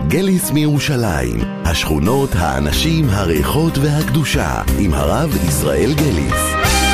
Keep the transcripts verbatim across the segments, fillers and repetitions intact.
גליס מירושלים, השכונות, האנשים, הריחות והקדושה, עם הרב ישראל גליס.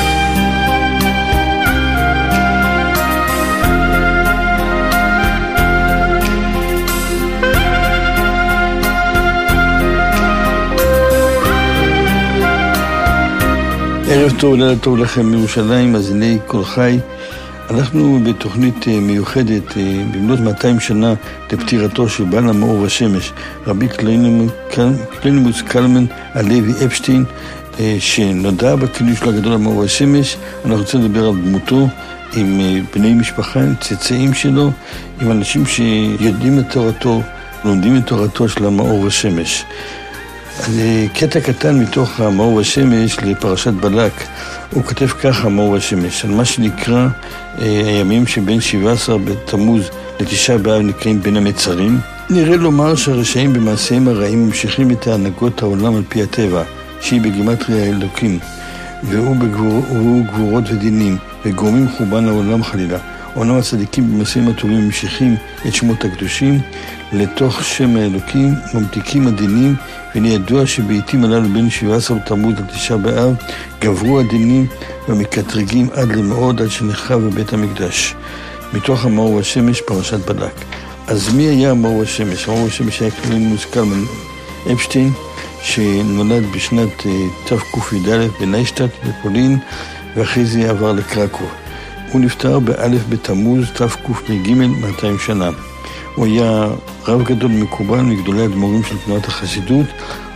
ערב טוב, לילה טוב לכם מירושלים, מאזיני כל חי. אנחנו בתוכנית מיוחדת במלאת מאתיים שנה לפטירתו של בעל המאור והשמש, רבי קלינימוס קלמן הלוי אפשטיין, שנודע בכינוי שלו הגדול המאור והשמש. אנחנו רוצים לדבר על דמותו עם בני משפחה, עם צאצאים שלו, עם אנשים שיודעים את תורתו, לומדים את תורתו של המאור והשמש. קטע קטן מתוך המאור והשמש לפרשת בלק. הוא כותב ככה, המאור והשמש, על מה שנקרא הימים שבין שבעה עשר בתמוז לתשעה באב נקראים בין המצרים. נראה לומר שהרשעים במעשיהם הרעים ממשיכים את ההנהגות העולם על פי הטבע, שהיא בגימטריה האלוקים, והוא בגבור, גבורות ודינים, וגורמים חורבן העולם חלילה. עולם הצדיקים במעשיהם הטובים ממשיכים את שמות הקדושים לתוך שם האלוקים, ממתיקים הדינים, והנה ידוע שבעיתים הללו בין שבעה עשר בתמוז לתשעה באב גברו הדינים והמקטרגים עד למאוד, עד שנחרב בבית המקדש. מתוך המאור והשמש, פרשת בלק. אז מי היה המאור והשמש? המאור והשמש היה קלינימוס קלמן אפשטיין, שנולד בשנת תק"ד בניישטאט בפולין, ואחרי זה עבר לקרקוב. הוא נפטר באלף בתמוז תק"ג, מאתיים שנה. הוא היה רב גדול מקובל מגדולי הדמורים של תנועת החסידות.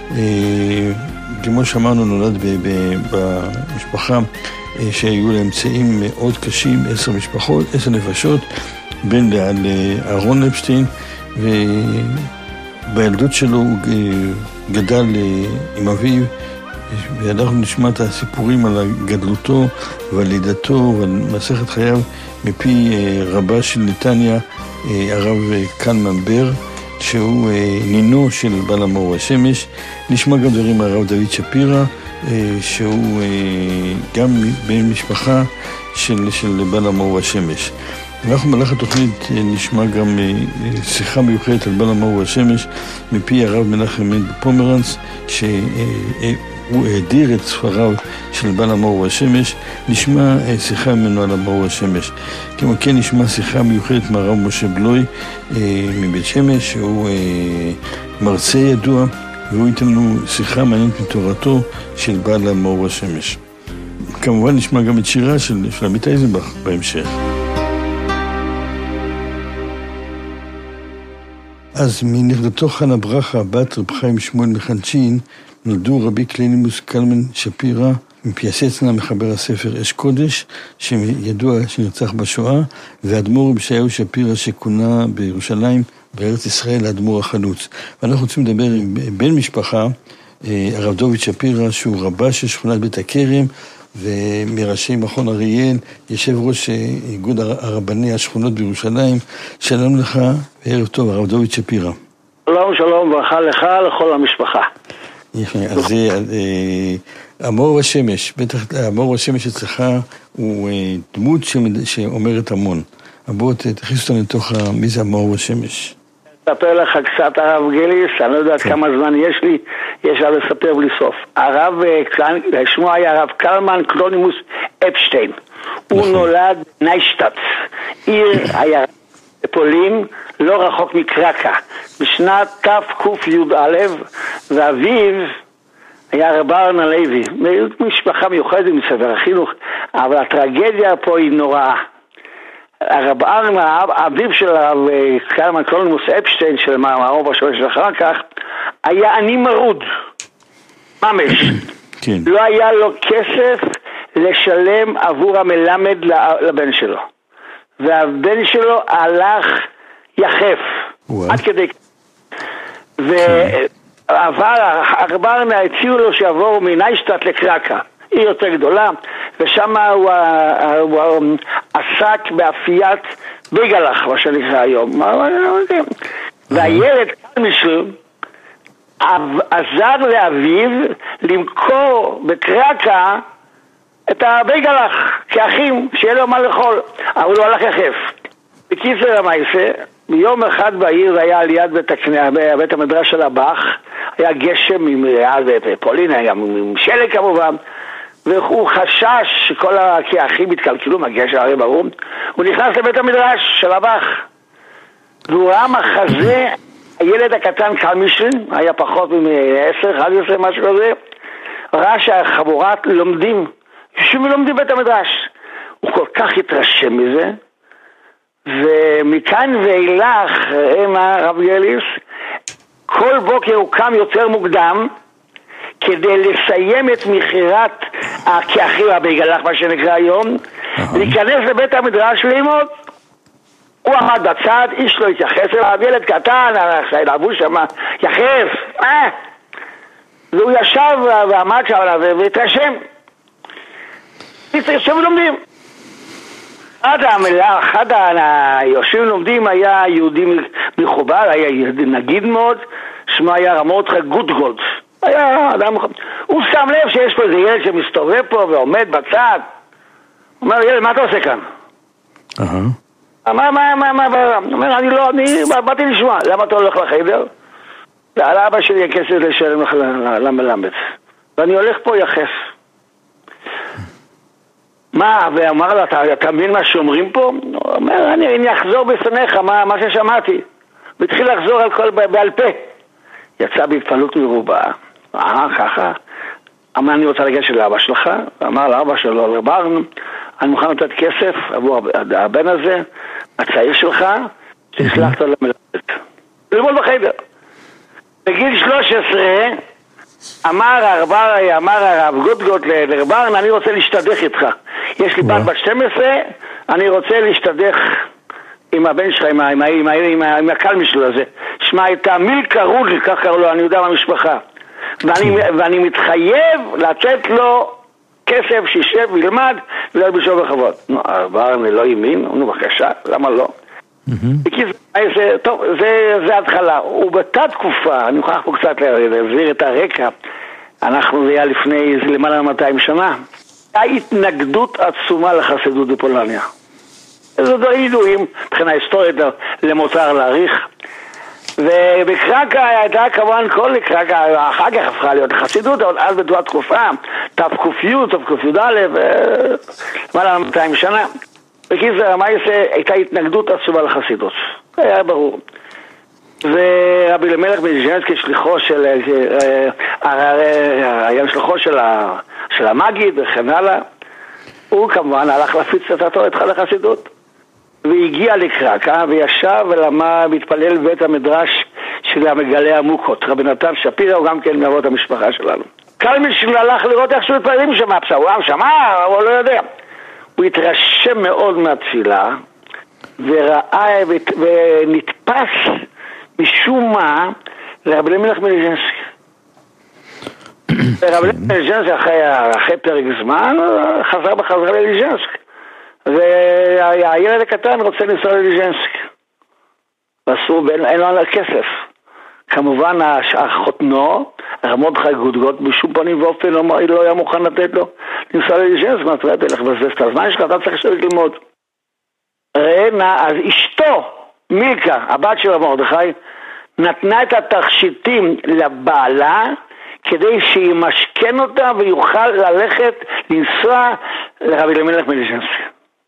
כמו שאמרנו, נולד במשפחה שהיו לה אמצעים מאוד קשים, עשר משפחות, עשר נפשות, בן לאהרון אפשטיין, ובילדות שלו הוא גדל עם אביו, ואנחנו נשמע את הסיפורים על גדלותו ועל לידתו ועל מסכת חייו מפי רבה של נתניה, הרב קלמן בר, שהוא נינו של בעל המאור והשמש. נשמע גם דברים מהרב דוד שפירא, שהוא גם בן משפחה של, של בעל המאור והשמש. אנחנו במהלך התוכנית נשמע גם שיחה מיוחדת על בעל המאור והשמש מפי הרב מנחם מנדל פומרנץ, שהוא האדיר את ספריו של בעל המאור והשמש. נשמע שיחה ממנו על המאור והשמש. כמו כן נשמע שיחה מיוחדת מהרב משה בלוי מבית שמש, שהוא מרצה ידוע, והוא ייתן לנו שיחה מעניינת מתורתו של בעל המאור והשמש. כמובן נשמע גם את שירה של, של עמית אייזנבך בהמשך. אז מנכדתו חנה ברכה, בת רב חיים שמואל מחנצ'ין, נולדו רבי קלינימוס קלמן שפירא, מפייסצנה, מחבר הספר אש קודש, שידוע שנרצח בשואה, והאדמו"ר ישעיהו שפירא, שכונה בירושלים, בארץ ישראל, האדמו"ר החלוץ. ואנחנו רוצים לדבר עם בן משפחה, הרב דוד שפירא, שהוא רבה של שכונת בית הכרם, ומראשי מכון אריאל, יושב ראש איגוד הרבני השכונות בירושלים. שלום לך וערב טוב, הרב דוד שפירא. שלום, שלום, ברכה לך, לכל המשפחה. יפה, אז המאור והשמש, בטח המאור והשמש אצלך הוא דמות שאומרת המון. בוא תכניס אותנו לתוך מי זה המאור והשמש. אספר לך קצת, הרב גליס, אני לא יודעת כמה זמן יש לי, יש לה לספר בלי סוף. הרב, שמו היה הרב קלמן קלינימוס אפשטיין. הוא נולד ניישטאט, עיר היה בפולין, לא רחוק מקרקה, בשנת תק"א, ואביו היה רב ארנה לוי, משפחה מיוחדת מספר החינוך, אבל הטרגדיה פה היא נוראה. הרב ארנה, אביו של הרב קלמן קלינימוס אפשטיין, של המאור והשמש אחר כך, היה עני מרוד, ממש. כן. לא היה לו כסף לשלם עבור המלמד לבן שלו. והבן שלו הלך יחף, וואו. עד כדי... ועבר, הרב ארנה הציעו לו שיעבור מניישטאט לקרקה, עיר יותר גדולה, ושם הוא, הוא עסק באפיית בגלח, מה שנקרא היום. והילד קלמישל עזר לאביו למכור בקרקה את הבגלח כאחים, שיהיה לו מה לאכול, אבל הוא הלך יחף. בקיצר המעשה, ביום אחד בעיר, זה היה על יד בית, בית המדרש של הבח, היה גשם עם פולין, היה עם שלג כמובן, והוא חשש שכל האחים התקלקלו מהגשם, הרי ברור, הוא נכנס לבית המדרש של הבח, והוא ראה מחזה, הילד הקטן קלמישל, היה פחות מ-עשר, אחד עשרה, משהו כזה, ראה שהחבורת לומדים, יושבים ולומדים בית המדרש. הוא כל כך התרשם מזה, ומכאן ואילך, אמר הרב גליס, כל בוקר הוא קם יותר מוקדם, כדי לסיים את מכירת הכאחים הבגלח, מה שנקרא היום, להיכנס לבית המדרש ללמוד. הוא עמד בצד, איש לא התייחס אליו, ילד קטן, לבוש שם, יחס, אה! והוא ישב ועמד שם והתרשם. התרשם ולומדים. אחד המילה, אחד היושבים לומדים היה יהודי מכובד, היה נגיד מאוד, שמו היה רמות גוטגולד. היה אדם מכובד. הוא שם לב שיש פה איזה ילד שמסתובב פה ועומד בצד. הוא אומר, ילד, מה אתה עושה כאן? אהה. מה, מה, מה, מה, הוא אומר, אני לא, אני באתי לשמוע, למה אתה הולך לחדר? ועל אבא שלי הכסף לשלם לך למלמד. ואני הולך פה יחף. מה, ואמר לה, אתה, אתה מבין מה שאומרים פה? הוא אומר, אני, אני אחזור בפניך, מה, מה ששמעתי. והתחיל לחזור על כל בעל פה. יצא בהתפעלות מרובה. אה, ככה. אמר, אני רוצה לגשת לאבא שלך. אמר לאבא שלו, לברן, אני מוכן לתת כסף עבור הבן הזה, הצעיר שלך, שהצלחת למלמד. ללמוד בחדר. בגיל שלוש עשרה, אמר הרב, אמר הרב גוטגוט לרברן, אני רוצה להשתדך איתך. יש לי בת בת שתים עשרה, אני רוצה להשתדך עם הבן שלך, עם, עם, עם, עם, עם הקלמי שלו הזה. שמע, הייתה מילקה רודי, כך קראו לו, אני יודע מהמשפחה. ואני, ואני מתחייב לתת לו כסף שישב וילמד ולהיות בשביל בכבוד. נו, הרברן לא ימין, נו בבקשה, למה לא? זה, טוב, זה, זה התחלה. ובתת תקופה, אני מוכרח פה קצת להבהיר את הרקע, אנחנו זה היה לפני למעלה מאתיים שנה, הייתה התנגדות עצומה לחסידות בפולניה. זה לא ידועים, מבחינה היסטורית, למותר להעריך. ובקרקע הייתה כמובן כל קרקע, אחר כך הפכה להיות חסידות, אבל אז בתת תקופה, תק"י, תק"י, למעלה מאתיים שנה. בקיצר, מה יעשה? הייתה התנגדות עצומה לחסידות. זה היה ברור. ורבי למלך מליז'נסקי, שליחו של, היה שליחו של המגיד וכן הלאה, הוא כמובן הלך להפיץ את התורה לחסידות. והגיע לקרקע וישב ולמה מתפלל בבית המדרש של המגלה עמוקות. רבי נתן שפירא הוא גם כן מאבות המשפחה שלנו. קלמישל הלך לראות איך שהוא מתפללים שם, הוא שמע, הוא לא יודע. הוא התרשם מאוד מהתפילה, וראה ונתפס משום מה לרבי למלך מליז'נסקי. ורבי למלך מליז'נסקי אחרי פרק זמן חזר בחזרה לליז'נסקי. והילד הקטן רוצה לנסוע לליז'נסקי. ואסור, אין לו על הכסף. כמובן החותנו, מרדכי גוטגולד, בשום פנים ואופן לא היה מוכן לתת לו לנסוע לליז'נסקי, מה אתה תלך לבזבז את הזמן שלך, אתה צריך לשבת ללמוד. ראינה, אז אשתו, מילקה, הבת של מרדכי, נתנה את התכשיטים לבעלה, כדי שימשכן אותה ויוכל ללכת לנסוע לרבי למלך מליז'נסקי.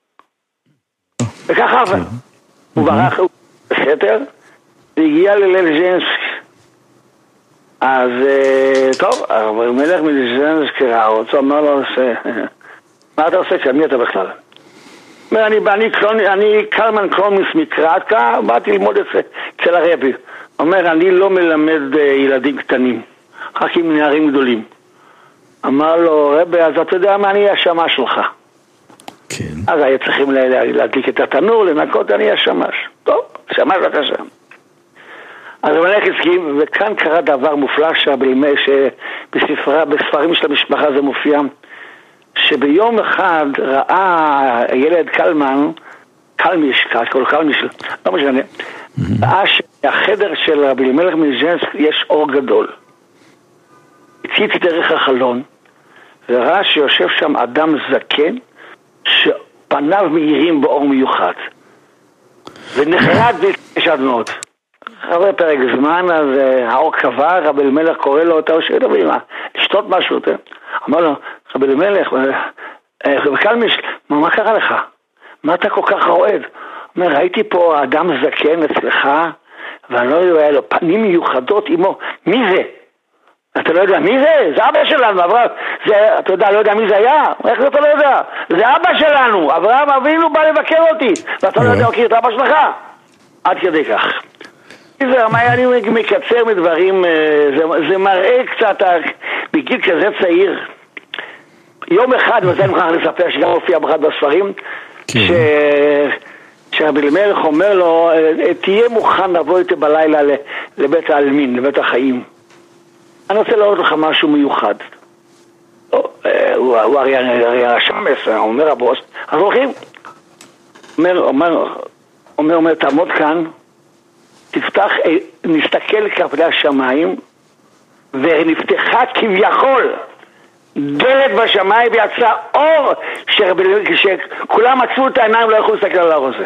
וככה הוא ברח בסתר, והגיע לליז'נסקי. אז טוב, רבי למלך מליז'נסקי ראה אותו, אמר לו, מה אתה עושה כאן? מי אתה בכלל? אני, אני, אני קלמן קלומיס מקרקע, באתי ללמוד את זה אצל הרבי. אומר, אני לא מלמד ילדים קטנים, רק עם נערים גדולים. אמר לו, רבי, אז אתה יודע מה, אני השמש שלך. כן. אז היה צריכים להדליק את התנור, לנקות, אני השמש. טוב, שמש בבקשה. אז המלך הסכים, וכאן קרה דבר מופלא שבספרים של המשפחה זה מופיע, שביום אחד ראה הילד קלמן, קלמיש, כל קלמיש, לא משנה, ראה שהחדר של רבי למלך מליז'נסקי יש אור גדול. הציץ דרך החלון, וראה שיושב שם אדם זקן, שפניו מאירים באור מיוחד. ונחרד ויש אדמות. אחרי פרק זמן, אז האור קבע, רבי אלימלך קורא לו, אתה עושה דברים, לשתות משהו, אמר לו, רבי אלימלך, וקלמיש, מה, מה קרה לך? מה אתה כל כך רועד? אומר, ראיתי פה אדם זקן אצלך, ואני לא יודע, היה לו פנים מיוחדות עמו, מי זה? אתה לא יודע מי זה? זה אבא שלנו, אברהם, זה, אתה יודע, לא יודע מי זה היה? איך אתה לא יודע? זה אבא שלנו, אברהם אבינו בא לבקר אותי, ואתה לא יודע, מכיר את אבא שלך? עד כדי כך. זה, מה אני מקצר מדברים, זה, זה מראה קצת, בגיל כזה צעיר, יום אחד, וזה אני מוכרח לספר שגם הופיע באחד בספרים, ש... שרבי אלימלך אומר לו, תהיה מוכן לבוא איתי בלילה לבית העלמין, לבית החיים. אני רוצה להראות לך משהו מיוחד. הוא הרי השמש, אומר הבוס, אז הולכים. אומר, אומר, אומר, אומר, תעמוד כאן, תפתח, נסתכל כפני השמיים, ונפתחה כביכול דלת בשמיים ויצא אור שכולם מצאו את העיניים ולא יכולו להסתכל על האור הזה.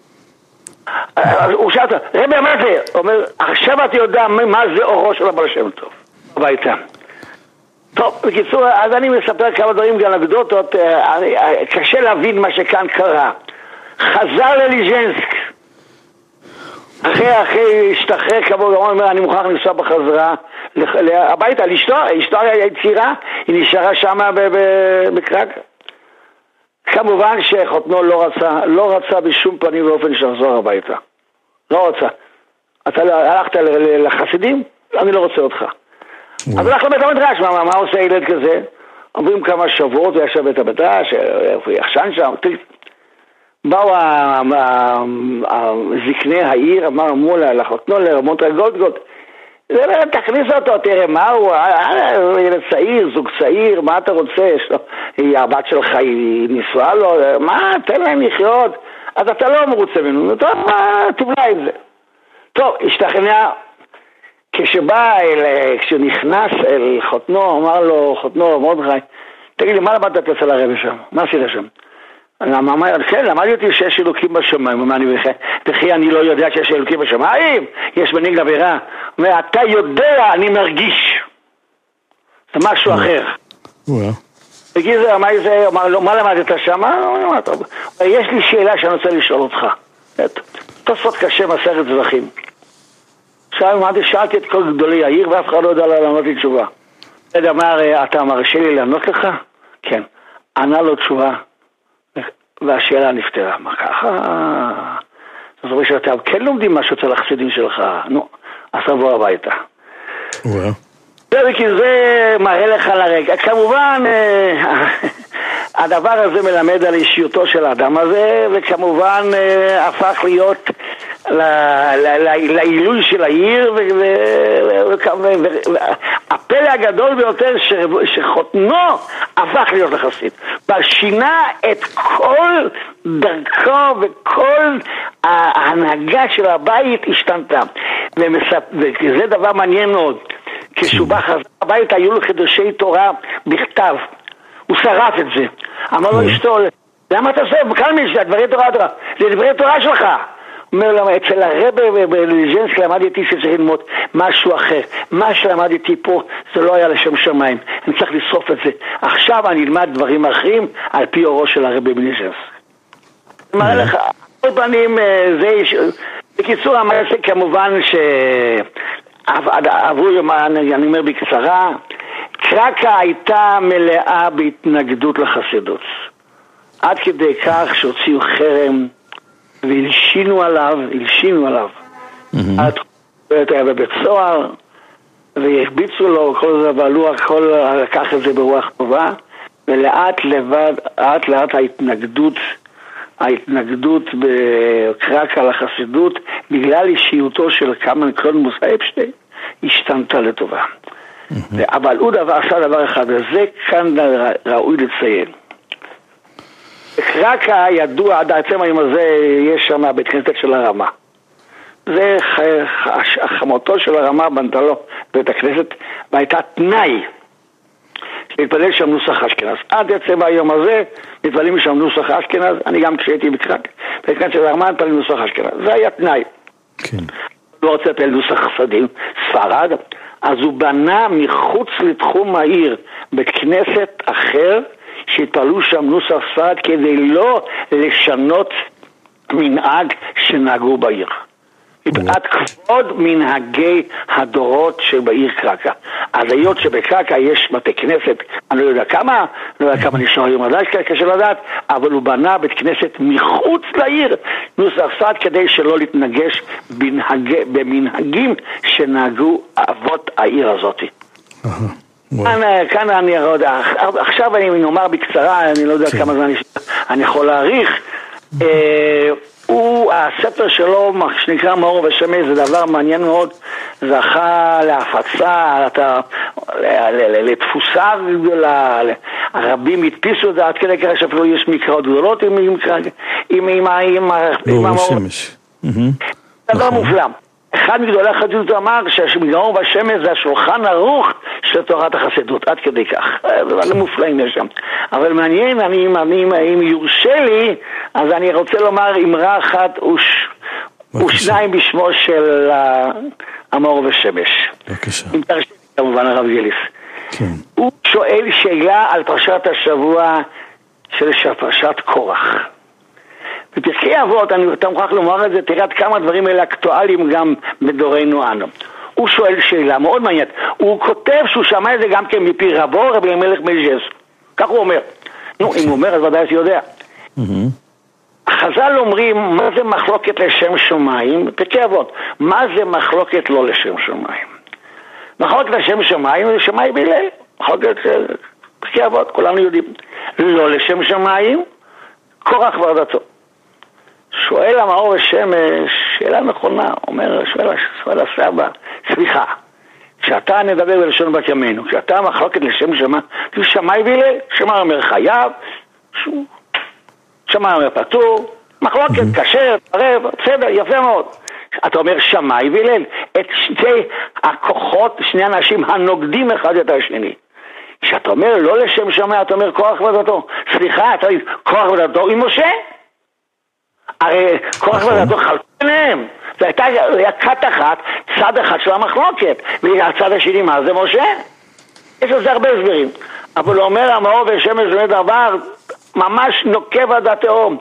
הוא שאל אותו, רבי, מה זה? הוא אומר, עכשיו אתה יודע מה זה אורו של הבעל שם טוב. הביתה. טוב, בקיצור, אז אני מספר כמה דברים, גם אנקדוטות, קשה להבין מה שכאן קרה. חזר לליז'נסק, אחרי אחרי השתחרר כבוד, הוא אומר, אני מוכרח לנסוע בחזרה הביתה, לאשתו, אשתו היה צעירה, היא נשארה שמה בקרקע. כמובן שחותנו לא רצה, לא רצה בשום פנים ואופן שתחזור הביתה. לא רצה. אתה הלכת לחסידים? אני לא רוצה אותך. אז הלך לבית המדרש, מה, מה עושה ילד כזה? אומרים כמה שבועות, הוא ישב בית המדרש, הוא יחשן שם, באו זקני העיר, אמרו לחותנו לרמות הגולדגולד, תכניס אותו, תראה מה הוא, ילד צעיר, זוג צעיר, מה אתה רוצה? הבת שלך היא ניסואה לו, מה, תן להם לחיות, אז אתה לא מרוצה ממנו, טוב, תבלע עם זה. טוב, השתכנע, כשבא, כשנכנס אל חותנו, אמר לו חותנו, מרדכי, תגיד לי, מה למדת אצל הרבי שם? מה עשית שם? כן, למדתי אותי שיש אלוקים בשמיים. וכי אני לא יודע שיש אלוקים בשמיים? יש בניגלה בירה. ואתה יודע, אני מרגיש. זה משהו אחר. בגיזר, מה למדת שם? יש לי שאלה שאני רוצה לשאול אותך. תוספות קשה מסכת זבחים. עכשיו אמרתי, שאלתי את כל גדולי העיר ואף אחד לא יודע לענות לי תשובה. אתה מרשה לי לענות לך? כן. ענה לו תשובה. והשאלה נפתרה. מה ככה? זאת אומרת שאתה כן לומדים משהו אצל החסידים שלך. נו, אז תבוא הביתה. וואו. זה כי זה מראה לך לרגע. כמובן, הדבר הזה מלמד על אישיותו של האדם הזה, וכמובן הפך להיות לעילוי של העיר, והפלא הגדול ביותר שחותנו הפך להיות לחסיד. ושינה את כל דרכו וכל ההנהגה של הבית השתנתה. וזה דבר מעניין מאוד. כשהוא בא חזר הבית, היו לו חידושי תורה בכתב. הוא שרף את זה. אמר לו אשתו, למה אתה עושה? קלמיש, זה דברי תורה, זה דברי תורה שלך. אומר לו, אצל הרבי בליז'נסק למדתי שצריך ללמוד משהו אחר. מה שלמדתי פה זה לא היה לשם שמיים. אני צריך לשרוף את זה. עכשיו אני אלמד דברים אחרים על פי אורו של הרבי בליז'נסק. אמר לך, כל פנים, זה... בקיצור, המעשה כמובן ש... עברו יומן, אני אומר בקצרה, קרקע הייתה מלאה בהתנגדות לחסידות. עד כדי כך שהוציאו חרם והלשינו עליו, הלשינו עליו. עד היה בבית סוהר, והרביצו לו, כל זה בעלו, הכל לקח את זה ברוח טובה, ולאט לבד, לאט לאט ההתנגדות, ההתנגדות בקרקע לחסידות, בגלל אישיותו של קלמן קלונימוס אפשטיין, השתנתה לטובה. אבל הוא דבר, עשה דבר אחד, וזה כאן ראוי לציין. בקרקע ידוע, עד עצם היום הזה, יש שם בית כנסת של הרמה. זה חמותו של הרמה בנתה לו בית הכנסת, והייתה תנאי להתפלל שם נוסח אשכנז. עד עצם היום הזה, מתפללים שם נוסח אשכנז, אני גם כשהייתי בקרק, בקרק של הרמן, מתפללים נוסח אשכנז. זה היה תנאי. כן. לא רוצה להתפלל נוסח ספרדים, ספרד, אז הוא בנה מחוץ לתחום העיר, בית כנסת אחר, שהתפללו שם נוסח ספרד, כדי לא לשנות מנהג שנהגו בעיר. עד כבוד מנהגי הדורות שבעיר קרקה. אז היות שבקרקה יש בתי כנסת, אני לא יודע כמה, לא יודע כמה נשאר היום עדיין, קשה לדעת, אבל הוא בנה בית כנסת מחוץ לעיר, נוסח ספרד, כדי שלא להתנגש במנהג, במנהגים שנהגו אבות העיר הזאת. כאן, כאן אני יודע, עכשיו אני נאמר בקצרה, אני לא יודע כמה זמן אני יכול להאריך, הוא, הספר שלו, שנקרא מאור ושמש, זה דבר מעניין מאוד, זכה להפצה, לתפוסה גדולה, הרבים הדפיסו את זה, עד כדי כך שאפילו יש מקראות גדולות עם מאור ושמש. זה דבר מופלא. אחד מגדולי החסידות אמר שמאור ושמש זה השולחן ערוך של תורת החסידות, עד כדי כך. זה מופלאים יש שם. אבל מעניין, אני, אני, אם יורשה לי, אז אני רוצה לומר אמרה אחת וש, ושניים בשמו של המאור ושמש. בבקשה. אם תרשי, כמובן הרב גליס. כן. הוא שואל שאלה על פרשת השבוע של פרשת קורח. בפרקי אבות, אני מוכרח לומר את זה, תראה עד כמה דברים האלה אקטואליים גם בדורנו אנו. הוא שואל שאלה מאוד מעניינת, הוא כותב שהוא שמע את זה גם כן מפי רבו, רבי אלימלך מליז'ס, כך הוא אומר. נו, אם הוא אומר, אז ודאי שיודע. החז"ל אומרים, מה זה מחלוקת לשם שמיים? בפרקי אבות, מה זה מחלוקת לא לשם שמיים? מחלוקת לשם שמיים זה שמיים בהלל, מחלוקת פרקי אבות, כולנו יודעים. לא לשם שמיים, קורח ורדתו. שואל המאור ושמש, שאלה נכונה, אומר, שואל, שואל הסבא, סליחה, כשאתה נדבר בלשון בת ימינו, כשאתה מחלוקת לשם שמיים, תראו שמיים והלל, שמיים אומר חייב, שמיים אומר פטור, מחלוקת, קשר, ערב, בסדר, יפה מאוד. אתה אומר שמיים והלל, את שתי הכוחות, שני אנשים הנוגדים אחד את השני. כשאתה אומר לא לשם שמיים, אתה אומר כוח ודתו. סליחה, אתה אומר כוח ודתו עם משה? הרי כוח ודתו חלקו ביניהם. זה הייתה כת אחת, צד אחד של המחלוקת. והצד השני, מה זה משה? יש לזה הרבה הסברים. אבל הוא אומר, המאור ושמש זה דבר ממש נוקב עד התהום.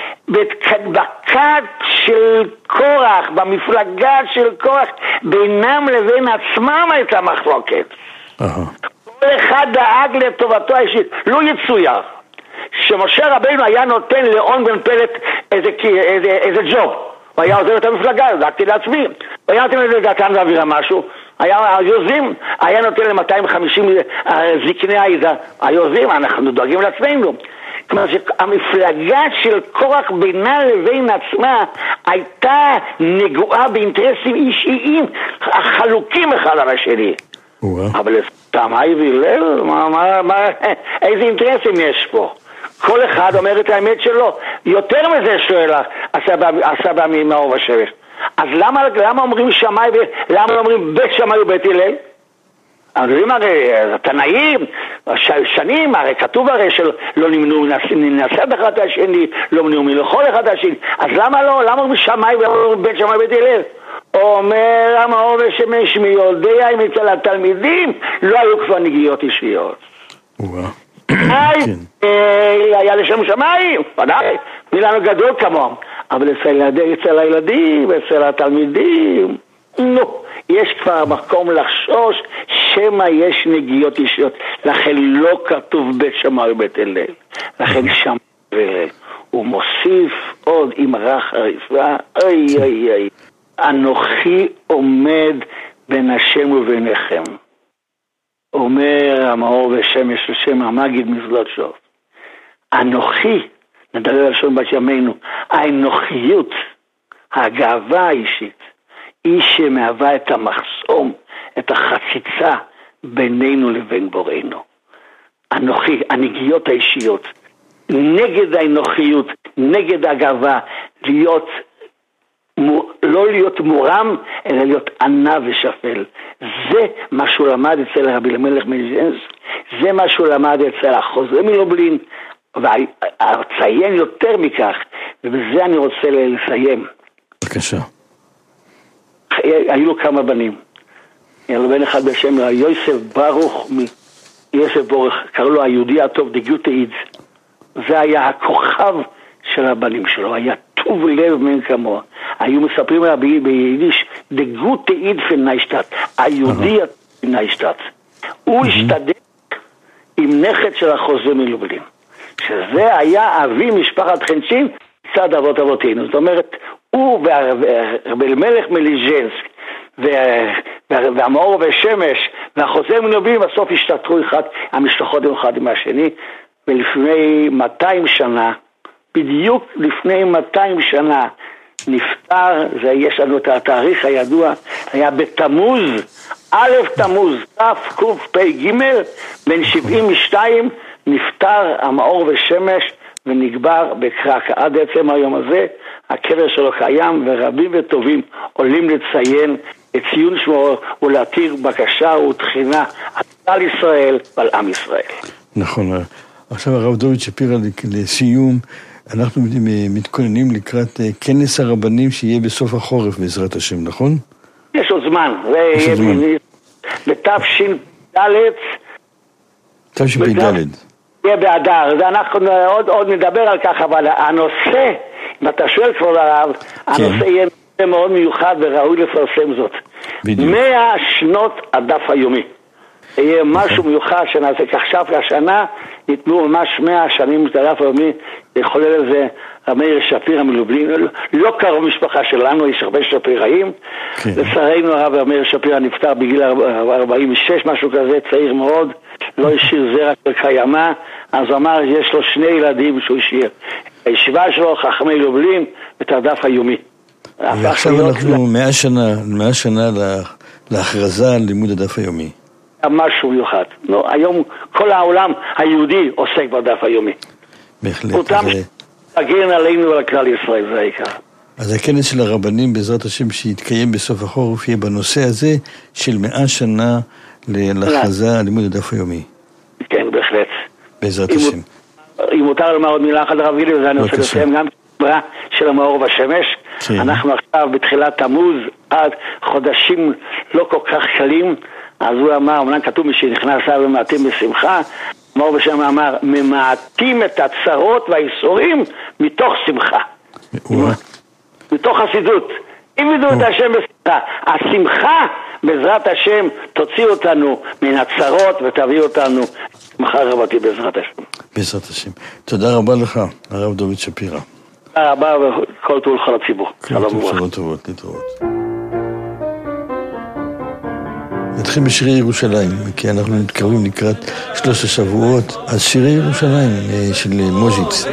בכת של קורח, במפלגה של קורח, בינם לבין עצמם הייתה מחלוקת. כל אחד דאג לטובתו האישית. לא יצויר שמשה רבינו היה נותן לאון בן פלט איזה, איזה, איזה ג'וב. הוא היה עוזר את המפלגה, דאגתי לעצמי. הוא היה נותן לזה דעתן ואווירה משהו. היה יוזים, היה נותן ל-מאתיים וחמישים זקני העיזה. היוזים, אנחנו דואגים לעצמנו. כלומר שהמפלגה של קורח בינה לבין עצמה הייתה נגועה באינטרסים אישיים החלוקים אחד על השני. אבל תמאי והלל, איזה אינטרסים יש פה? כל אחד אומר את האמת שלו. יותר מזה שואל הסבא ממאור ושמש. אז למה, למה אומרים שמאי ולמה לא אומרים בית שמאי ובית הלל? אומרים הרי, התנאים, שנים, הרי כתוב הרי שלא נמנו ננסד אחד השני, לא נמנו מלאכול אחד השני. אז למה לא? למה אומרים שמאי ולמה אומרים בית שמאי ובית הלל? אומר המאור ושמש מי יודע אם אצל התלמידים לא היו כבר נגיעות אישיות. היה לשם שמיים, ודאי, מילנו גדול כמוהם, אבל אצל הילדים ואצל התלמידים, נו, יש כבר מקום לחשוש שמה יש נגיעות אישיות, לכן לא כתוב בית שמאי ובית הלל, לכן שמאי והלל. הוא מוסיף עוד אמרה חריפה, אוי אוי אוי, אנוכי עומד בין השם וביניכם. אומר המאור ושמש ושם המגיד מזלות שוב. אנוכי, נדבר על שם בת ימינו, האנוכיות, הגאווה האישית, היא שמהווה את המחסום, את החציצה בינינו לבין בוראנו. אנוכי, הנגיעות האישיות, נגד האנוכיות, נגד הגאווה, להיות לא להיות מורם, אלא להיות ענה ושפל. זה מה שהוא למד אצל רבי אלימלך מליז'ס, זה מה שהוא למד אצל החוזה מלובלין, ואציין יותר מכך, ובזה אני רוצה לסיים. בבקשה. היו לו כמה בנים. היה לו בן אחד בשם יוסף ברוך, יוסף ברוך, קראו לו היהודי הטוב, דגיוטה איד. זה היה הכוכב של הבנים שלו, היה טוב לב מן כמוה. היו מספרים עליו ביידיש, דגיוטה איד פניישטט, היהודי פניישטט. הוא השתדק עם נכד של החוזה מלובלין, שזה היה אבי משפחת חנצ'ין, צד אבות אבותינו. זאת אומרת, הוא ורבי מלך מליז'נסק, והמאור והשמש והחוזה מלובלין בסוף השתתרו אחד, המשלחות אחד עם השני, ולפני מאתיים שנה, בדיוק לפני מאתיים שנה, נפטר, זה יש לנו את התאריך הידוע, היה בתמוז, א' תמוז, ת' ק' פ' ג', בן שבעים ושתיים, נפטר המאור ושמש ונקבר בקרק. עד עצם היום הזה, הקבר שלו קיים, ורבים וטובים עולים לציין את ציון שמו ולהתיר בקשה ותחינה על ישראל ועל עם ישראל. נכון. עכשיו הרב דוד שפירא, לסיום, אנחנו מתכוננים לקראת כנס הרבנים שיהיה בסוף החורף בעזרת השם, נכון? יש עוד זמן. יש עוד זמן. בתשפ"ד. תשפ"ד. יהיה באדר. ואנחנו עוד, עוד נדבר על כך, אבל הנושא, אם אתה שואל כבוד הרב, הנושא יהיה נושא מאוד מיוחד וראוי לפרסם זאת. בדיוק. מאה שנות הדף היומי. יהיה משהו מיוחד שנעשה עכשיו השנה, ניתנו ממש מאה שנים את הדף היומי, לחולל לזה מאיר שפירא מלובלין, לא קרוב משפחה שלנו, יש הרבה שפיראים, כן. לצערנו הרב מאיר שפירא נפטר בגיל ארבעים ושש, משהו כזה, צעיר מאוד, לא השאיר זרע של קיימא, אז הוא אמר, יש לו שני ילדים שהוא השאיר, הישיבה שלו, חכמי לובלין, את הדף היומי. ועכשיו אנחנו מאה שנה, מאה שנה להכרזה על לימוד הדף היומי. משהו מיוחד. לא, היום כל העולם היהודי עוסק בדף היומי. בהחלט. אותם תגן עלינו ועל כלל ישראל, זה העיקר. אז הכנס של הרבנים בעזרת השם שיתקיים בסוף החורף יהיה בנושא הזה של מאה שנה להכרזה על לימוד הדף היומי. כן, בהחלט. בעזרת השם. אם מותר לומר עוד מילה אחת הרב גילי, וזה אני רוצה לסיים גם בסדרה של המאור והשמש. אנחנו עכשיו בתחילת תמוז, עד חודשים לא כל כך קלים, אז הוא אמר, אמנם כתוב מי שנכנס אליו ומעטים בשמחה, מאור ושם אמר, ממעטים את הצרות והאיסורים מתוך שמחה. מתוך חסידות. אם ידעו את השם בשמחה, השמחה בעזרת השם תוציא אותנו מן הצרות ותביא אותנו שמחה רבתי בעזרת השם. בעזרת השם. תודה רבה לך, הרב דוד שפירא. תודה רבה וכל טוב לכל הציבור. שלום וברכה. שלום טובות, להתראות. נתחיל בשירי ירושלים, כי אנחנו מתקרבים לקראת שלוש השבועות, אז שירי ירושלים של מוז'יץ.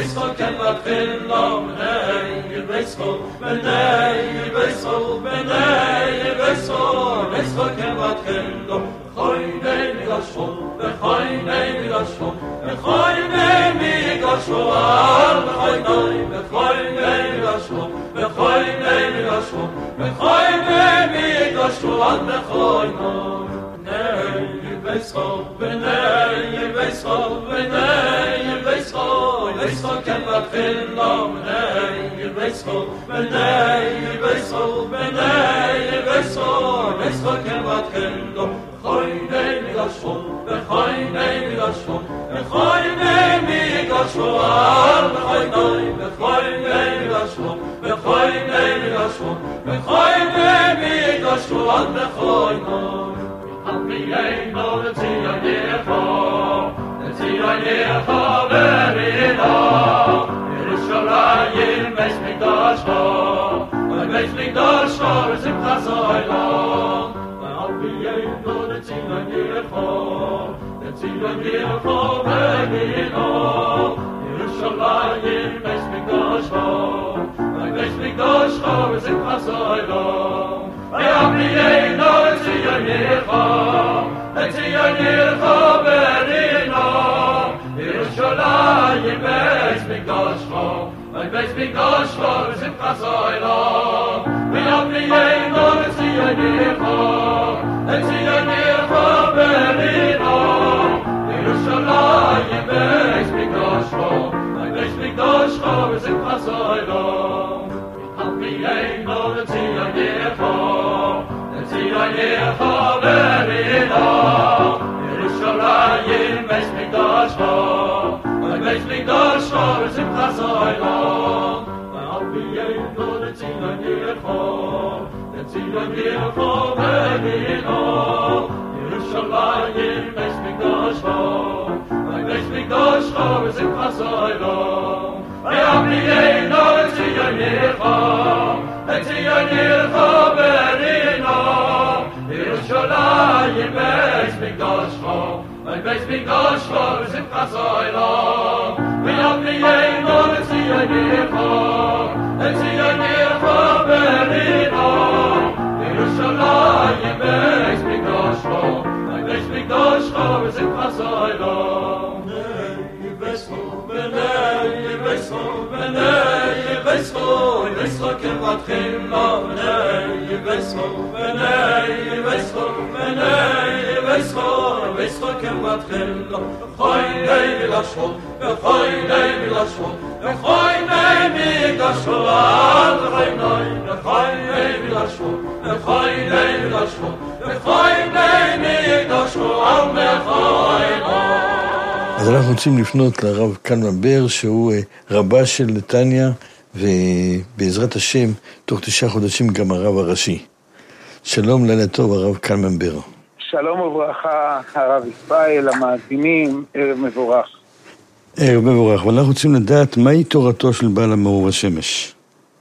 אז אנחנו רוצים לפנות לרב קלמן בר, שהוא רבה של נתניה, ובעזרת השם, תוך תשעה חודשים גם הרב הראשי. שלום, לילה טוב, הרב קלמן בר. שלום וברכה, הרב ישראל, המאזינים, ערב מבורך. ערב מבורך, אבל אנחנו רוצים לדעת מהי תורתו של בעל המאור השמש.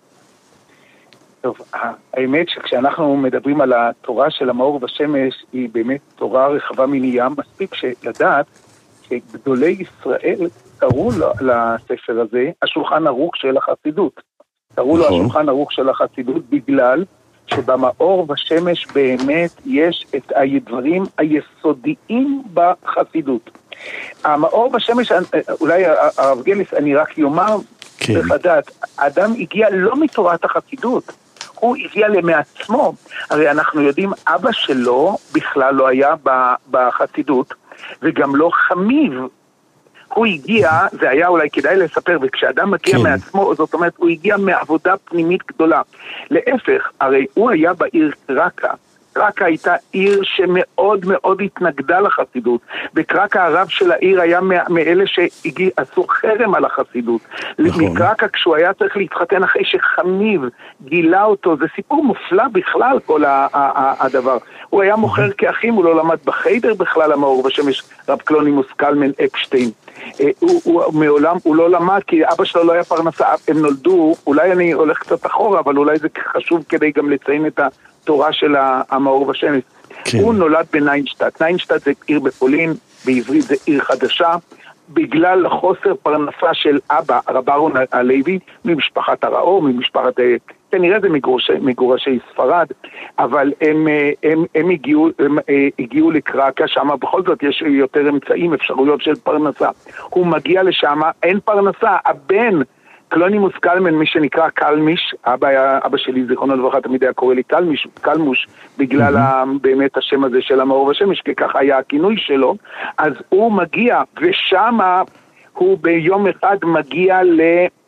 טוב, האמת שכשאנחנו מדברים על התורה של המאור בשמש, היא באמת תורה רחבה מניים, מספיק שלדעת שגדולי ישראל קראו לספר הזה השולחן ערוך של החסידות. קראו לו השולחן ערוך של החסידות בגלל שבמאור בשמש באמת יש את הדברים היסודיים בחסידות. המאור בשמש, אולי הרב גליס, אני רק יאמר, צריך לדעת, האדם הגיע לא מתורת החסידות, הוא הגיע למעצמו. הרי אנחנו יודעים, אבא שלו בכלל לא היה בחסידות, וגם לא חמיב. הוא הגיע, זה היה אולי כדאי לספר, וכשאדם מגיע כן. מעצמו, זאת אומרת, הוא הגיע מעבודה פנימית גדולה. להפך, הרי הוא היה בעיר קרקה. קרקה הייתה עיר שמאוד מאוד התנגדה לחסידות. בקרקה הרב של העיר היה מאלה שעשו חרם על החסידות. נכון. מקרקה כשהוא היה צריך להתחתן אחרי שחמיב גילה אותו, זה סיפור מופלא בכלל כל הדבר. הוא היה מוכר כאחים, הוא לא למד בחיידר בכלל המאור בשמש, רב קלונימוס קלמן אפשטיין. הוא, הוא מעולם, הוא לא למד, כי אבא שלו לא היה פרנסה, הם נולדו, אולי אני הולך קצת אחורה, אבל אולי זה חשוב כדי גם לציין את התורה של המאור בשמש. כן. הוא נולד בניינשטט, ניינשטט זה עיר בפולין, בעברית זה עיר חדשה, בגלל חוסר פרנסה של אבא, רב אהרון הלוי, ממשפחת הראור, ממשפחת, כנראה זה מגורשי, מגורשי ספרד, אבל הם, הם, הם, הגיעו, הם הגיעו לקרקה, שם בכל זאת יש יותר אמצעים, אפשרויות של פרנסה. הוא מגיע לשם, אין פרנסה, הבן, קלונימוס קלמן, מי שנקרא קלמיש, אבא, היה, אבא שלי זיכרונו לברכה תמיד היה קורא לי קלמיש, קלמוש, בגלל ה, באמת השם הזה של המאור בשמש, כי ככה היה הכינוי שלו, אז הוא מגיע, ושם הוא ביום אחד מגיע ל...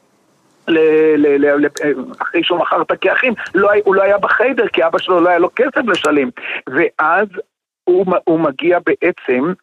ל, ל, ל, ל, אחרי שהוא מכר את הכאחים, לא, הוא לא היה בחיידר, כי אבא שלו לא היה לו כסף לשלם, ואז הוא, הוא מגיע בעצם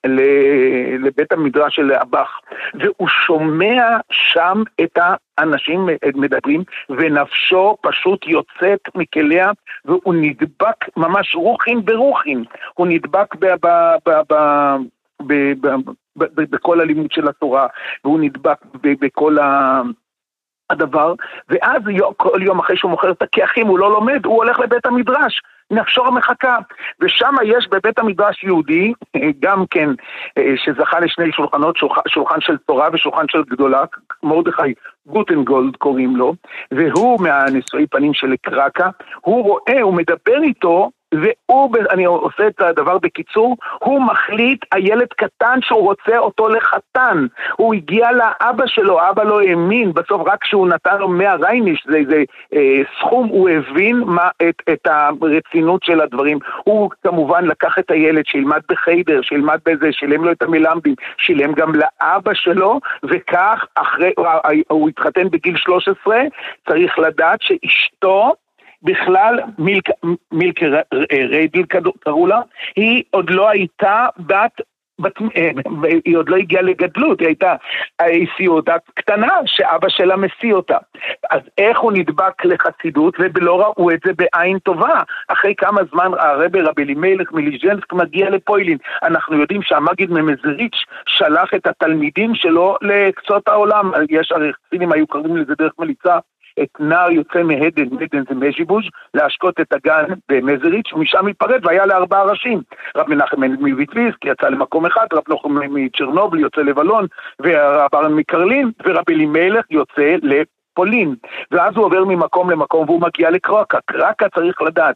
לבית המדרש של אבח, והוא שומע שם את האנשים מדברים, ונפשו פשוט יוצאת מכליה, והוא נדבק ממש רוחין ברוחין, הוא נדבק ב, ב, ב, ב, ב, ב, ב, ב, בכל הלימוד של התורה, והוא נדבק ב, בכל ה... הדבר, ואז כל יום אחרי שהוא מוכר את הכאחים, הוא לא לומד, הוא הולך לבית המדרש, נפשו המחכה, ושם יש בבית המדרש יהודי, גם כן, שזכה לשני שולחנות, שולחן של תורה ושולחן של גדולה, מרדכי גוטנגולד קוראים לו, והוא מהנשואי פנים של קרקה, הוא רואה, הוא מדבר איתו, והוא, אני עושה את הדבר בקיצור, הוא מחליט הילד קטן שהוא רוצה אותו לחתן, הוא הגיע לאבא שלו, אבא לא האמין, בסוף רק שהוא נתן לו מאה רייניש, זה איזה אה, סכום, הוא הבין מה, את, את הרצינות של הדברים, הוא כמובן לקח את הילד, שילמד בחיידר, שילמד בזה, שילם לו את המלמדים, שילם גם לאבא שלו, וכך אחרי, הוא, הוא התחתן בגיל שלוש עשרה, צריך לדעת שאשתו, בכלל מילקה, מילקה ריידל קראו לה, היא עוד לא הייתה בת, בת, היא עוד לא הגיעה לגדלות, היא הייתה, הסיעו אותה קטנה, שאבא שלה מסיא אותה. אז איך הוא נדבק לחסידות, ולא ראו את זה בעין טובה. אחרי כמה זמן הרבי רבי אלימלך מליז'נסק מגיע לפוילין. אנחנו יודעים שהמגיד ממזריץ' שלח את התלמידים שלו לקצות העולם. יש הרי חסידים היו קוראים לזה דרך מליצה, את נער יוצא מהדן, מהדן זה מז'יבוז' להשקות את הגן במזריץ', ומשם ייפרד, והיה לארבעה ראשים. רב מנחם מוויטליסק יצא למקום אחד, רב נוחם מצ'רנובל יוצא לבלון, ורב מקרלין, ורב אלימלך יוצא לפולין. ואז הוא עובר ממקום למקום, והוא מגיע לקרקה. קרקה צריך לדעת,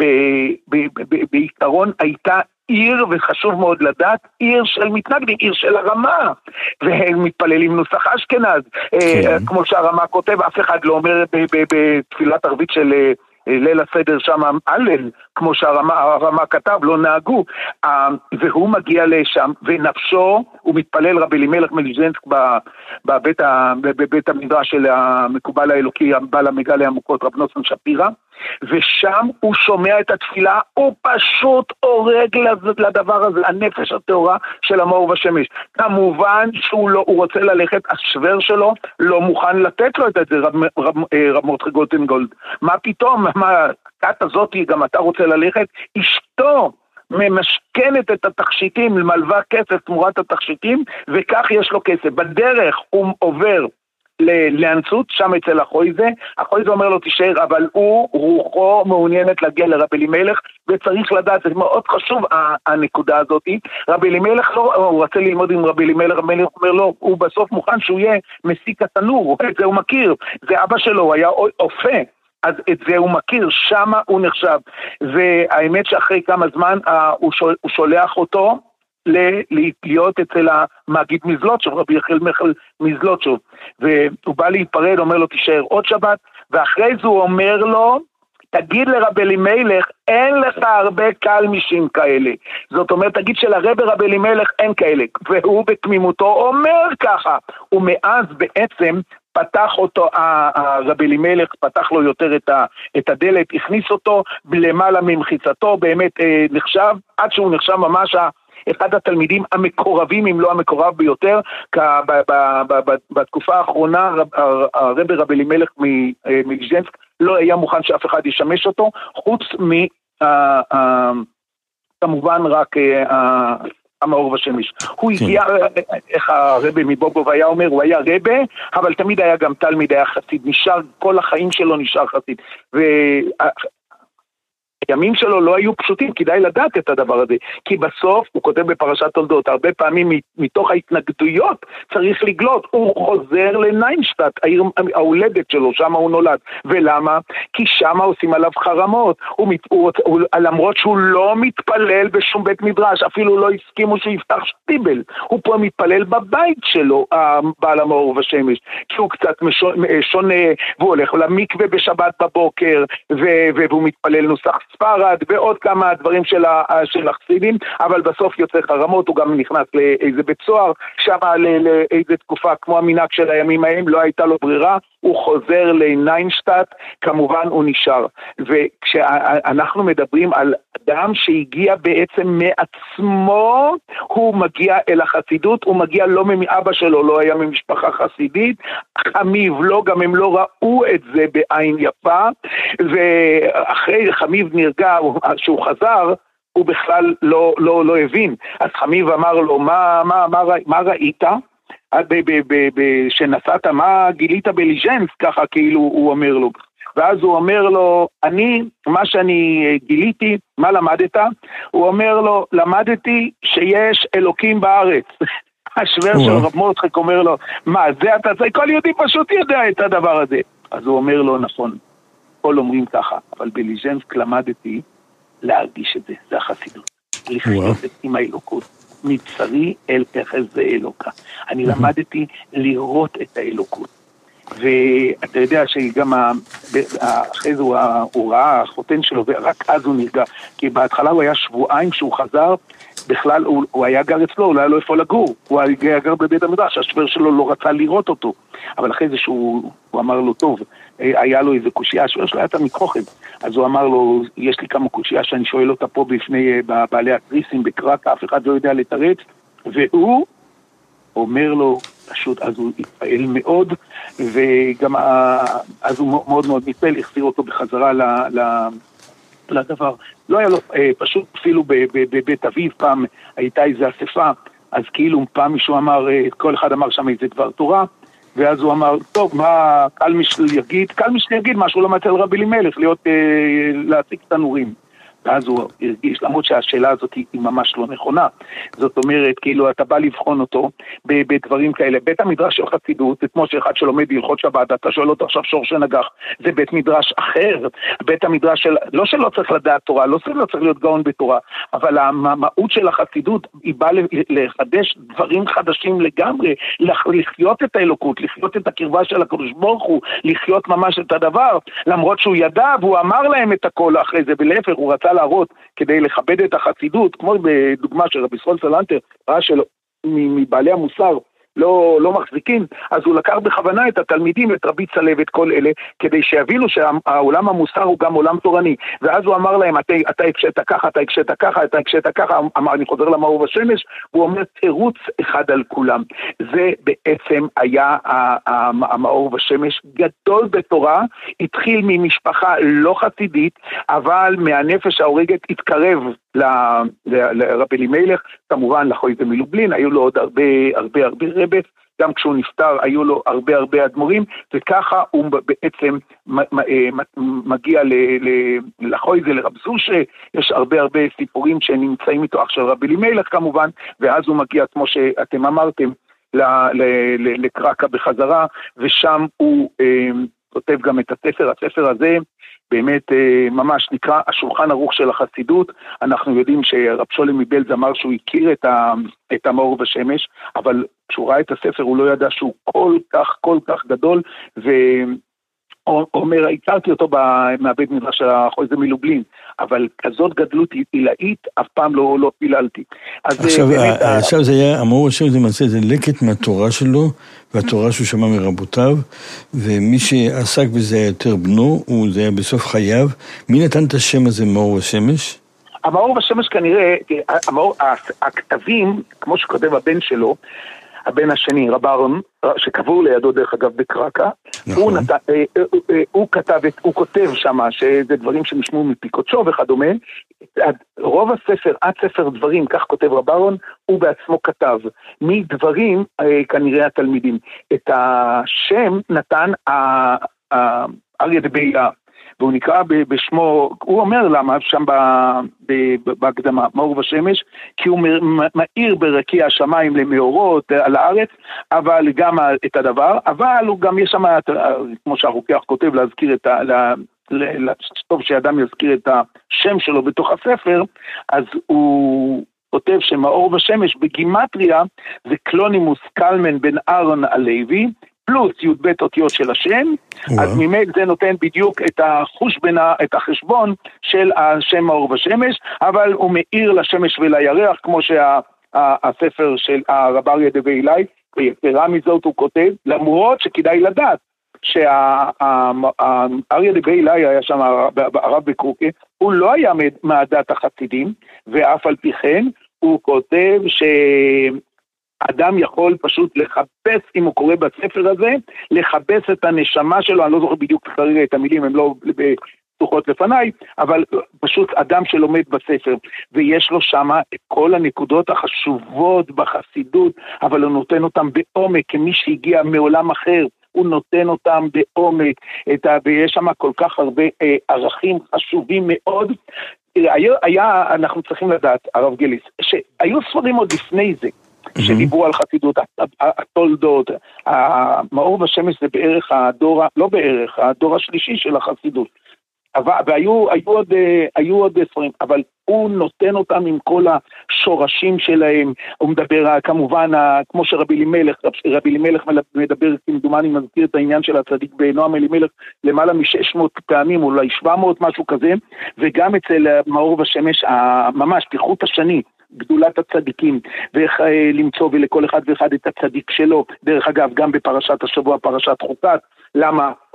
בעיקרון הייתה עיר, וחשוב מאוד לדעת, עיר של מתנגדים, עיר של הרמה, והם מתפללים נוסח אשכנז, כן. כמו שהרמה כותב, אף אחד לא אומר בתפילת ערבית של ליל הסדר שם הלל, כמו שהרמה כתב, לא נהגו, והוא מגיע לשם, ונפשו, הוא מתפלל רבי אלימלך מליז'נסק בבית, בבית המדרש של המקובל האלוקי, בעל המגלה עמוקות, רב נוסן שפירא, ושם הוא שומע את התפילה, הוא פשוט הורג לדבר הזה, הנפש הטהורה של המאור והשמש. כמובן שהוא לא, הוא רוצה ללכת, השוור שלו לא מוכן לתת לו את זה, רב, רב, רב מרדכי גוטנגולד. מה פתאום, מה, הכת הזאת, גם אתה רוצה ללכת? אשתו ממשכנת את התכשיטים, מלווה כסף תמורת התכשיטים, וכך יש לו כסף. בדרך הוא עובר לאנצות, שם אצל אחוי זה, אחוי זה אומר לו תישאר, אבל הוא רוחו מעוניינת להגיע לרבי אלימלך, וצריך לדעת, זה מאוד חשוב הנקודה הזאת, רבי אלימלך לא, הוא רוצה ללמוד עם רבי אלימלך, רבי אלימלך אומר לו, הוא בסוף מוכן שהוא יהיה מסיק התנור, את זה הוא מכיר, זה אבא שלו, הוא היה אופה, אז את זה הוא מכיר, שמה הוא נחשב, והאמת שאחרי כמה זמן הוא שולח אותו, להיות אצל המגיד מזלוטשוב, רבי יחיאל מיכל מזלוטשוב, והוא בא להיפרד, אומר לו תישאר עוד שבת, ואחרי זה הוא אומר לו, תגיד לרבי אלימלך, אין לך הרבה קלמישים כאלה, זאת אומרת, תגיד שלרבי רבי אלימלך אין כאלה, והוא בתמימותו אומר ככה, ומאז בעצם, פתח אותו, הרבי אלימלך פתח לו יותר את, ה, את הדלת, הכניס אותו למעלה ממחיצתו, באמת אה, נחשב, עד שהוא נחשב ממש אחד התלמידים המקורבים, אם לא המקורב ביותר, בתקופה האחרונה הרבי רבי אלימלך מליז'נסק לא היה מוכן שאף אחד ישמש אותו, חוץ מכמובן רק המאור והשמש. הוא הגיע, איך הרבי מבובוב היה אומר, הוא היה רבי, אבל תמיד היה גם תלמיד, היה חסיד, נשאר, כל החיים שלו נשאר חסיד. ו... הימים שלו לא היו פשוטים, כדאי לדעת את הדבר הזה, כי בסוף, הוא כותב בפרשת תולדות, הרבה פעמים מתוך ההתנגדויות צריך לגלות, הוא חוזר לניינסטאט, העיר ההולדת שלו, שם הוא נולד, ולמה? כי שם עושים עליו חרמות, הוא, הוא, הוא, למרות שהוא לא מתפלל בשום בית מדרש, אפילו לא הסכימו שיפתח שטיבל, הוא פה מתפלל בבית שלו, בעל המאור והשמש, כי הוא קצת שונה, והוא הולך למקווה בשבת בבוקר, והוא מתפלל נוסח ספרד ועוד כמה דברים של, של החסידים, אבל בסוף יוצא חרמות, הוא גם נכנס לאיזה בית סוהר, שם לאיזה תקופה כמו המנהג של הימים ההם, לא הייתה לו ברירה, הוא חוזר לניינסטאט, כמובן הוא נשאר. וכשאנחנו מדברים על אדם שהגיע בעצם מעצמו, הוא מגיע אל החסידות, הוא מגיע לא מאבא שלו, לא היה ממשפחה חסידית, חמיב לא, גם הם לא ראו את זה בעין יפה, ואחרי חמיב נרגע, שהוא חזר, הוא בכלל לא, לא, לא הבין. אז חמיב אמר לו, מה, מה, מה, מה ראית? שנסעת, מה גילית בליז'נסק, ככה כאילו הוא אומר לו. ואז הוא אומר לו, אני, מה שאני גיליתי, מה למדת? הוא אומר לו, למדתי שיש אלוקים בארץ. השוור של רב מרדכי אומר לו, מה, זה אתה, זה כל יהודי פשוט יודע את הדבר הזה. אז הוא אומר לו, נכון, כל אומרים ככה, אבל בליז'נסק למדתי להרגיש את זה, זה החסידות. לחיות עם האלוקות. מבשרי אל תחזה אלוקה. אני למדתי לראות את האלוקות. ואתה יודע שגם אחרי זה הוא ראה החותן שלו, ורק אז הוא נרגע. כי בהתחלה הוא היה שבועיים שהוא חזר, בכלל הוא היה גר אצלו, הוא לא היה לו איפה לגור. הוא היה גר בבית המדרש, השוור שלו לא רצה לראות אותו. אבל אחרי זה שהוא אמר לו טוב, היה לו איזה קושיה, השוור שלו היה תמיד חוכם. אז הוא אמר לו, יש לי כמה קושייה שאני שואל אותה פה בפני בעלי הקריסים בקרקע, אף אחד לא יודע לתרץ, והוא אומר לו, פשוט, אז הוא התפעל מאוד, וגם אז הוא מאוד מאוד מתפעל, החזיר אותו בחזרה ל, ל, לדבר. לא היה לו, פשוט אפילו בבית אביב פעם הייתה איזו אספה, אז כאילו פעם מישהו אמר, כל אחד אמר שם איזה דבר תורה, ואז הוא אמר, טוב, מה קל מישהו יגיד? קל מישהו יגיד משהו למד אצל רבי אלימלך, להיות, להציג תנורים. ואז הוא הרגיש, למרות שהשאלה הזאת היא ממש לא נכונה. זאת אומרת, כאילו, אתה בא לבחון אותו בדברים כאלה. בית המדרש של חסידות, זה כמו שאחד שלומד הלכות שבת, אתה שואל אותו עכשיו שור שנגח, זה בית מדרש אחר. בית המדרש של, לא שלא צריך לדעת תורה, לא שלא צריך להיות גאון בתורה, אבל המהות של החסידות היא באה לחדש דברים חדשים לגמרי, לחיות את האלוקות, לחיות את הקרבה של הקדוש ברוך הוא, לחיות ממש את הדבר, למרות שהוא ידע והוא אמר להם את הכל אחרי זה, בלהפך, הוא רצה להראות כדי לכבד את החסידות, כמו בדוגמה של רבי ישראל סלנטר, ראה שלו מבעלי המוסר לא, לא מחזיקים, אז הוא לקח בכוונה את התלמידים, את רבי צלב, את כל אלה, כדי שיבינו שהעולם המוסר הוא גם עולם תורני, ואז הוא אמר להם, אתה, אתה הקשת ככה, אתה הקשת ככה, אתה הקשת ככה, אמר, אני חוזר למאור בשמש, הוא אומר תירוץ אחד על כולם. זה בעצם היה המאור בשמש, גדול בתורה, התחיל ממשפחה לא חסידית, אבל מהנפש ההורגת התקרב לרבי אלימלך, כמובן לחויזה מלובלין, היו לו עוד הרבה הרבה הרבה רבס, גם כשהוא נפטר היו לו הרבה הרבה אדמו"רים, וככה הוא בעצם מגיע לחויזה, לרב זושה, יש הרבה הרבה סיפורים שנמצאים איתו אח של רבי אלימלך כמובן, ואז הוא מגיע כמו שאתם אמרתם, לקרקע בחזרה, ושם הוא כותב גם את הספר, הספר הזה באמת ממש נקרא השולחן ערוך של החסידות. אנחנו יודעים שרב שולם מבלז אמר שהוא הכיר את, ה, את המאור בשמש, אבל כשהוא ראה את הספר הוא לא ידע שהוא כל כך כל כך גדול, ואומר, הכרתי אותו מהבית מדרש של החויזה מלובלין, אבל כזאת גדלות עילאית אף פעם לא, לא פיללתי. עכשיו, עכשיו זה היה, המאור בשמש זה מעשה, זה לקט מהתורה שלו, והתורה שהוא שמע מרבותיו, ומי שעסק בזה היה יותר בנו, זה היה בסוף חייו. מי נתן את השם הזה מאור בשמש? המאור בשמש כנראה, המאור, הכתבים, כמו שכותב הבן שלו, הבן השני, רב אהרון, שקבור לידו דרך אגב בקרקע, נכון. הוא, נת... הוא, כתב, הוא כותב שם שזה דברים שנשמעו מפיקוצ'ו וכדומה, רוב הספר, עד ספר דברים, כך כותב רב אהרון, הוא בעצמו כתב, מדברים כנראה התלמידים. את השם נתן אריה דבעילה, והוא נקרא בשמו, הוא אומר למה שם בהקדמה, מאור בשמש, כי הוא מאיר ברקיע השמיים למאורות על הארץ, אבל גם את הדבר, אבל הוא גם יש שם, כמו שהרוקח כותב, להזכיר את ה... טוב שאדם יזכיר את השם שלו בתוך הספר, אז הוא כותב שמאור בשמש בגימטריה זה קלונימוס קלמן בן אהרון הלוי, פלוס י"ב אותיות של השם, אז ממך זה נותן בדיוק את החוש בין, את החשבון של השם מאור בשמש, אבל הוא מאיר לשמש ולירח, כמו שהספר של הרב אריה דבעילה, ויתרה מזאת הוא כותב, למרות שכדאי לדעת, שהאריה דבעילה היה שם הרב בקרוקה, הוא לא היה מעדת החסידים, ואף על פי כן הוא כותב ש... אדם יכול פשוט לחפש, אם הוא קורא בספר הזה, לחפש את הנשמה שלו, אני לא זוכר בדיוק כרגע את המילים, הם לא פתוחות לפניי, אבל פשוט אדם שלומד בספר, ויש לו שם את כל הנקודות החשובות בחסידות, אבל הוא נותן אותם בעומק, כמי שהגיע מעולם אחר, הוא נותן אותם בעומק, את ה... ויש שם כל כך הרבה אה, ערכים חשובים מאוד. היה, היה, אנחנו צריכים לדעת, הרב גליס, שהיו ספרים עוד לפני זה, שדיברו על חסידות, התולדות, המאור בשמש זה בערך הדור, לא בערך, הדור השלישי של החסידות. והיו היו עוד, היו עוד ספרים, אבל הוא נותן אותם עם כל השורשים שלהם, הוא מדבר כמובן, כמו שרבי אלימלך, רבי אלימלך מדבר, כמדומני מזכיר את העניין של הצדיק בנועם אלימלך, למעלה מ-שש מאות פעמים, אולי שבע מאות משהו כזה, וגם אצל מאור בשמש, ממש פיחות השני, גדולת הצדיקים, ואיך למצוא ולכל אחד ואחד את הצדיק שלו, דרך אגב גם בפרשת השבוע, פרשת חוקת, למה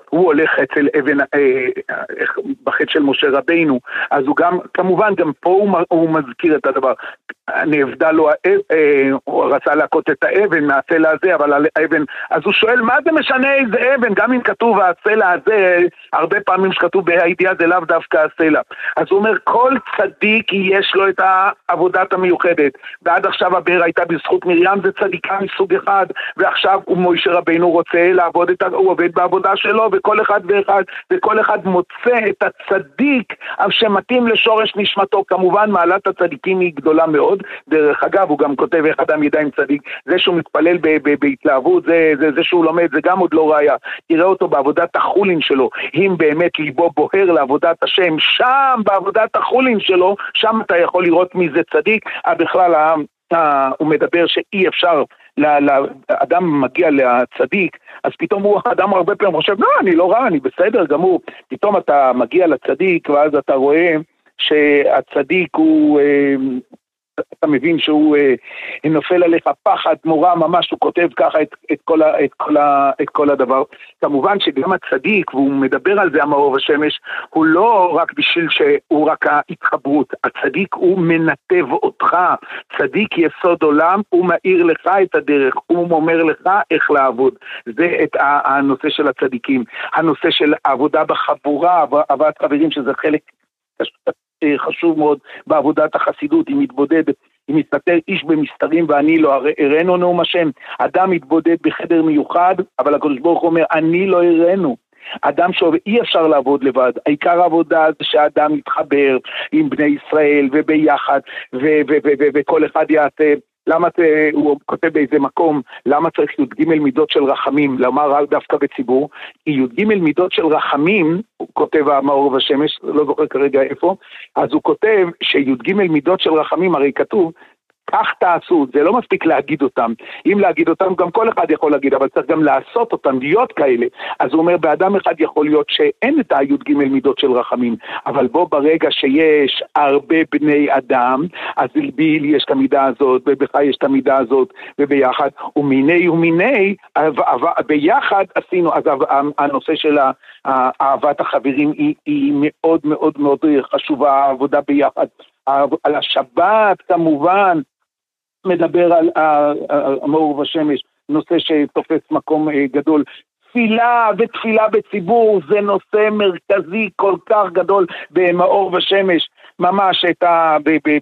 הוא הולך אצל אבן, אה, בחטא של משה רבינו, אז הוא גם, כמובן גם פה הוא, הוא מזכיר את הדבר, נאבדה לו, אה, הוא רצה להכות את האבן מהסלע הזה, אבל האבן, אז הוא שואל מה זה משנה איזה אבן, גם אם כתוב הסלע הזה, הרבה פעמים שכתוב בידיעה זה לאו דווקא הסלע, אז הוא אומר כל צדיק יש לו את העבודת המיוחדת, ועד עכשיו הבאר הייתה בזכות מרים, זה צדיקה מסוג אחד, ועכשיו משה רבינו רוצה לעבוד את, הוא עובד בעבודה שלו, וכל אחד ואחד, וכל אחד מוצא את הצדיק שמתאים לשורש נשמתו. כמובן מעלת הצדיקים היא גדולה מאוד, דרך אגב הוא גם כותב איך אדם ידע עם צדיק, זה שהוא מתפלל ב- ב- בהתלהבות, זה, זה, זה שהוא לומד, זה גם עוד לא ראיה, תראה אותו בעבודת החולין שלו, אם באמת ליבו בוהר לעבודת השם, שם בעבודת החולין שלו, שם אתה יכול לראות מי זה צדיק. בכלל הוא מדבר שאי אפשר, לאדם מגיע לצדיק, אז פתאום הוא, האדם הרבה פעמים חושב, לא, אני לא רע, אני בסדר גמור, פתאום אתה מגיע לצדיק, ואז אתה רואה שהצדיק הוא, אתה מבין שהוא נופל עליך פחד נורא, ממש הוא כותב ככה את, את, כל, ה, את, כל, ה, את כל הדבר. כמובן שגם הצדיק, והוא מדבר על זה המאור ושמש, הוא לא רק בשביל שהוא רק ההתחברות, הצדיק הוא מנתב אותך, צדיק יסוד עולם, הוא מאיר לך את הדרך, הוא אומר לך איך לעבוד. זה את הנושא של הצדיקים, הנושא של העבודה בחבורה, עבודת חברים שזה חלק חשוב מאוד בעבודת החסידות, היא מתבודדת, היא מסתתר איש במסתרים ואני לא הראינו נאום השם, אדם מתבודד בחדר מיוחד, אבל הקדוש ברוך הוא אומר אני לא הראינו, אדם שעובד, אי אפשר לעבוד לבד, העיקר העבודה זה שהאדם מתחבר עם בני ישראל וביחד וכל אחד יעשה. למה הוא כותב באיזה מקום, למה צריך י"ג מידות של רחמים, לומר רק דווקא בציבור, כי י"ג מידות של רחמים, הוא כותב המאור ושמש, לא זוכר כרגע איפה, אז הוא כותב שי"ג מידות של רחמים, הרי כתוב, כך תעשו, זה לא מספיק להגיד אותם, אם להגיד אותם גם כל אחד יכול להגיד, אבל צריך גם לעשות אותם, להיות כאלה, אז הוא אומר באדם אחד יכול להיות שאין את הי"ג מידות של רחמים, אבל בו ברגע שיש הרבה בני אדם, אז ביל יש את המידה הזאת, ובך יש את המידה הזאת, וביחד, ומיני ומיני, ביחד עשינו, אז הנושא של אהבת החברים היא, היא מאוד מאוד מאוד חשובה, העבודה ביחד, על השבת כמובן, מדבר על המאור ושמש, נושא שתופס מקום גדול, תפילה ותפילה בציבור, זה נושא מרכזי כל כך גדול במאור ושמש, ממש את ה...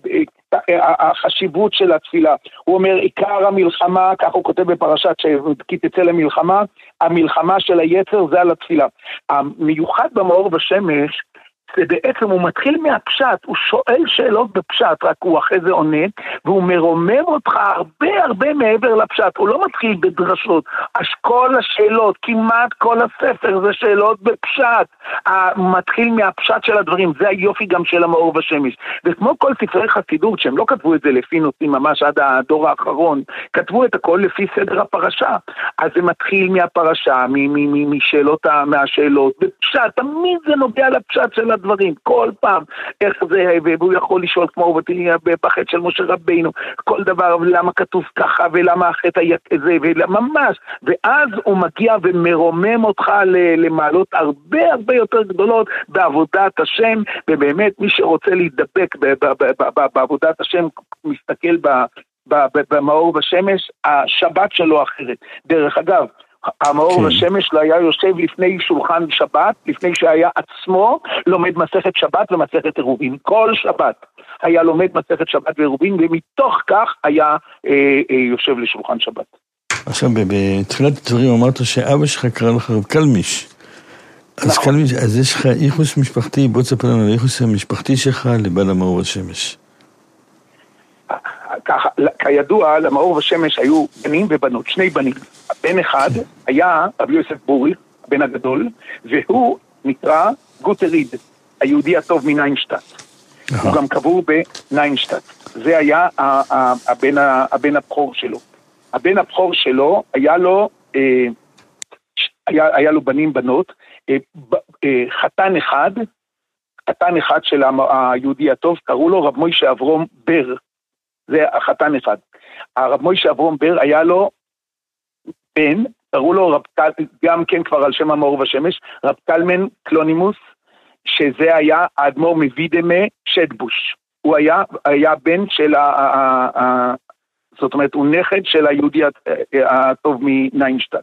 החשיבות של התפילה. הוא אומר עיקר המלחמה, כך הוא כותב בפרשת כי תצא למלחמה, המלחמה של היצר זה על התפילה. המיוחד במאור ושמש זה בעצם הוא מתחיל מהפשט, הוא שואל שאלות בפשט, רק הוא אחרי זה עונה, והוא מרומם אותך הרבה הרבה מעבר לפשט, הוא לא מתחיל בדרשות, אז כל השאלות, כמעט כל הספר זה שאלות בפשט, הוא מתחיל מהפשט של הדברים, זה היופי גם של המאור ושמש, וכמו כל ספרי חסידות, שהם לא כתבו את זה לפי נושאים ממש עד הדור האחרון, כתבו את הכל לפי סדר הפרשה, אז זה מתחיל מהפרשה, משאלות, מהשאלות, בפשט, תמיד זה נוגע לפשט של הדברים, כל פעם, איך זה, והוא יכול לשאול כמו בחטא של משה רבינו, כל דבר, למה כתוב ככה, ולמה החטא היה כזה, וממש, ואז הוא מגיע ומרומם אותך למעלות הרבה הרבה יותר גדולות בעבודת השם, ובאמת מי שרוצה להידבק בעבודת השם, מסתכל במאור ושמש, השבת שלו אחרת. דרך אגב, המאור ושמש לא היה יושב לפני שולחן שבת, לפני שהיה עצמו לומד מסכת שבת ומסכת עירובין. כל שבת היה לומד מסכת שבת ועירובין, ומתוך כך היה אה, אה, יושב לשולחן שבת. עכשיו, בתחילת הדברים אמרת שאבא שלך קרא לך רב קלמיש. אז נכון. קלמיש, אז יש לך איחוס משפחתי, בוא תספר לנו על האיחוס המשפחתי שלך לבעל המאור ושמש. ככה, כידוע, למאור ושמש היו בנים ובנות, שני בנים. בן אחד היה רבי יוסף בורי, הבן הגדול, והוא נקרא גוטריד, היהודי הטוב מניינשטט. הוא גם קבור בניינשטט. זה היה הבן, הבן הבכור שלו. הבן הבכור שלו, היה לו, היה, היה לו בנים בנות, חתן אחד, חתן אחד של היהודי הטוב, קראו לו רב מוישה אברום בר. זה החתן אחד. הרב מוישה אברום בר היה לו בן קראו לו רב, גם כן כבר על שם המאור והשמש, רב קלמן קלונימוס, שזה היה האדמו"ר מווידמה שטבוש. הוא היה, היה בן של ה... ה, ה זאת אומרת, הוא נכד של היהודי הטוב מניינשטאט.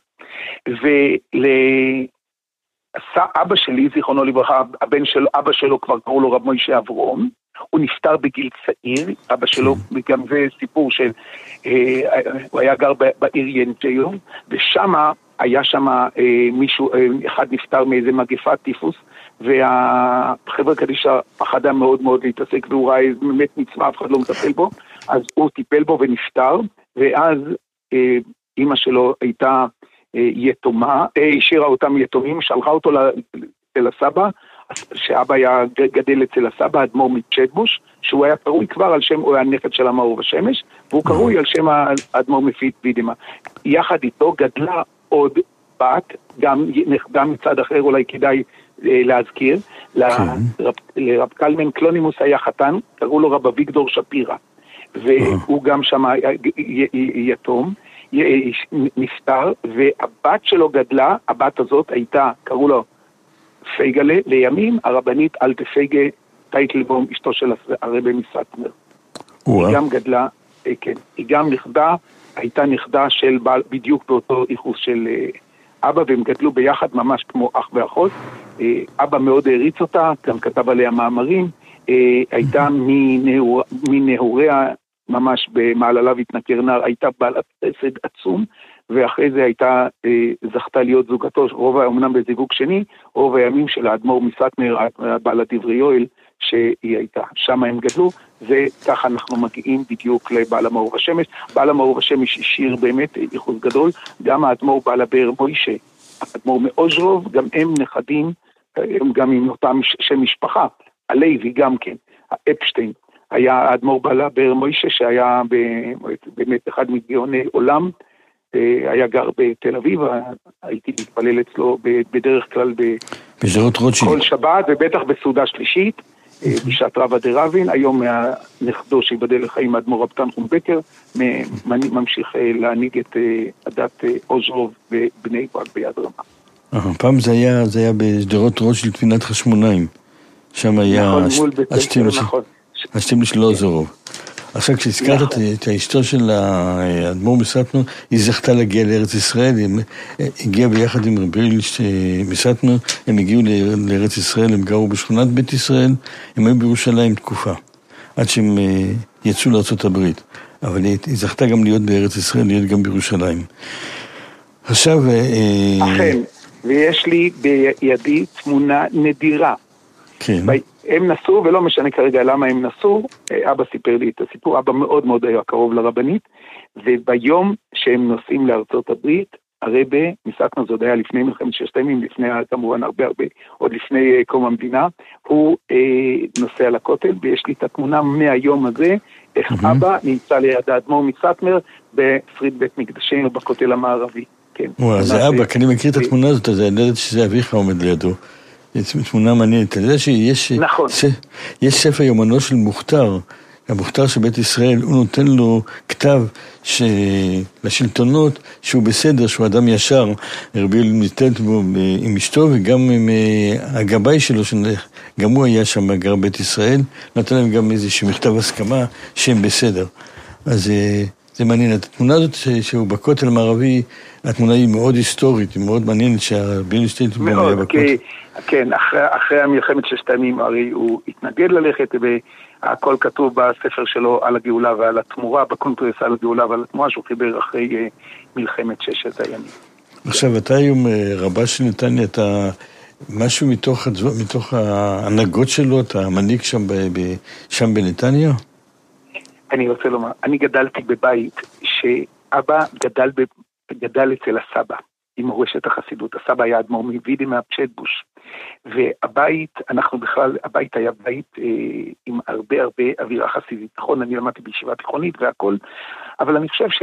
ולאבא שלי, זיכרונו לברכה, הבן של אבא שלו כבר קראו לו רב מוישה אברום, הוא נפטר בגיל צעיר, אבא שלו, גם זה סיפור של, הוא היה גר בעיר ינטיו, ושם היה שם מישהו, אחד נפטר מאיזה מגפת טיפוס, והחבר'ה קדישא פחדה מאוד מאוד להתעסק, והוא ראה באמת מצווה, אף אחד לא מטפל בו, אז הוא טיפל בו ונפטר, ואז אמא שלו הייתה יתומה, השאירה אותם יתומים, שלחה אותו אצל הסבא, שאבא היה גדל אצל הסבא, האדמו"ר מצ'טבוש, שהוא היה קרוי כבר על שם, הוא היה נכד של המאור והשמש, והוא קרוי על שם האדמו"ר מווידמה. יחד איתו גדלה עוד בת, גם נכדה מצד אחר, אולי כדאי להזכיר, לרב קלמן קלונימוס היה חתן, קראו לו רב אביגדור שפירא, והוא גם שם יתום, נפטר, והבת שלו גדלה, הבת הזאת הייתה, קראו לו פייגלה, לימים הרבנית אלטה פייגה טייטלבום, אשתו של הרבי מסטמר. היא גם גדלה, כן, היא גם נכדה, הייתה נכדה של בעל, בדיוק באותו ייחוס של אבא, והם גדלו ביחד ממש כמו אח ואחות. אבא מאוד העריץ אותה, גם כתב עליה מאמרים, הייתה מנהור, מנהוריה, ממש במעלליו התנכר נער, הייתה בעלת חסד עצום, ואחרי זה הייתה, זכתה להיות זוגתו, רוב האמנם בזיווג שני, רוב הימים של האדמו"ר מסטמר, בעלת דברי יואל, שהיא הייתה. שם הם גדלו, וככה אנחנו מגיעים בדיוק לבעל המאור והשמש. בעל המאור והשמש השאיר באמת ייחוס גדול, גם האדמו"ר בעל הבאר מוישה, האדמו"ר מאוז'רוב, גם הם נכדים, הם גם עם אותם שם משפחה, הלוי גם כן, האפשטיין, היה האדמו"ר בעל הבאר מוישה, שהיה באמת אחד מגאוני עולם, היה גר בתל אביב, הייתי מתפלל אצלו בדרך כלל בכל שבת, ובטח בסעודה שלישית, בשעת רבא דרבין, היום מהנכדו שיבדל לחיים האדמו"ר רב תנחום בקר, ממשיך להנהיג את הדת אוז'רוב ובני ברק ביד רמה. פעם זה היה, זה היה בשדרות רוטשילד פינת חשמונאים, שם היה השתים של אוז'רוב. עכשיו כשהזכרת את האשתו של האדמו"ר מסטמר, היא זכתה להגיע לארץ ישראל, היא הגיעה ביחד עם רבי מסטמר, הם הגיעו לארץ ישראל, הם גרו בשכונת בית ישראל, הם היו בירושלים תקופה, עד שהם יצאו לארצות הברית, אבל היא זכתה גם להיות בארץ ישראל, להיות גם בירושלים. עכשיו... אכן, ויש לי בידי תמונה נדירה. כן. הם נסעו, ולא משנה כרגע למה הם נסעו, אבא סיפר לי את הסיפור, אבא מאוד מאוד היה קרוב לרבנית, וביום שהם נוסעים לארצות הברית, הרבי מסטמר, זה עוד היה לפני מלחמת ששת הימים, לפני כמובן הרבה הרבה, עוד לפני קום המדינה, הוא אה, נוסע לכותל, ויש לי את התמונה מהיום הזה, איך mm-hmm. אבא נמצא ליד האדמו"ר מסטמר, בפריד בית מקדשנו בכותל המערבי. כן. וואו, זה אבא, כי אני מכיר את התמונה הזאת, אז אני יודעת שזה אביך עומד לידו. תמונה מעניינת, אתה יודע שיש נכון. ש, יש ספר יומנו של מוכתר, המוכתר של בית ישראל, הוא נותן לו כתב ש, לשלטונות שהוא בסדר, שהוא אדם ישר, רבי אליהו ניתן בו עם אשתו וגם עם הגבאי שלו, גם הוא היה שם בגר בית ישראל, נתן להם גם איזשהו מכתב הסכמה שהם בסדר. אז זה מעניין, התמונה הזאת שהוא בכותל המערבי, התמונה היא מאוד היסטורית, היא מאוד מעניינת שהרבי אליהו ניתן בו היה בכותל. כן, אחרי, אחרי המלחמת ששת הימים, הרי הוא התנגד ללכת, והכל כתוב בספר שלו על הגאולה ועל התמורה, בקונטרס על הגאולה ועל התמורה, שהוא חיבר אחרי מלחמת ששת הימים. עכשיו, אתה היום רבה של נתניה, אתה משהו מתוך, מתוך ההנהגות שלו, אתה מנהיג שם, ב, ב, שם בנתניה? אני רוצה לומר, אני גדלתי בבית שאבא גדל, ב, גדל אצל הסבא. עם מורשת החסידות. הסבא היה אדמו"ר מווידמה צ'טבוש. והבית, אנחנו בכלל, הבית היה בית אה, עם הרבה הרבה אווירה חסידית. נכון, אני למדתי בישיבה תיכונית והכל, אבל אני חושב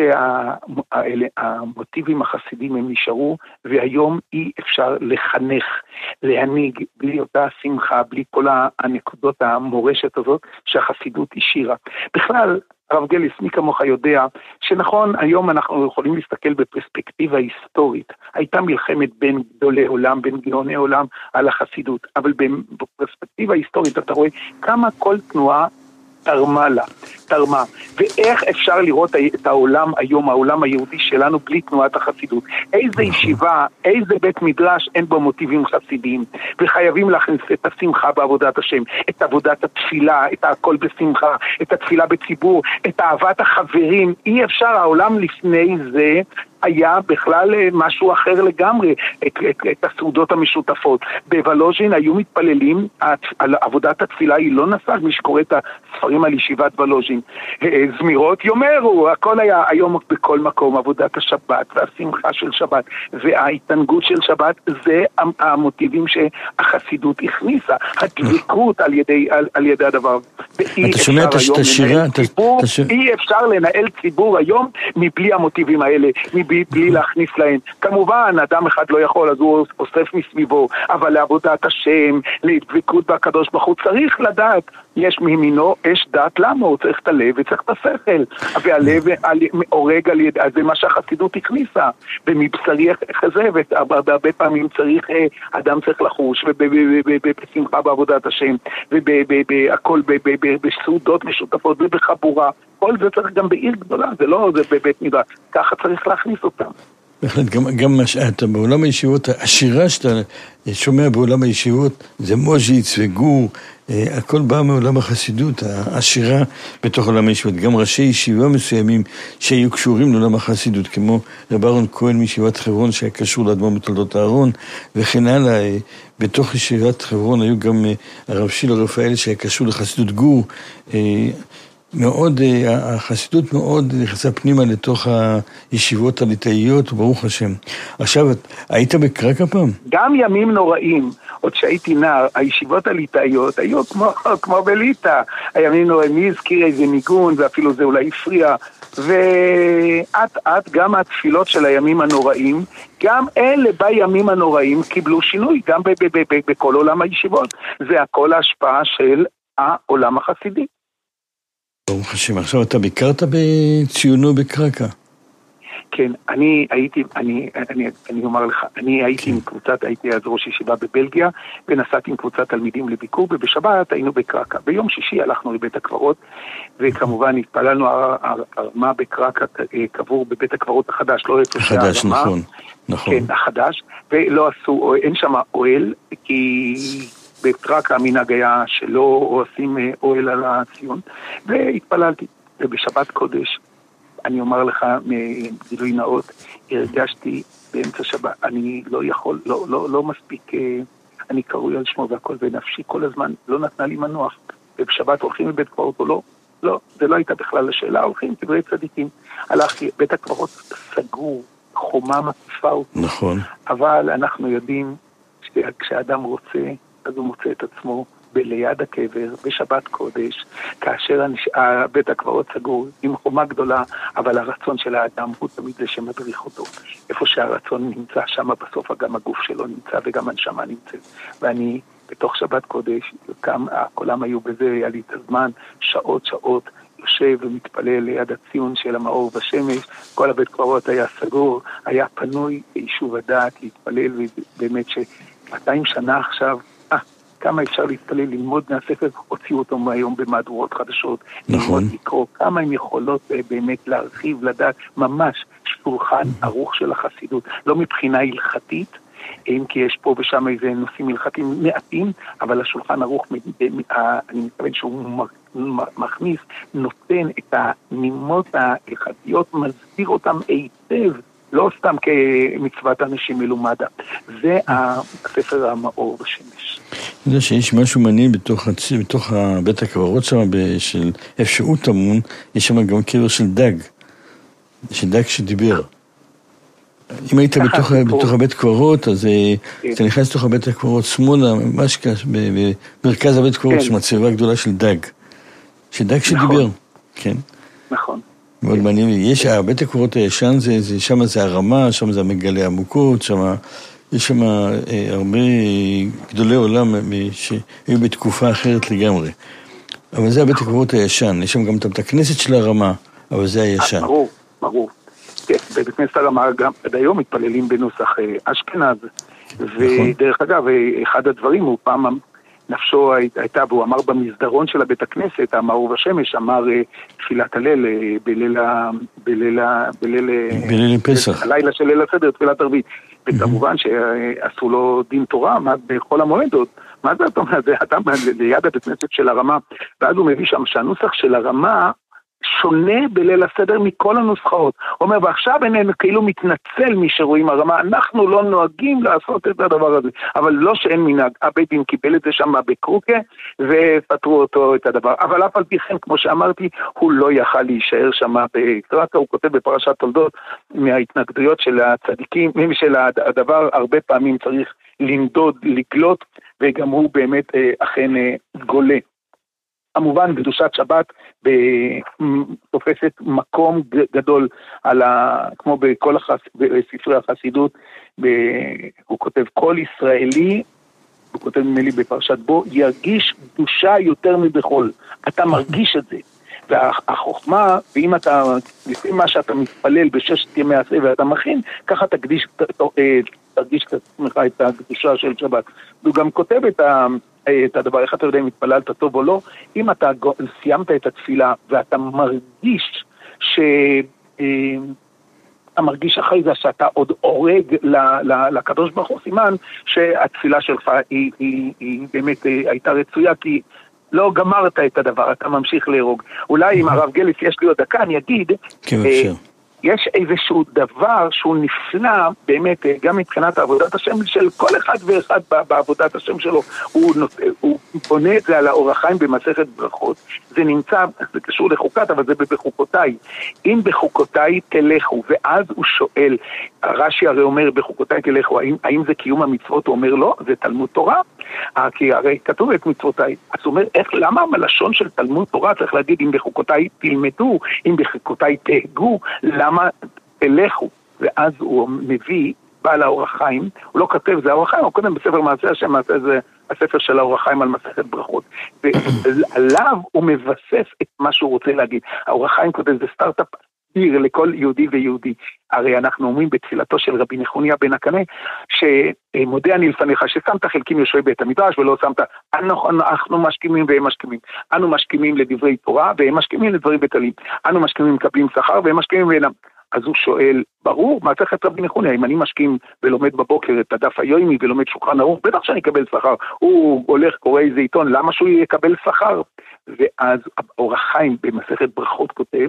שהמוטיבים החסידים הם נשארו, והיום אי אפשר לחנך, להניג, בלי אותה שמחה, בלי כל הנקודות המורשת הזאת שהחסידות השאירה. בכלל, הרב גליס, מי כמוך יודע, שנכון, היום אנחנו יכולים להסתכל בפרספקטיבה היסטורית. הייתה מלחמת בין גדולי עולם, בין גאוני עולם על החסידות, אבל בפרספקטיבה היסטורית אתה רואה כמה כל תנועה תרמה לה, תרמה. ואיך אפשר לראות את העולם היום, העולם היהודי שלנו, בלי תנועת החסידות? איזה ישיבה, איזה בית מדרש אין בו מוטיבים חסידיים, וחייבים להכניס את השמחה בעבודת השם, את עבודת התפילה, את הכל בשמחה, את התפילה בציבור, את אהבת החברים. אי אפשר, העולם לפני זה היה בכלל משהו אחר לגמרי, את, את, את הסעודות המשותפות. בוולוז'ין היו מתפללים, על עבודת התפילה היא לא נסעה, מי שקורא את הספרים על ישיבת וולוז'ין. זמירות יאמרו, הכל היה היום בכל מקום, עבודת השבת והשמחה של שבת וההתענגות של שבת, זה המוטיבים שהחסידות הכניסה, הדבקות על ידי, על, על ידי הדבר. אתה שומע את השירה? אי אפשר לנהל ציבור היום מבלי המוטיבים האלה, מבלי בלי להכניס להם. כמובן, אדם אחד לא יכול, אז הוא אוסף מסביבו, אבל לעבודת השם, לדבקות בקדוש ברוך הוא, צריך לדעת, יש מימינו, יש דעת למה, הוא צריך את הלב וצריך את השכל, והלב הורג על יד, אז זה מה שהחסידות הכניסה, ומבשרי חזה, והרבה פעמים צריך, אדם צריך לחוש, ובשמחה בעבודת השם, והכל בסעודות משותפות, ובחבורה, כל זה צריך גם בעיר גדולה, זה לא זה בבית מדרש, ככה צריך להכניס אותם. בהחלט, גם, גם אתה בעולם הישיבות, השירה שאתה שומע בעולם הישיבות, זה מוז'יץ וגור, הכל בא מעולם החסידות, השירה בתוך עולם הישיבות, גם ראשי ישיבה מסוימים שהיו קשורים לעולם החסידות, כמו רב אהרון כהן מישיבת חברון שהיה קשור לאדמו"ר מתולדות אהרון, וכן הלאה, בתוך ישיבת חברון היו גם הרב שילה רפאל שהיה קשור לחסידות גור, מאוד, החסידות מאוד נכנסה פנימה לתוך הישיבות הליטאיות, ברוך השם. עכשיו, היית בקרקע פעם? גם ימים נוראים, עוד שהייתי נער, הישיבות הליטאיות היו כמו, כמו בליטא. הימים נוראים, מי הזכיר איזה ניגון, ואפילו זה אולי הפריע. ואת, את, גם התפילות של הימים הנוראים, גם אלה בימים הנוראים קיבלו שינוי, גם בכל עולם הישיבות. זה הכל ההשפעה של העולם החסידי. ברוך השם, עכשיו אתה ביקרת בציונו בקרקע? כן, אני הייתי, אני, אני, אני אומר לך, אני הייתי עם קבוצת, הייתי אז ראש ישיבה בבלגיה, ונסעתי עם קבוצת תלמידים לביקור, ובשבת היינו בקרקע. ביום שישי הלכנו לבית הקברות, וכמובן התפללנו, הרמה בקרקע קבור בבית הקברות החדש, לא איפה שהרמה. החדש, נכון, נכון. כן, החדש, ולא עשו, אין שם אוהל, כי בקרקע המנהג היה שלא עושים אוהל על הציון, והתפללתי, ובשבת קודש, אני אומר לך מגילוי נאות, הרגשתי באמצע שבת, אני לא יכול, לא, לא, לא מספיק, אני קרוי על שמו והכל, ונפשי כל הזמן לא נתנה לי מנוח, ובשבת הולכים לבית קברות או לא, לא, זה לא הייתה בכלל השאלה, הולכים כברי צדיקים, הלכתי, בית הקברות סגור, חומה מקיפה אותי, נכון. אבל אנחנו יודעים שכשאדם רוצה, אז הוא מוצא את עצמו בליד הקבר, בשבת קודש, כאשר בית הקברות סגור, עם חומה גדולה, אבל הרצון של האדם הוא תמיד זה שמדריך אותו. איפה שהרצון נמצא, שם בסוף גם הגוף שלו נמצא, וגם הנשמה נמצאת. ואני, בתוך שבת קודש, כולם היו בזה, היה לי את הזמן, שעות, שעות, יושב ומתפלל ליד הציון של המאור בשמש, כל הבית קברות היה סגור, היה פנוי ביישוב הדעת להתפלל, ובאמת ש-מאתיים שנה עכשיו, כמה אפשר להתפלל, ללמוד מהספר, הוציאו אותו היום במהדורות חדשות, נכון. ללמוד לקרוא, כמה הם יכולות באמת להרחיב, לדעת, ממש שולחן ערוך של החסידות, לא מבחינה הלכתית, אם כי יש פה ושם איזה נושאים הלכתיים מעטים, אבל השולחן ערוך, אני מתכוון שהוא מכניס, נותן את הנימות ההלכתיות, מסביר אותם היטב, לא סתם כמצוות אנשים מלומדה. זה הספר המאור בשמש. אני יודע שיש משהו מעניין בתוך, בתוך בית הקברות שם, של איפה שהוא טמון, יש שם גם קבר של דג, של דג שדיבר. אם היית בתוך, בתוך הבית קברות, אז אתה נכנס לתוך הבית הקברות שמאלה, ממש במרכז הבית קברות, יש מצבה גדולה של דג. שדג שדיבר, כן. נכון. מאוד מעניין. יש, הבית הקברות הישן, שם זה הרמה, שם זה המגלה עמוקות, שם, יש שם הרבה גדולי עולם שהיו בתקופה אחרת לגמרי. אבל זה הבית הקברות הישן, יש שם גם את הכנסת של הרמה, אבל זה הישן. ברור, ברור. כן, בבית כנסת הרמה גם עד היום מתפללים בנוסח אשכנז, ודרך אגב, אחד הדברים הוא פעם נפשו הייתה, והוא אמר במסדרון של הבית הכנסת, המאור בשמש, אמר תפילת הלל בליל בליל בליל פסח, הלילה של ליל הסדר, תפילת ערבית, וכמובן שעשו לו דין תורה בכל המועדות. מה זה אתה אומר? זה אתה ליד הבית כנסת של הרמה, ואז הוא מביא שם שהנוסח של הרמה שונה בליל הסדר מכל הנוסחאות. הוא אומר, ועכשיו איננו כאילו מתנצל מי שרואים הרמה, אנחנו לא נוהגים לעשות את הדבר הזה, אבל לא שאין מנהג, הבית דין קיבל את זה שם בקרוקה, ופתרו אותו את הדבר. אבל אף על פי כן, כמו שאמרתי, הוא לא יכל להישאר שם בקרקע, הוא כותב בפרשת תולדות, מההתנגדויות של הצדיקים, של הדבר, הרבה פעמים צריך לנדוד, לגלות, וגם הוא באמת אכן גולה. כמובן, קדושת שבת תופסת מקום גדול על ה... כמו בכל החס... בספרי החסידות, ב... הוא כותב כל ישראלי, הוא כותב ממני בפרשת בו, ירגיש קדושה יותר מבכל. אתה מרגיש את זה. והחוכמה, ואם אתה, לפי מה שאתה מתפלל בששת ימי עשה ואתה מכין, ככה תקדיש, תרגיש את עצמך את הקדושה של שבת. הוא גם כותב את ה... את הדבר, איך אתה יודע אם התפללת טוב או לא, אם אתה סיימת את התפילה ואתה מרגיש ש... אתה מרגיש אחרי זה שאתה עוד הורג לקדוש ברוך הוא, סימן שהתפילה שלך היא, היא, היא באמת הייתה רצויה, כי לא גמרת את הדבר, אתה ממשיך להרוג. אולי אם הרב גליס יש לי עוד דקה, אני אגיד, יש איזשהו דבר שהוא נפלא, באמת, גם מבחינת עבודת השם של כל אחד ואחד בעבודת השם שלו, הוא, הוא בונה את זה על האור החיים במסכת ברכות, זה נמצא, זה קשור לחוקת, אבל זה בחוקותיי. אם בחוקותיי תלכו, ואז הוא שואל, רש"י הרי אומר, בחוקותיי תלכו, האם, האם זה קיום המצוות? הוא אומר, לא, זה תלמוד תורה, כי הרי כתוב את מצוותיי. אז הוא אומר, איך, למה בלשון של תלמוד תורה צריך להגיד, אם בחוקותיי תלמדו, אם בחוקותיי תהגו, למה תלכו? ואז הוא מביא, בעל האור החיים, הוא לא כותב, זה האור החיים, הוא קודם בספר מעשה השם, מעשה זה הספר של האור החיים על מסכת ברכות, ועליו הוא מבסס את מה שהוא רוצה להגיד. האור החיים כותב, זה סטארט-אפ עיר לכל יהודי ויהודי. הרי אנחנו אומרים בתפילתו של רבי נחוניה בן הקנה, שמודה אני לפניך, ששמת חלקים יושבי בית המדרש ולא שמת, אנחנו משכימים והם משכימים. אנו משכימים לדברי תורה והם משכימים לדברי בטלים. אנו משכימים מקבלים שכר והם משכימים ואינם. אז הוא שואל, ברור, מה צריך את רבי נחוניה? אם אני משכים ולומד בבוקר את הדף היומי ולומד שולחן ערוך, בטח שאני אקבל שכר. הוא הולך, קורא איזה עיתון, למה שהוא יקבל שכר? ואז אור החיים במסכת ברכות כותב,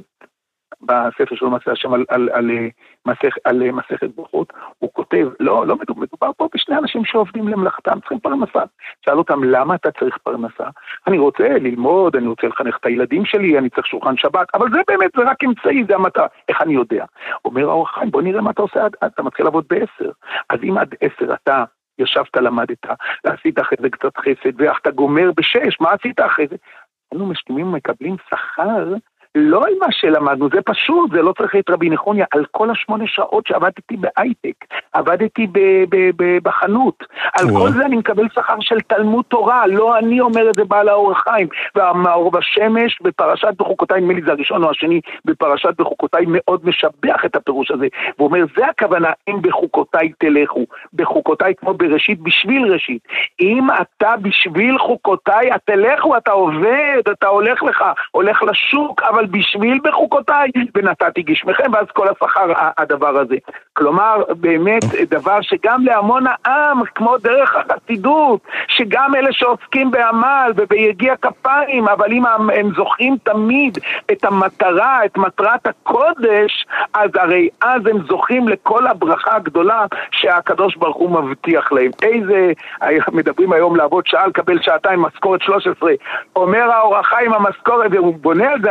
בספר שלו מסע השם על, על, על, מסך, על מסכת ברכות, הוא כותב, לא, לא מדובר, מדובר פה בשני אנשים שעובדים למלאכתם, צריכים פרנסה. שאל אותם, למה אתה צריך פרנסה? אני רוצה ללמוד, אני רוצה לחנך את הילדים שלי, אני צריך שולחן שבת, אבל זה באמת, זה רק אמצעי, זה המטרה. איך אני יודע? אומר האור החיים, בוא נראה מה אתה עושה עד, אתה מתחיל לעבוד בעשר. אז אם עד עשר אתה ישבת, למדת, ועשית אחרי זה קצת חסד, ואתה גומר בשש, מה עשית אחרי זה? אנו משכימים ומקבלים שכר, לא על מה שלמדנו, זה פשוט, זה לא צריך את רבי נחוניה, על כל השמונה שעות שעבדתי בהייטק, עבדתי ב- ב- ב- בחנות, על כל זה אני מקבל שכר של תלמוד תורה, לא אני אומר את זה בעל האור החיים, והאור בשמש בפרשת בחוקותיי, נדמה לי זה הראשון או השני, בפרשת בחוקותיי מאוד משבח את הפירוש הזה, ואומר, זה הכוונה, אם בחוקותיי תלכו, בחוקותיי כמו בראשית, בשביל ראשית, אם אתה בשביל חוקותיי, אתה תלכו, אתה עובד, אתה הולך לך, הולך לשוק, אבל בשביל בחוקותיי, ונתתי גשמכם, ואז כל השכר הדבר הזה. כלומר, באמת דבר שגם להמון העם, כמו דרך החסידות, שגם אלה שעוסקים בעמל וביגיע כפיים, אבל אם הם זוכים תמיד את המטרה, את מטרת הקודש, אז הרי אז הם זוכים לכל הברכה הגדולה שהקדוש ברוך הוא מבטיח להם. איזה, מדברים היום לעבוד שעה, לקבל שעתיים, משכורת שלוש עשרה. אומר האור החיים המשכורת, והוא בונה על זה המאור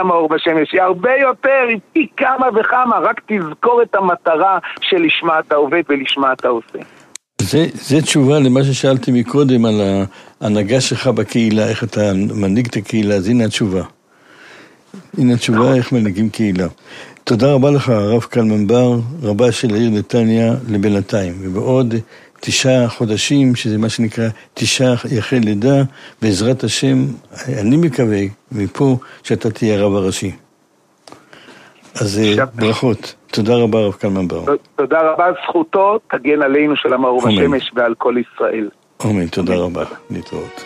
השמש, היא הרבה יותר, היא פי כמה וכמה, רק תזכור את המטרה של לשמה אתה עובד ולשמה אתה עושה. זה, זה תשובה למה ששאלתי מקודם על ההנהגה שלך בקהילה, איך אתה מנהיג את הקהילה, אז הנה התשובה. הנה התשובה איך מנהיגים קהילה. תודה רבה לך, הרב קלמן בר, רבה של העיר נתניה לבינתיים, ובעוד תשעה חודשים, שזה מה שנקרא תשעה יחי לידה, בעזרת השם, אני מקווה מפה שאתה תהיה הרב הראשי. אז ברכות. תודה רבה, הרב קלמן בר. תודה רבה, זכותו תגן עלינו של המאור השמש ועל כל ישראל. אמן, תודה רבה. להתראות.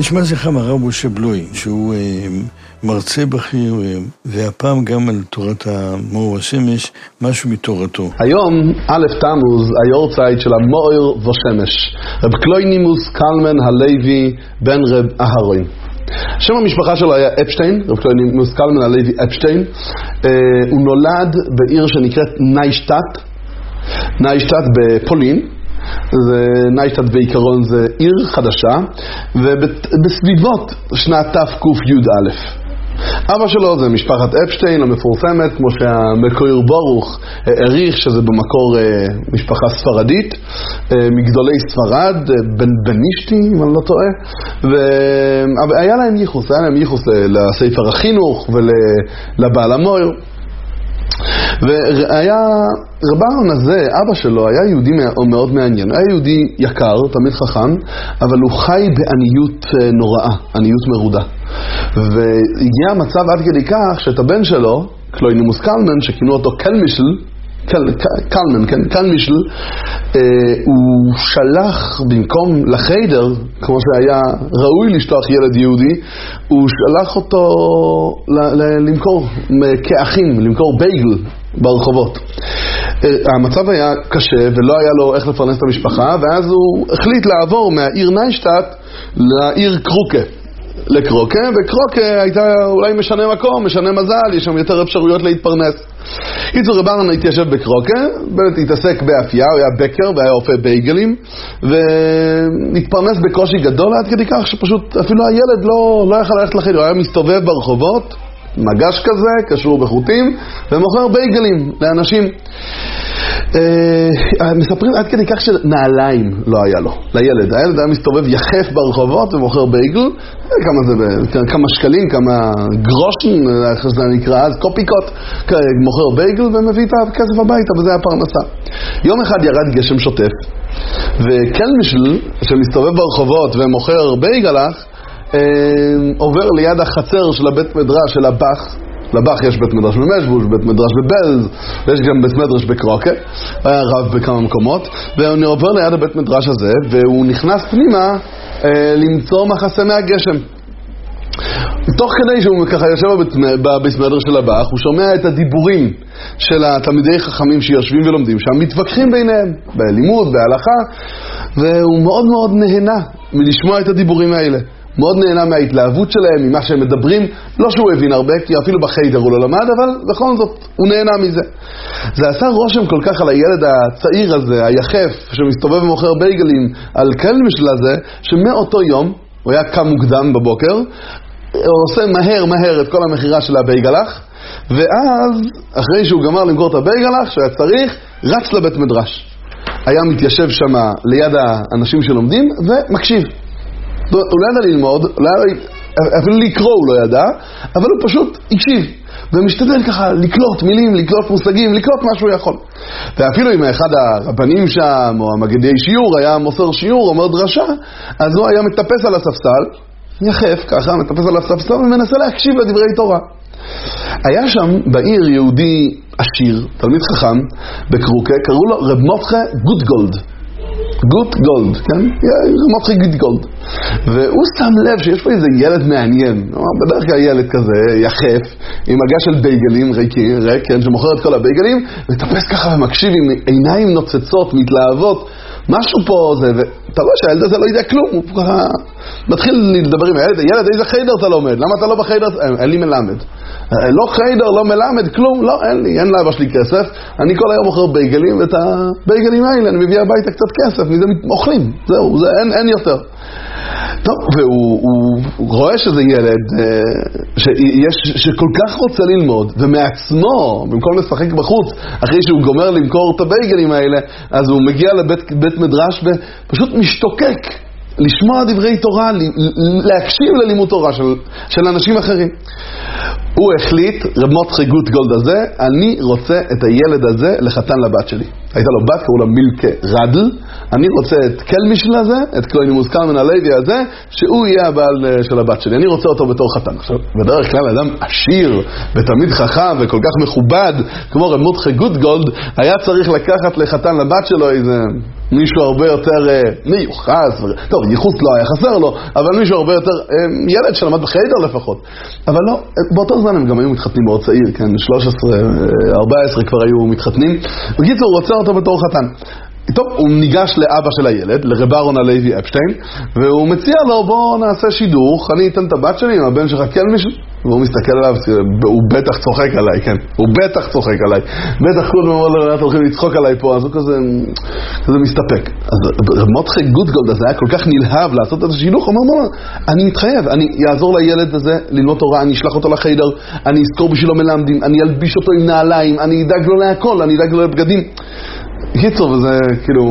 נשמע שיחה מהרב משה בלוי, שהוא מרצה בכיר, והפעם גם על תורת המאור והשמש, משהו מתורתו. היום, א' תמוז, היורצייט של המאור והשמש, רב קלוינימוס קלמן הלוי בן רב אהרון. שם המשפחה שלו היה אפשטיין, רב קלוינימוס קלמן הלוי אפשטיין. הוא נולד בעיר שנקראת ניישטאט, ניישטאט בפולין. זה ניישטאט בעיקרון זה עיר חדשה, ובסביבות שנת תק"י. אבא שלו זה משפחת אפשטיין המפורסמת, כמו שהמקור ברוך העריך שזה במקור משפחה ספרדית, מגדולי ספרד, בן בנישתי אם אני לא טועה, והיה להם ייחוס, היה להם ייחוס לספר החינוך ולבעל המויר. והיה רבן הזה, אבא שלו, היה יהודי מאוד מעניין, היה יהודי יקר, תמיד חכם, אבל הוא חי בעניות נוראה, עניות מרודה. והגיע המצב עד כדי כך שאת הבן שלו, קלוינימוס קלמן, שכינו אותו קלמישל, קל, קלמן, כן, קלמישל, אה, הוא שלח במקום לחיידר, כמו שהיה ראוי לשלוח ילד יהודי, הוא שלח אותו ל- ל- למכור כאחים, למכור בייגל ברחובות. אה, המצב היה קשה ולא היה לו איך לפרנס את המשפחה, ואז הוא החליט לעבור מהעיר ניישטאט לעיר קרוקה. לקרוקה, וקרוקה הייתה אולי משנה מקום, משנה מזל, יש שם יותר אפשרויות להתפרנס. קיצור, רבן התיישב בקרוקה, באמת התעסק באפייה, הוא היה בקר והיה אופה בייגלים, והתפרנס בקושי גדול עד כדי כך שפשוט אפילו הילד לא, לא יכל ללכת לחדר, הוא היה מסתובב ברחובות, מגש כזה, קשור בחוטים, ומוכר בייגלים לאנשים. אה, מספרים עד כדי כך שנעליים לא היה לו, לילד. הילד היה מסתובב יחף ברחובות ומוכר בייגל, כמה זה, כמה שקלים, כמה גרושן, איך זה נקרא אז, קופיקות, מוכר בייגל ומביא את הכסף הביתה, וזה היה פרנסה. יום אחד ירד גשם שוטף, וקלמישל, שמסתובב ברחובות ומוכר בייגלח, אה, עובר ליד החצר של הבית מדרש של הבח. לבח יש בית מדרש במשבוש, בית מדרש בבלז, ויש גם בית מדרש בקרוקה, היה רב בכמה מקומות, והוא עובר ליד הבית מדרש הזה, והוא נכנס פנימה אה, למצוא מחסה מהגשם. תוך כדי שהוא ככה יושב בבית מדרש של הבח, הוא שומע את הדיבורים של התלמידי חכמים שיושבים ולומדים שם, מתווכחים ביניהם, בלימוד, בהלכה, והוא מאוד מאוד נהנה מלשמוע את הדיבורים האלה. מאוד נהנה מההתלהבות שלהם, ממה שהם מדברים, לא שהוא הבין הרבה, כי אפילו בחיידר הוא לא למד, אבל בכל זאת הוא נהנה מזה. זה עשה רושם כל כך על הילד הצעיר הזה, היחף, שמסתובב ומוכר בייגלים, על קלמישל הזה, שמאותו יום, הוא היה קם מוקדם בבוקר, הוא עושה מהר מהר את כל המחירה של הבייגלח, ואז, אחרי שהוא גמר למכור את הבייגלח, שהיה צריך, רץ לבית מדרש. היה מתיישב שם ליד האנשים שלומדים, ומקשיב. הוא לא ידע ללמוד, אפילו לקרוא הוא לא ידע, אבל הוא פשוט הקשיב, ומשתדל ככה לקלוט מילים, לקלוט מושגים, לקלוט מה שהוא יכול. ואפילו אם אחד הרבנים שם, או המגדי שיעור, היה מוסר שיעור, אומר דרשה, אז הוא היה מטפס על הספסל, יחף ככה, מטפס על הספסל, ומנסה להקשיב לדברי תורה. היה שם בעיר יהודי עשיר, תלמיד חכם, בקרוקה, קראו לו רב מותחה גוטגולד. גוט גולד, כן? מותחי גוט גולד. והוא שם לב שיש פה איזה ילד מעניין. בדרך כלל ילד כזה יחף, עם מגש של בייגלים ריקים, ריק, כן? שמוכר את כל הבייגלים, מטפס ככה ומקשיב עם עיניים נוצצות, מתלהבות. משהו פה זה, ואתה רואה שהילד הזה לא יודע כלום, הוא ככה מתחיל לדבר עם הילד, ילד, איזה חיידר אתה לומד? למה אתה לא בחיידר? אין לי מלמד. לא חיידר, לא מלמד, כלום, לא, אין לי, אין לאבא שלי כסף, אני כל היום מוכר בייגלים, ואת הבייגלים האלה אני מביא הביתה קצת כסף, מזה אוכלים, זהו, זה, אין, אין יותר. טוב, והוא הוא, הוא רואה שזה ילד שיש, שכל כך רוצה ללמוד, ומעצמו, במקום לשחק בחוץ, אחרי שהוא גומר למכור את הבייגלים האלה, אז הוא מגיע לבית בית מדרש ופשוט משתוקק לשמוע דברי תורה, להקשיב ללימוד תורה של, של אנשים אחרים. הוא החליט, רב מותחי גוטגולד הזה, אני רוצה את הילד הזה לחתן לבת שלי. הייתה לו בת, קראו לה מילכה רדל, אני רוצה את קלמישל הזה, את קלונימוס קלמן הלוי הזה, שהוא יהיה הבעל של הבת שלי. אני רוצה אותו בתור חתן. עכשיו, בדרך כלל אדם עשיר ותמיד חכם וכל כך מכובד, כמו רב מרדכי גוטגולד, היה צריך לקחת לחתן לבת שלו איזה מישהו הרבה יותר אה, מיוחס, טוב, ייחוס לא היה חסר לו, אבל מישהו הרבה יותר, אה, ילד שלמד בחיידר לפחות. אבל לא, באותו זמן הם גם היו מתחתנים מאוד צעיר, כן, שלוש עשרה, ארבע עשרה כבר היו מתחתנים. בקיצור, הוא רוצה אותו בתור חתן. טוב, הוא ניגש לאבא של הילד, לרב אהרון הלוי אפשטיין, והוא מציע לו, בוא נעשה שידוך, אני אתן את הבת שלי עם הבן שלך קלמישל, והוא מסתכל עליו, הוא בטח צוחק עליי, כן, הוא בטח צוחק עליי, בטח כולם אמרו לו, אתם הולכים לצחוק עליי פה, אז הוא כזה, כזה מסתפק. אז רב מרדכי גוטגולד הזה היה כל כך נלהב לעשות את השידוך, הוא אומר, אני מתחייב, אני אעזור לילד הזה ללמוד תורה, אני אשלח אותו לחיידר, אני אזכור בשבילו מלמדים, אני אלביש אותו עם נעליים, אני אדאג לו להכל, אני אדאג לו לבגדים. קיצור, וזה כאילו,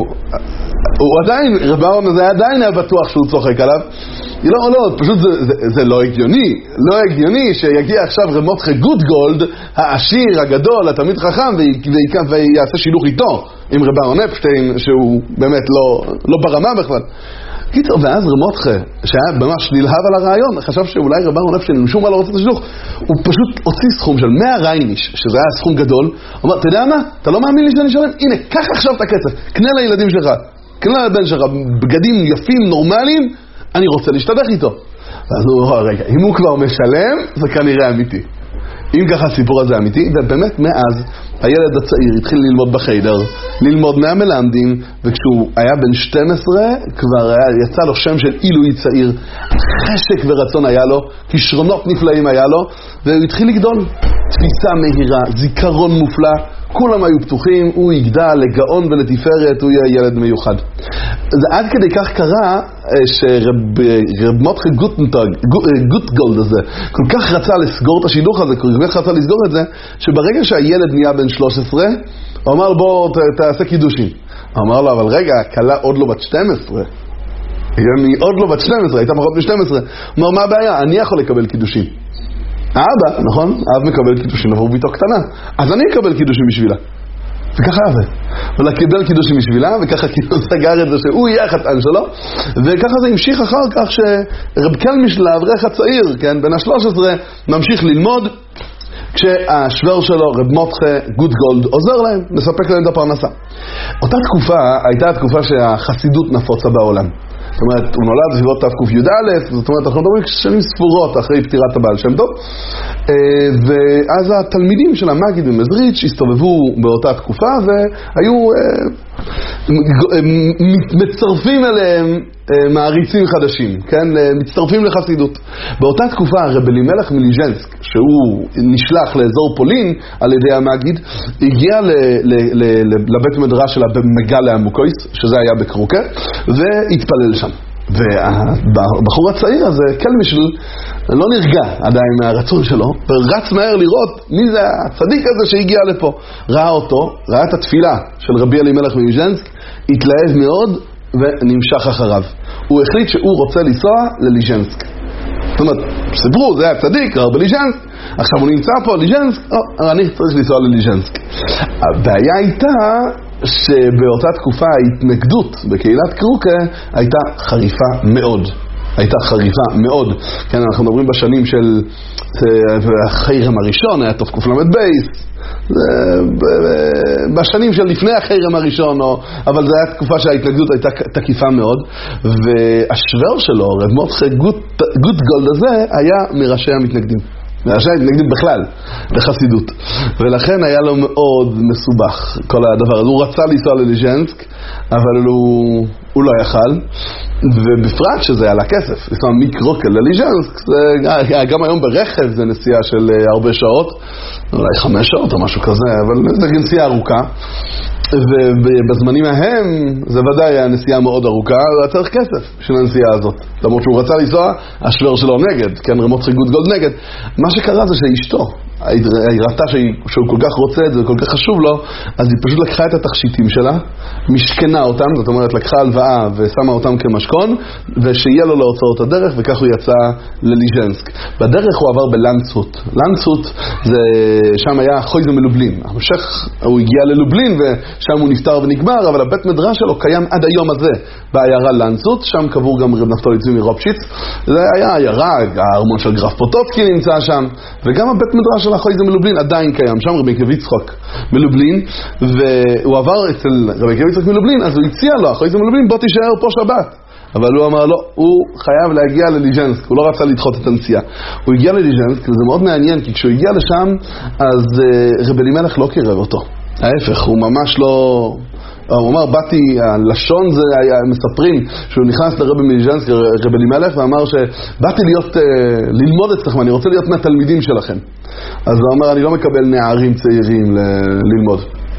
הוא עדיין, רב אהרון הזה עדיין היה בטוח שהוא צוחק עליו. לא, לא, פשוט זה, זה, זה לא הגיוני, לא הגיוני שיגיע עכשיו רב מרדכי גוטגולד, העשיר, הגדול, התלמיד חכם, ויעשה שילוך איתו עם רב אהרון אפשטיין, שהוא באמת לא, לא ברמה בכלל. קיצור, ואז רב מרדכי, שהיה ממש נלהב על הרעיון, חשב שאולי רב אהרון אפשטיין, משום מה לא רוצה את השילוך, הוא פשוט הוציא סכום של מאה רייניש, שזה היה סכום גדול, הוא אומר, אתה יודע מה? אתה לא מאמין לי שאני שלם? הנה, קח עכשיו את הכסף, קנה לילדים שלך, קנה לבן שלך, בגדים יפים, נורמליים, אני רוצה להשתדך איתו. ואז הוא אומר, רגע, אם הוא כבר משלם, זה כנראה אמיתי. אם ככה הסיפור הזה אמיתי, ובאמת מאז הילד הצעיר התחיל ללמוד בחיידר, ללמוד מהמלמדים, וכשהוא היה בן שתים עשרה כבר היה, יצא לו שם של עילוי צעיר, חשק ורצון היה לו, כישרונות נפלאים היה לו, והוא התחיל לגדול. תפיסה מהירה, זיכרון מופלא, כולם היו פתוחים, הוא יגדל לגאון ולתפארת, הוא יהיה ילד מיוחד. זה עד כדי כך קרה שרב מרדכי גוטגולד הזה כל כך רצה לסגור את השידוך הזה, כל כך רצה לסגור את זה, שברגע שהילד נהיה בן שלוש עשרה, הוא אמר בוא תעשה קידושים. הוא אמר לו אבל רגע, הכלה עוד לא בת שתים עשרה. היא עוד לא בת שתים עשרה, הייתה פחות ב-שתים עשרה. הוא אומר מה הבעיה? אני יכול לקבל קידושים. האבא, נכון? האב מקבל קידושים עבור ביתו קטנה. אז אני אקבל קידושים בשבילה. וככה היה זה. אבל קיבל קידושים בשבילה, וככה כאילו סגר את זה שהוא יהיה החתן שלו. וככה זה המשיך אחר כך שרב קלמישל, האברך הצעיר, כן, בן ה-שלוש עשרה, ממשיך ללמוד, כשהשוור שלו, רב מרדכי גוטגולד, עוזר להם, מספק להם את הפרנסה. אותה תקופה הייתה התקופה שהחסידות נפוצה בעולם. זאת אומרת, הוא נולד בסביבות תק"א, זאת אומרת, אנחנו מדברים שנים ספורות אחרי פטירת הבעל שם טוב, ואז התלמידים של המגיד ומזריץ' הסתובבו באותה תקופה, והיו מצטרפים אליהם מעריצים חדשים, כן? מצטרפים לחסידות. באותה תקופה רב אלימלך מליז'נסק, שהוא נשלח לאזור פולין על ידי המגיד, הגיע ל- ל- ל- לבית מדרש שלה במגלה המוקויס, שזה היה בקרוקה, והתפלל שם. והבחור הצעיר הזה, קלמישל, לא נרגע עדיין מהרצון שלו, ורץ מהר לראות מי זה הצדיק הזה שהגיע לפה. ראה אותו, ראה את התפילה של רבי אלימלך מליז'נסק, התלהב מאוד ונמשך אחריו. הוא החליט שהוא רוצה לנסוע לליז'נסק. זאת אומרת, סיפרו, זה היה צדיק, רבי ליז'נסק, עכשיו הוא נמצא פה ליז'נסק, או, אני צריך לנסוע לליז'נסק. הבעיה הייתה שבאותה תקופה ההתנגדות בקהילת קרוקה הייתה חריפה מאוד. הייתה חריפה מאוד. כן, אנחנו מדברים בשנים של החרם הראשון, היה תוף קופלמד בייס, בשנים של לפני החרם הראשון, אבל זו הייתה תקופה שההתנגדות הייתה תקיפה מאוד, והשוור שלו, רב מרדכי גוטגולד הזה, היה מראשי המתנגדים. מראשי המתנגדים בכלל, לחסידות. ולכן היה לו מאוד מסובך כל הדבר הזה. הוא רצה לנסוע לליז'נסק, אבל הוא, הוא לא יכל, ובפרט שזה היה לה כסף. לנסוע מקרוקה לליז'נסק, זה, גם היום ברכב זה נסיעה של הרבה שעות, אולי חמש שעות או משהו כזה, אבל זה נסיעה ארוכה. ובזמנים ההם זה ודאי היה נסיעה מאוד ארוכה, הוא היה צריך כסף של הנסיעה הזאת. למרות שהוא רצה לנסוע, השוור שלו נגד, כן, רב מרדכי גוטגולד נגד. מה שקרה זה שאשתו, היא ראתה שהוא כל כך רוצה את זה וכל כך חשוב לו, אז היא פשוט לקחה את התכשיטים שלה, משכנה אותם, זאת אומרת לקחה הלוואה ושמה אותם כמשכון, ושיהיה לו להוצאות הדרך, וכך הוא יצא לליז'נסק. בדרך הוא עבר בלנצות. לנצות זה, שם היה חויזה מלובלין. המשך הוא הגיע ללובלין ושם הוא נפטר ונגמר, אבל הבית מדרש שלו קיים עד היום הזה בעיירה לנצות, שם קבור גם רב נפתולי צבי מרופשיץ. זה היה עיירה, הארמון של גרף פוטוצקי נמצא שם, וגם הבית מדרש של החויזה מלובלין עדיין קיים, שם רבי עקיבא יצחק מלובלין, והוא עבר אצל רבי עקיבא יצחק מלובלין, אז הוא הציע לו, החויזה מלובלין, בוא תישאר פה שבת. אבל הוא אמר לא, הוא חייב להגיע לליז'נסק, הוא לא רצה לדחות את הנסיעה. הוא הגיע לליז'נסק, וזה מאוד מעניין, כי כשהוא הגיע לשם, אז uh, רב אלימלך לא קירב אותו. ההפך, הוא ממש לא... הוא אמר, באתי, הלשון זה, היה, מספרים שהוא נכנס לרבי מליז'נסק, רב אלימלך, ואמר שבאתי להיות, uh, ללמוד אצלכם, אני רוצה להיות מהתלמידים שלכם. אז הוא אמר, אני לא מקבל נערים צעירים ל- ללמוד.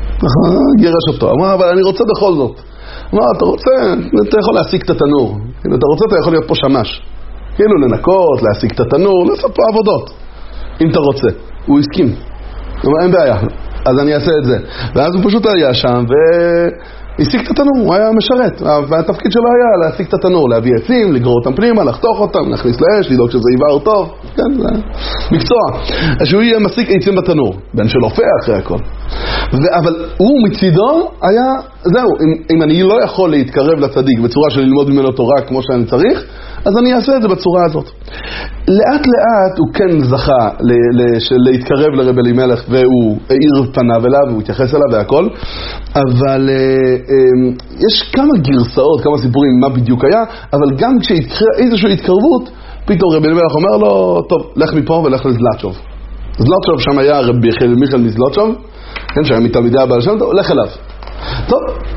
גירש אותו. הוא אמר, אבל אני רוצה בכל זאת. אמר, אתה רוצה, אתה יכול להשיג את התנור. אתה רוצה, אתה יכול להיות פה שמש. כאילו לנקות, להשיג את התנור, לעשות פה עבודות. אם אתה רוצה. הוא הסכים. הוא אמר, אין בעיה. אז אני אעשה את זה. ואז הוא פשוט היה שם והשיג את התנור. הוא היה משרת. והתפקיד שלו היה להשיג את התנור, להביא עצים, לגרור אותם פנימה, לחתוך אותם, להכניס לאש, לדאוג שזה יבער טוב. כן, זה מקצוע. אז שהוא יהיה משיג עצים בתנור. בן של אופה אחרי הכל. ו- אבל הוא מצידו היה, זהו, אם, אם אני לא יכול להתקרב לצדיק בצורה של ללמוד ממנו תורה כמו שאני צריך, אז אני אעשה את זה בצורה הזאת. לאט לאט הוא כן זכה ל- ל- של להתקרב לרב אלימלך, והוא העיר פניו אליו והוא התייחס אליו והכל, אבל אה, אה, יש כמה גרסאות, כמה סיפורים מה בדיוק היה, אבל גם כשהתקרה איזושהי התקרבות, פתאום רב אלימלך אומר לו, טוב, לך מפה ולך לזלצ'וב. זלצ'וב שם היה רבי מיכאל מזלצ'וב, כן, שהיה מתלמידי הבעל שם טוב, הולך אליו. טוב,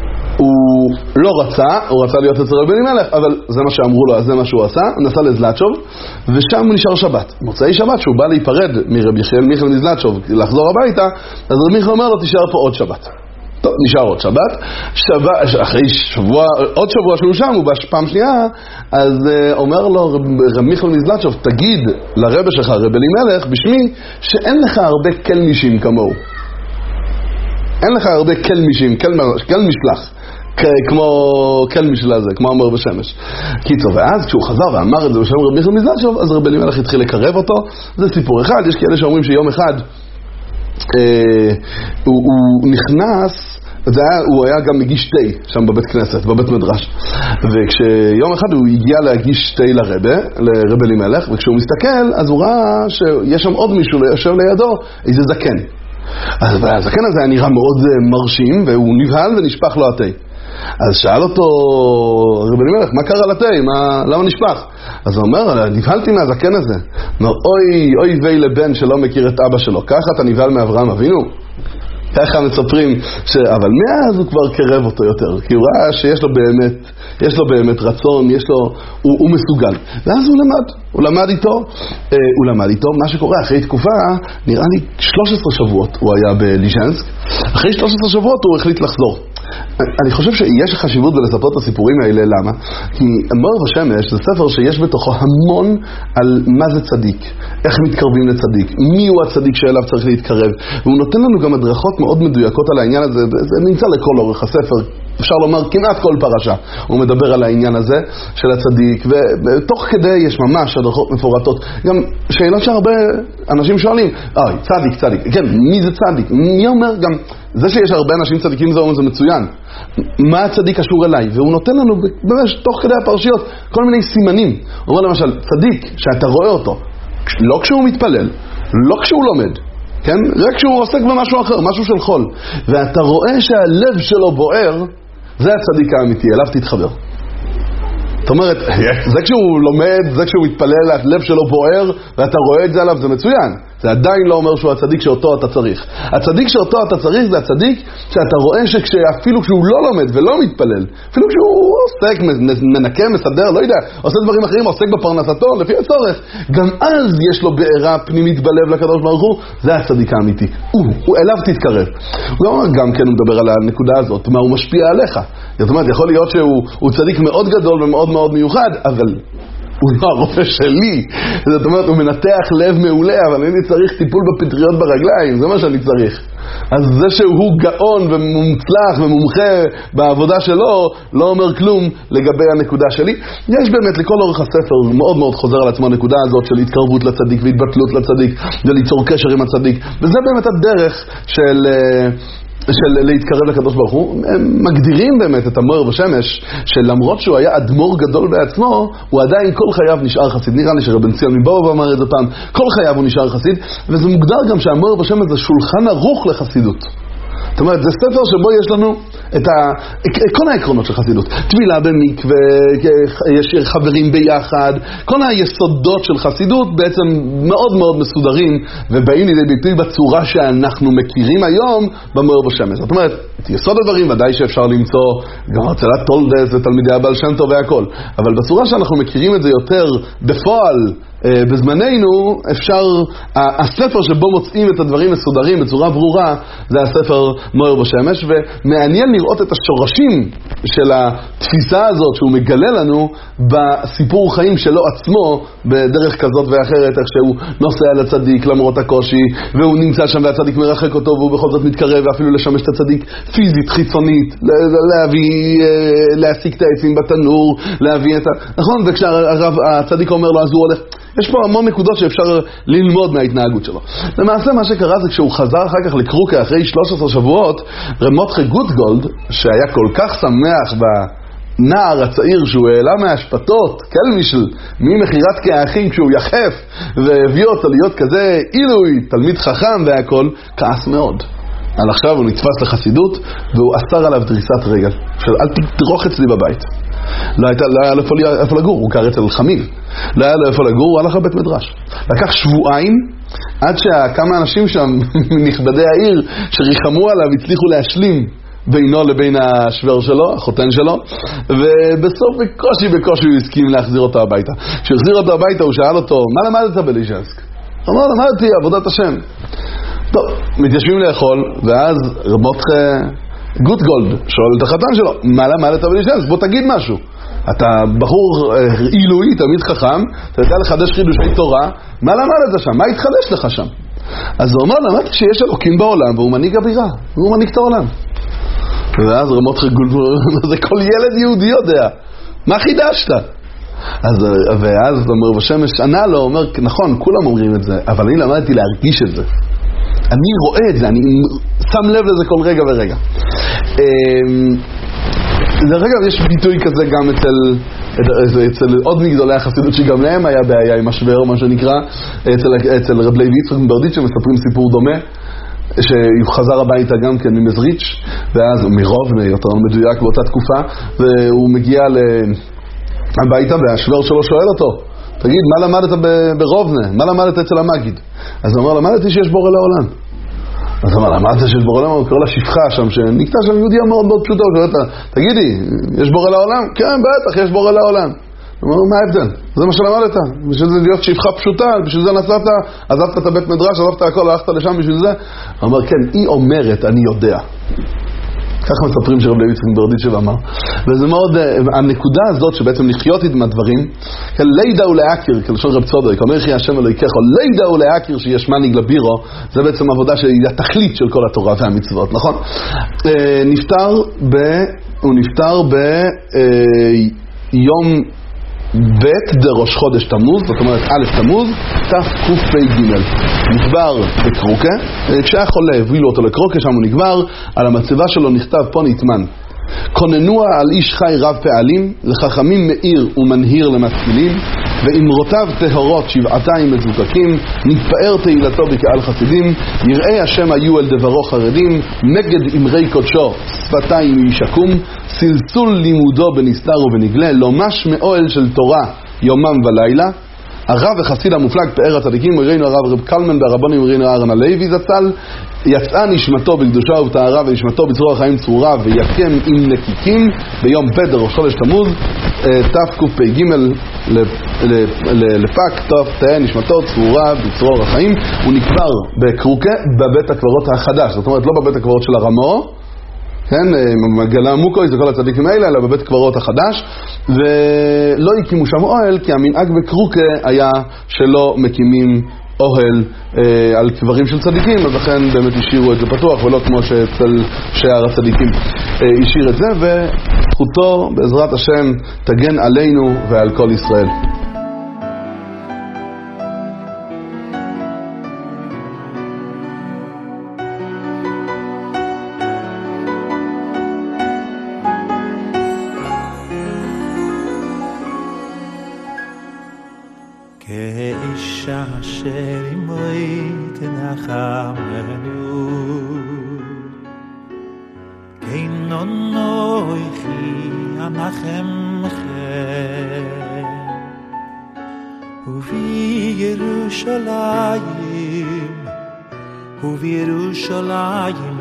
הוא לא רצה, הוא רצה להיות אצל רבי אלימלך, אבל זה מה שאמרו לו, אז זה מה שהוא עשה, הוא נסע לזלצ'וב, ושם הוא נשאר שבת. מוצאי שבת, שהוא בא להיפרד מרבי מיכאל מזלצ'וב, לחזור הביתה, אז רבי מיכאל אומר לו, תישאר פה עוד שבת. טוב, נשאר עוד שבת, שבת אחרי שבוע, עוד שבוע שהוא שם, הוא בא פעם שנייה, אז uh, אומר לו רב מיכאל מזלצ'וב, תגיד לרבא שלך, רב אלימלך, בשמי, שאין לך הרבה קלמישים כמוהו. אין לך הרבה קלמישים, קל, קל משלח, כמו קל משלה זה, כמו אמר בשמש. קיצור, ואז כשהוא חזר ואמר את זה בשם רב מיכאל מזלצ'וב, אז רב אלימלך התחיל לקרב אותו. זה סיפור אחד, יש כאלה שאומרים שיום אחד אה, הוא, הוא נכנס, זה היה, הוא היה גם מגיש תה שם בבית כנסת, בבית מדרש. וכשיום אחד הוא הגיע להגיש תה לרבא, לרב אלימלך, וכשהוא מסתכל, אז הוא ראה שיש שם עוד מישהו יושב לידו, איזה זקן. אז הזקן הזה היה נראה מאוד מרשים, והוא נבהל ונשפך לו התה. אז שאל אותו רב אלימלך, מה קרה לתה? למה נשפך? אז הוא אומר, נבהלתי מהזקן הזה. אומר, אוי, אוי ואי לבן שלא מכיר את אבא שלו. ככה אתה נבהל מאברהם אבינו? ככה מספרים, ש... אבל מאז הוא כבר קרב אותו יותר, כי הוא ראה שיש לו באמת, יש לו באמת רצון, יש לו, הוא, הוא מסוגל. ואז הוא למד, הוא למד איתו, אה, הוא למד איתו, מה שקורה אחרי תקופה, נראה לי שלוש עשרה שבועות הוא היה בליז'נסק, אחרי שלוש עשרה שבועות הוא החליט לחזור. אני חושב שיש חשיבות בלספר את הסיפורים האלה, למה? כי מור ושמש זה ספר שיש בתוכו המון על מה זה צדיק, איך מתקרבים לצדיק, מי הוא הצדיק שאליו צריך להתקרב, והוא נותן לנו גם הדרכות מאוד מדויקות על העניין הזה, זה נמצא לכל אורך הספר, אפשר לומר כמעט כל פרשה הוא מדבר על העניין הזה של הצדיק, ותוך כדי יש ממש הדרכות מפורטות, גם שאלות שהרבה אנשים שואלים, אוי, צדיק, צדיק, כן, מי זה צדיק? מי אומר גם, זה שיש הרבה אנשים צדיקים זה אומר זה מצוין, מה הצדיק קשור אליי? והוא נותן לנו ממש תוך כדי הפרשיות כל מיני סימנים. הוא אומר למשל, צדיק שאתה רואה אותו, לא כשהוא מתפלל, לא כשהוא לומד, כן? רק כשהוא עוסק במשהו אחר, משהו של חול, ואתה רואה שהלב שלו בוער, זה הצדיק האמיתי, אליו תתחבר. זאת אומרת, זה כשהוא לומד, זה כשהוא מתפלל, הלב שלו בוער, ואתה רואה את זה עליו, זה מצוין. זה עדיין לא אומר שהוא הצדיק שאותו אתה צריך. הצדיק שאותו אתה צריך זה הצדיק שאתה רואה שאפילו כשהוא לא לומד ולא מתפלל, אפילו כשהוא עוסק, מנקה, מסדר, לא יודע, עושה דברים אחרים, עוסק בפרנסתו, לפי הצורך, גם אז יש לו בעירה פנימית בלב לקדוש ברוך הוא, זה הצדיק האמיתי. הוא, הוא אליו תתקרב. הוא גם, גם כן הוא מדבר על הנקודה הזאת, מה הוא משפיע עליך. זאת אומרת, יכול להיות שהוא הוא צדיק מאוד גדול ומאוד מאוד מיוחד, אבל הוא לא הרופא שלי. זאת אומרת, הוא מנתח לב מעולה, אבל אני צריך טיפול בפטריות ברגליים, זה מה שאני צריך. אז זה שהוא גאון ומומצלח ומומחה בעבודה שלו, לא אומר כלום לגבי הנקודה שלי. יש באמת לכל אורך הספר מאוד מאוד חוזר על עצמו הנקודה הזאת של התקרבות לצדיק והתבטלות לצדיק וליצור קשר עם הצדיק, וזה באמת הדרך של... של להתקרב לקדוש ברוך הוא. הם מגדירים באמת את המאור בשמש, שלמרות שהוא היה אדמו"ר גדול בעצמו, הוא עדיין כל חייו נשאר חסיד. נראה לי שרבן ציון מבאבא אמר את זה פעם, כל חייו הוא נשאר חסיד, וזה מוגדר גם שהמאור בשמש זה שולחן ערוך לחסידות. זאת אומרת, זה ספר שבו יש לנו את ה... כל העקרונות של חסידות. תפילה במקווה, יש חברים ביחד, כל היסודות של חסידות בעצם מאוד מאוד מסודרים, ובאים לידי ביטוי בצורה שאנחנו מכירים היום במאור בשמש. זאת אומרת, את יסוד הדברים ודאי שאפשר למצוא גם הרצלת טולדס ותלמידי הבעל שם טוב והכל, אבל בצורה שאנחנו מכירים את זה יותר בפועל, בזמננו, אפשר, הספר שבו מוצאים את הדברים מסודרים בצורה ברורה, זה הספר מאור בשמש, ומעניין לראות את השורשים של התפיסה הזאת שהוא מגלה לנו בסיפור חיים שלו עצמו, בדרך כזאת ואחרת, איך שהוא נוסע לצדיק למרות הקושי, והוא נמצא שם והצדיק מרחק אותו, והוא בכל זאת מתקרב ואפילו לשמש את הצדיק פיזית, חיצונית, להביא, להסיק את העצים בתנור, להביא את ה... נכון? וכשהצדיק אומר לו, אז הוא הולך... יש פה המון נקודות שאפשר ללמוד מההתנהגות שלו. למעשה מה שקרה זה כשהוא חזר אחר כך לקרוקה אחרי שלושה עשר שבועות, רב מרדכי גוטגולד, שהיה כל כך שמח בנער הצעיר שהוא העלה מהשפטות, קלמישל, ממחירת כאחים כשהוא יחף, והביא אותו להיות כזה אילוי, תלמיד חכם והכל, כעס מאוד. על עכשיו הוא נתפס לחסידות, והוא אסר עליו דריסת רגל. של אל תדרוך אצלי בבית. לא, הייתה, לא היה לו איפה לגור, הוא קרא אצל חמיב. לא היה לו איפה לגור, הוא הלך לבית מדרש. לקח שבועיים, עד שכמה אנשים שם, נכבדי העיר, שריחמו עליו, הצליחו להשלים בינו לבין השוור שלו, החותן שלו, ובסוף בקושי בקושי הוא הסכים להחזיר אותו הביתה. כשהחזיר אותו הביתה, הוא שאל אותו, מה למדת בליז'נסק? הוא אמר, למדתי עבודת השם. טוב, מתיישבים לאכול, ואז רב מרדכי גוטגולד שואל את החתן שלו, מה למדת בליז'נסק? בוא תגיד משהו. אתה בחור עילוי, תמיד חכם, אתה יודע לחדש חידושי תורה, מה למדת שם? מה התחדש לך שם? אז הוא אומר, למדתי שיש אלוקים בעולם, והוא מנהיג הבירה, והוא מנהיג את העולם. ואז רב מרדכי גוטגולד, זה כל ילד יהודי יודע, מה חידשת? אז, ואז המאור בשמש ענה לו, אומר, נכון, כולם אומרים את זה, אבל אני למדתי להרגיש את זה. אני רואה את זה, אני שם לב לזה כל רגע ורגע. דרך אגב, יש ביטוי כזה גם אצל, אצל עוד מגדולי החסידות שגם להם היה בעיה עם השבר, מה שנקרא, אצל, אצל רב לוי יצחק מברדיצ'ב שמספרים סיפור דומה, שהוא חזר הביתה גם כן ממזריץ', ואז מרוב, יותר מדויק באותה תקופה, והוא מגיע הביתה והשבר שלו שואל אותו, תגיד, מה למדת ברובנה? מה למדת אצל המגיד? אז הוא אומר, למדתי שיש בורא לעולם. אז הוא אומר, למדת שיש בורא לעולם? הוא קורא לה שפחה שם, שנקטע שם יהודיה מאוד מאוד פשוטה. הוא קורא לה, תגידי, יש בורא לעולם? כן, בטח, יש בורא לעולם. הוא אומר, מה ההבדל? זה מה שלמדת. בשביל זה להיות שפחה פשוטה, בשביל זה נסעת, עזבת את הבית מדרש, עזבת הכל, הלכת לשם בשביל זה. הוא אומר, כן, היא אומרת, אני יודע. ככה מספרים שרב לוי יצחק מברדיצ'ב אמר. וזה מאוד, הנקודה הזאת שבעצם לחיות עם הדברים, לידע ולהכיר, כלשון רב צודק, אומר חי השם אלוהיכך, לידע ולהכיר שיש מנהיג לבירו, זה בעצם עבודה שהיא התכלית של כל התורה והמצוות, נכון? נפטר ב... הוא נפטר ביום ב' דראש חודש תמוז, זאת אומרת א' תמוז, תקפ"ג. נקבר בקרוקה, כשהיה חולה הביא אותו לקרוקה, שם הוא נקבר, על המצבה שלו נכתב פה נטמן. כוננוע על איש חי רב פעלים, לחכמים מאיר ומנהיר למשכילים, ואמרותיו טהורות שבעתיים מזוקקים, נתפאר תהילתו בקהל חסידים, יראי השם היו אל דברו חרדים, מגד אמרי קודשו שפתיים ישקום, סלסול לימודו בנסתר ובנגלה, לא מש מאוהל של תורה יומם ולילה. הרב וחסיד המופלג פאר הצדיקים, ראינו הרב רב קלמן והרבונים, ראינו אהרן הלוי זצ"ל, יצאה נשמתו בקדושה ובטהרה ונשמתו בצרור החיים צרורה ויקם עם נקיקים ביום ב' ראש חודש תמוז תקפ"ג לפק תהא נשמתו צרורה בצרור החיים. הוא נקבר בקרוקה בבית הקברות החדש, זאת אומרת לא בבית הקברות של הרמו, כן, מגלה מוקוי, זה כל הצדיקים האלה, אלא בבית קברות החדש, ולא הקימו שם אוהל, כי המנהג בקרוקה היה שלא מקימים אוהל אה, על קברים של צדיקים, אז לכן באמת השאירו את זה פתוח, ולא כמו שאצל שאר הצדיקים אה, השאיר את זה, וזכותו בעזרת השם תגן עלינו ועל כל ישראל. אשר עמוי תנחמנו כן אנוכי אנחמכם ובירושלים ובירושלים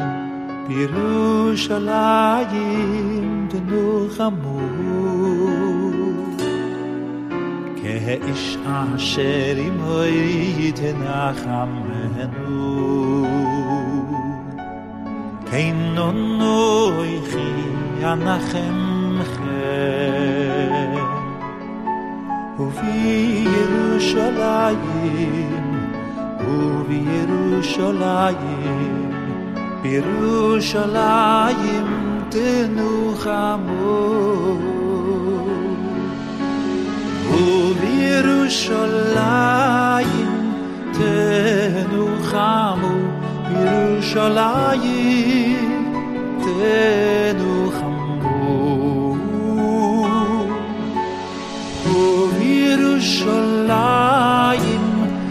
בירושלים תנחמו כאיש אשר עמוי תנחמנו כן אנוכי אנחמכם ובירושלים ובירושלים בירושלים תנחמו ובירושלים תנחמו בירושלים תנחמו ובירושלים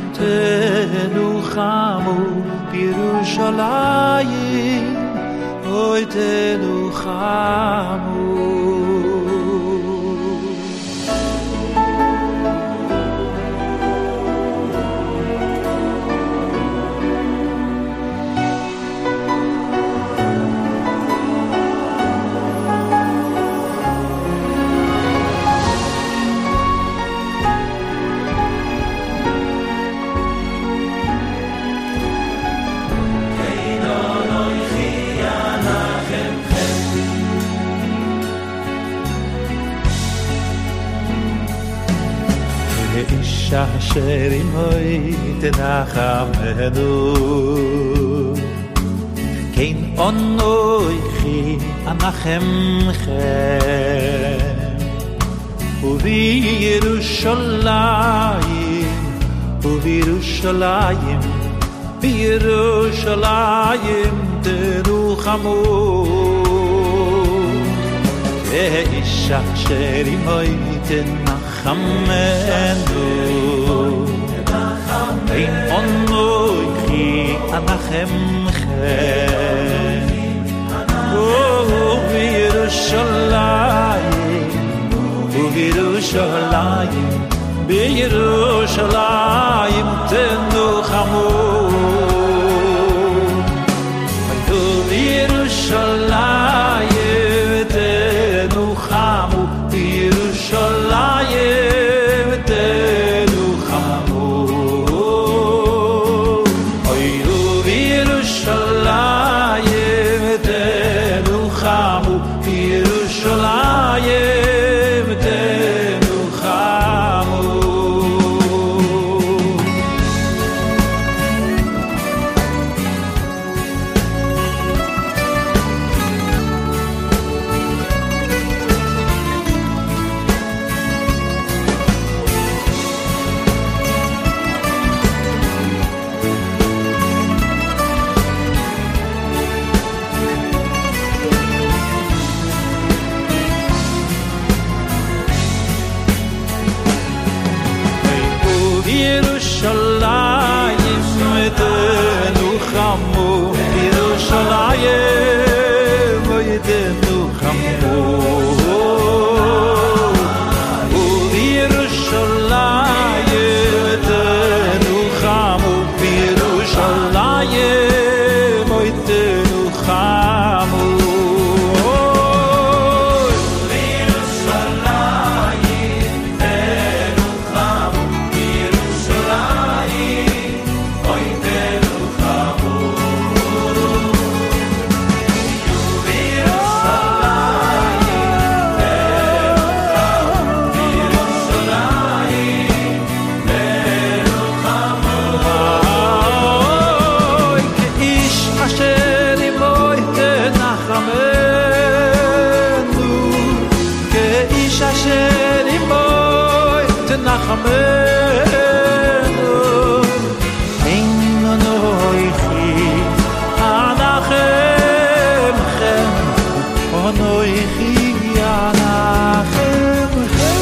תנחמו בירושלים אוי תנחמו אשר עמוי תנחמנו כן אנוכי אנחמכם ובירושלים ובירושלים בירושלים תנחמו כאיש אשר עמוי תנחמנו כן אנוכי אנחמכם ובירושלים ובירושלים בירושלים תנחמו ובירושלים תנחמו בירושלים תנחמו אוי ובירושלים תנחמו בירושלים תנחמו נחמנו אין אנוכי אנחם חם אנוכי אנחם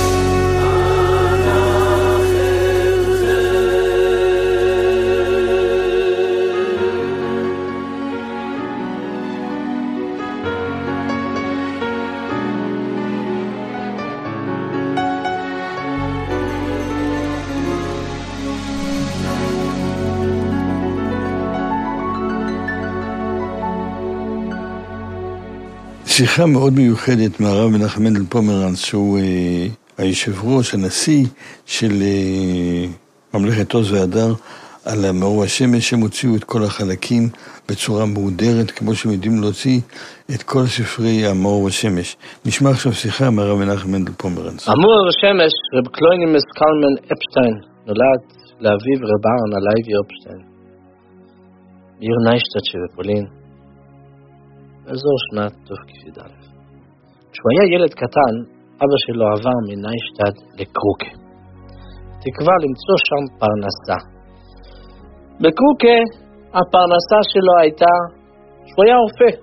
שיחה מאוד מיוחדת מהרב מנחם מנדל פומרנץ, שהוא אה, היושב ראש, הנשיא של אה, ממלכת עוז והדר, על מאור השמש, שהם הוציאו את כל החלקים בצורה מהודרת, כמו שהם יודעים להוציא את כל ספרי המאור השמש. נשמע עכשיו שיחה מהרב מנחם מנדל פומרנץ. המאור השמש, רב קלוינימוס קלמן אפשטיין, נולד לאביו רב אהרן הלוי אפשטיין, בעיר ניישטאט שבפולין, באזור שנת תשכ"א. כשהוא היה ילד קטן, אבא שלו עבר מניישטאט לקרוקה. תקווה למצוא שם פרנסה. בקרוקה הפרנסה שלו הייתה שהוא היה רופא.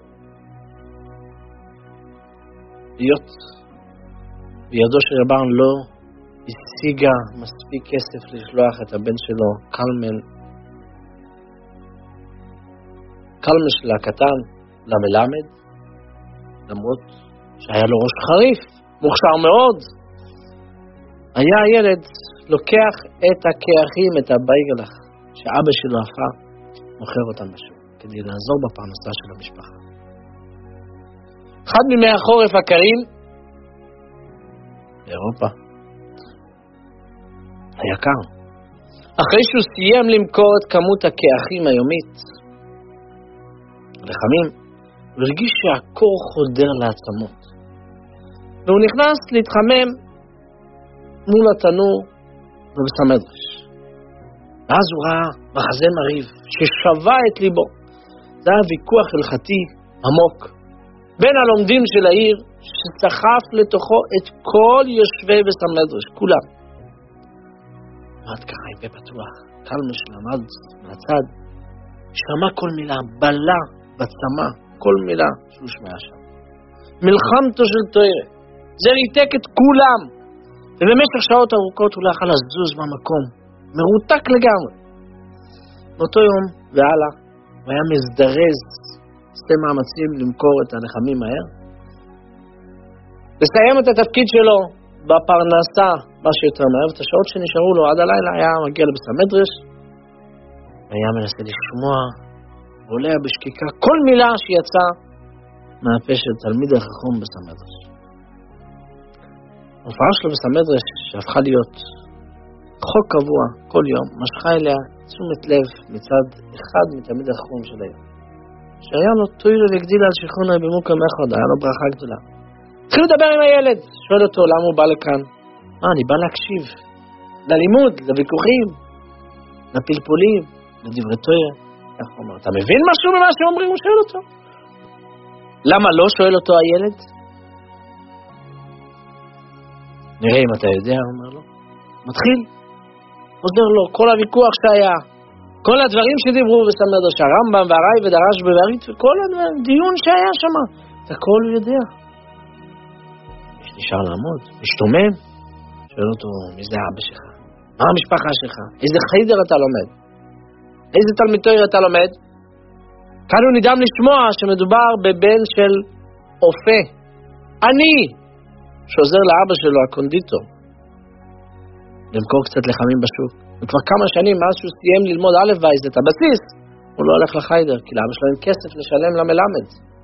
להיות בידו של רב אהרן לא השיגה מספיק כסף לשלוח את הבן שלו, קלמן, קלמן שלה הקטן, למלמד, למרות שהיה לו ראש חריף, מוכשר מאוד. היה הילד לוקח את הכרכים, את הבייגלח, שאבא שלו הפך, מוכר אותם בשוק, כדי לעזור בפרנסה של המשפחה. אחד מימי החורף הקרים, באירופה, היה קר. אחרי שהוא סיים למכור את כמות הכרכים היומית, לחמים, הוא הרגיש שהקור חודר לעצמות. והוא נכנס להתחמם מול התנור ובסמדרש. ואז הוא ראה מחזה מריב ששווה את ליבו. זה היה ויכוח הלכתי עמוק בין הלומדים של העיר שסחף לתוכו את כל יושבי בסמדרש, כולם. עמד ככה עם פה פתוח, קלמן שלמד מהצד, שמע כל מילה, בלה בצמא, כל מילה שהוא שמע שם. מלחמתו של תורה, זה ריתק את כולם, ובמשך שעות ארוכות הוא לא יכול לזוז מהמקום, מרותק לגמרי. באותו יום והלאה, הוא היה מזדרז, עושה מאמצים למכור את הלחמים מהר, לסיים את התפקיד שלו בפרנסה, מה שיותר מהר, את השעות שנשארו לו עד הלילה, היה מגיע לבסמדרש, היה מנסה לשמוע, ועולה בשקיקה כל מילה שיצאה מהפה של תלמיד החכם בסמדרש. ההופעה שלו בסמדרש, שהפכה להיות חוק קבוע כל יום, משכה אליה תשומת לב מצד אחד מתלמיד החכם של היום, שהיה לו תוירה והגדילה על שכונה במוקם אחד, היה לו ברכה גדולה. התחיל לדבר עם הילד, שואל אותו למה הוא בא לכאן. מה, אני בא להקשיב ללימוד, לוויכוחים, לפלפולים, לדברי תורה. איך הוא אומר, אתה מבין משהו ממה שאומרים? הוא שואל אותו. למה לא שואל אותו הילד? נראה אם אתה יודע, הוא אומר לו. מתחיל, חוזר לו, כל הוויכוח שהיה, כל הדברים שדיברו בסמדרש, הרמב"ם והר"י ודרשב"י והרי"ף, וכל הדיון שהיה שם, את הכל הוא יודע. נשאר לעמוד, משתומם, שואל אותו, מי זה אבא שלך? מה המשפחה שלך? איזה חיידר אתה לומד? איזה תלמיד תורה אתה לומד? כאן הוא נדהם לשמוע שמדובר בבן של אופה. אני, שעוזר לאבא שלו, הקונדיטור, למכור קצת לחמים בשוק. וכבר כמה שנים, מאז שהוא סיים ללמוד א' וייס, את הבסיס, הוא לא הולך לחיידר, כי לאבא שלו אין כסף לשלם למלמד.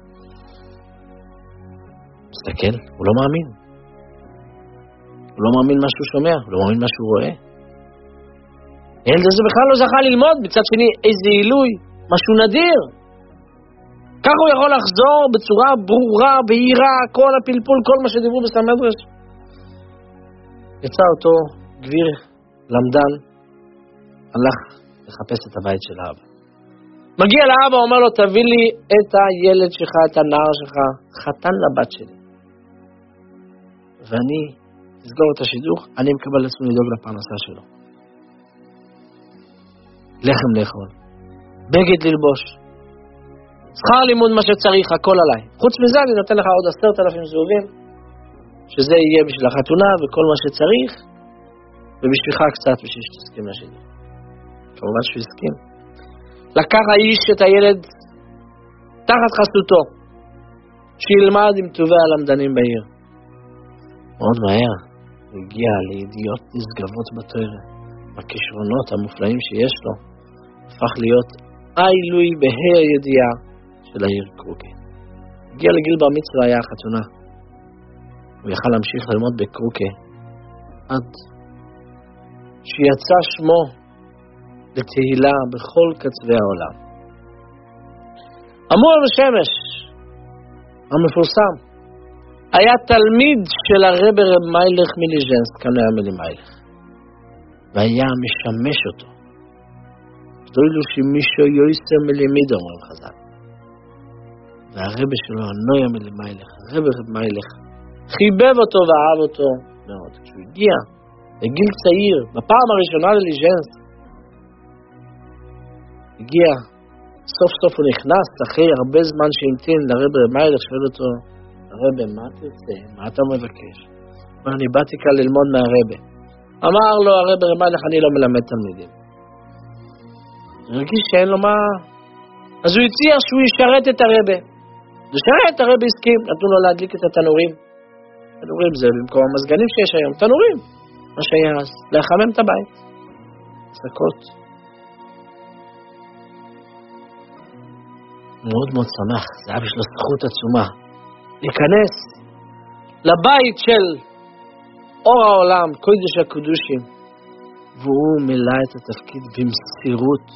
מסתכל, הוא לא מאמין. הוא לא מאמין מה שהוא שומע, הוא לא מאמין מה שהוא רואה. הילד הזה בכלל לא זכה ללמוד, בצד שני איזה עילוי, משהו נדיר. כך הוא יכול לחזור בצורה ברורה, בהירה, כל הפלפול, כל מה שדיברו בסמדרש. יצא אותו גביר למדן, הלך לחפש את הבית של האבא. מגיע לאבא, אומר לו, תביא לי את הילד שלך, את הנער שלך, חתן לבת שלי. ואני תסגור את השידוך, אני מקבל לעצמי לדאוג לפרנסה שלו. לחם לאכול, בגד ללבוש, שכר לימוד מה שצריך, הכל עליי. חוץ מזה אני נותן לך עוד עשרת אלפים זהובים, שזה יהיה בשביל החתונה וכל מה שצריך, ובשבילך קצת בשביל שתסכים לשני. כמובן שהוא הסכים. לקח האיש את הילד תחת חסותו, שילמד עם טובי הלמדנים בעיר. מאוד מהר הגיע לידיעות נשגבות בתורה, בכישרונות המופלאים שיש לו, הפך להיות עילוי בה"א הידיעה של העיר קרוקה. הגיע לגיל בר מצווה, היה החתונה. הוא יכל להמשיך ללמוד בקרוקה עד שיצא שמו לתהילה בכל קצווי העולם. המור ושמש המפורסם היה תלמיד של הרב רב מיילך מליז'נסק, כאן היה מלימיילך, והיה משמש אותו. דוילו שמישהו יויסר מלימיד, אומרים חז"ל. והרב שלו, הנויה מלימיילך, הרב רב מיילך, חיבב אותו ואהב אותו מאוד. כשהוא הגיע בגיל צעיר, בפעם הראשונה לליז'נסק, הגיע, סוף סוף הוא נכנס, אחרי הרבה זמן שהמתין לרב רב מיילך, שואל אותו, הרב, מה תרצה? מה אתה מבקש? אני באתי כאן ללמוד מהרב. אמר לו הרב רב מיילך, אני לא מלמד תלמידים. הוא הרגיש שאין לו מה... אז הוא הציע שהוא ישרת את הרב. לשרת, הרב הסכים, נתנו לו להדליק את התנורים. תנורים זה במקום המזגנים שיש היום, תנורים. מה שהיה אז, לחמם את הבית. סקות. מאוד מאוד שמח, זה היה בשביל זכות עצומה. להיכנס לבית של אור העולם, קודש הקודושים, והוא מילא את התפקיד במסירות.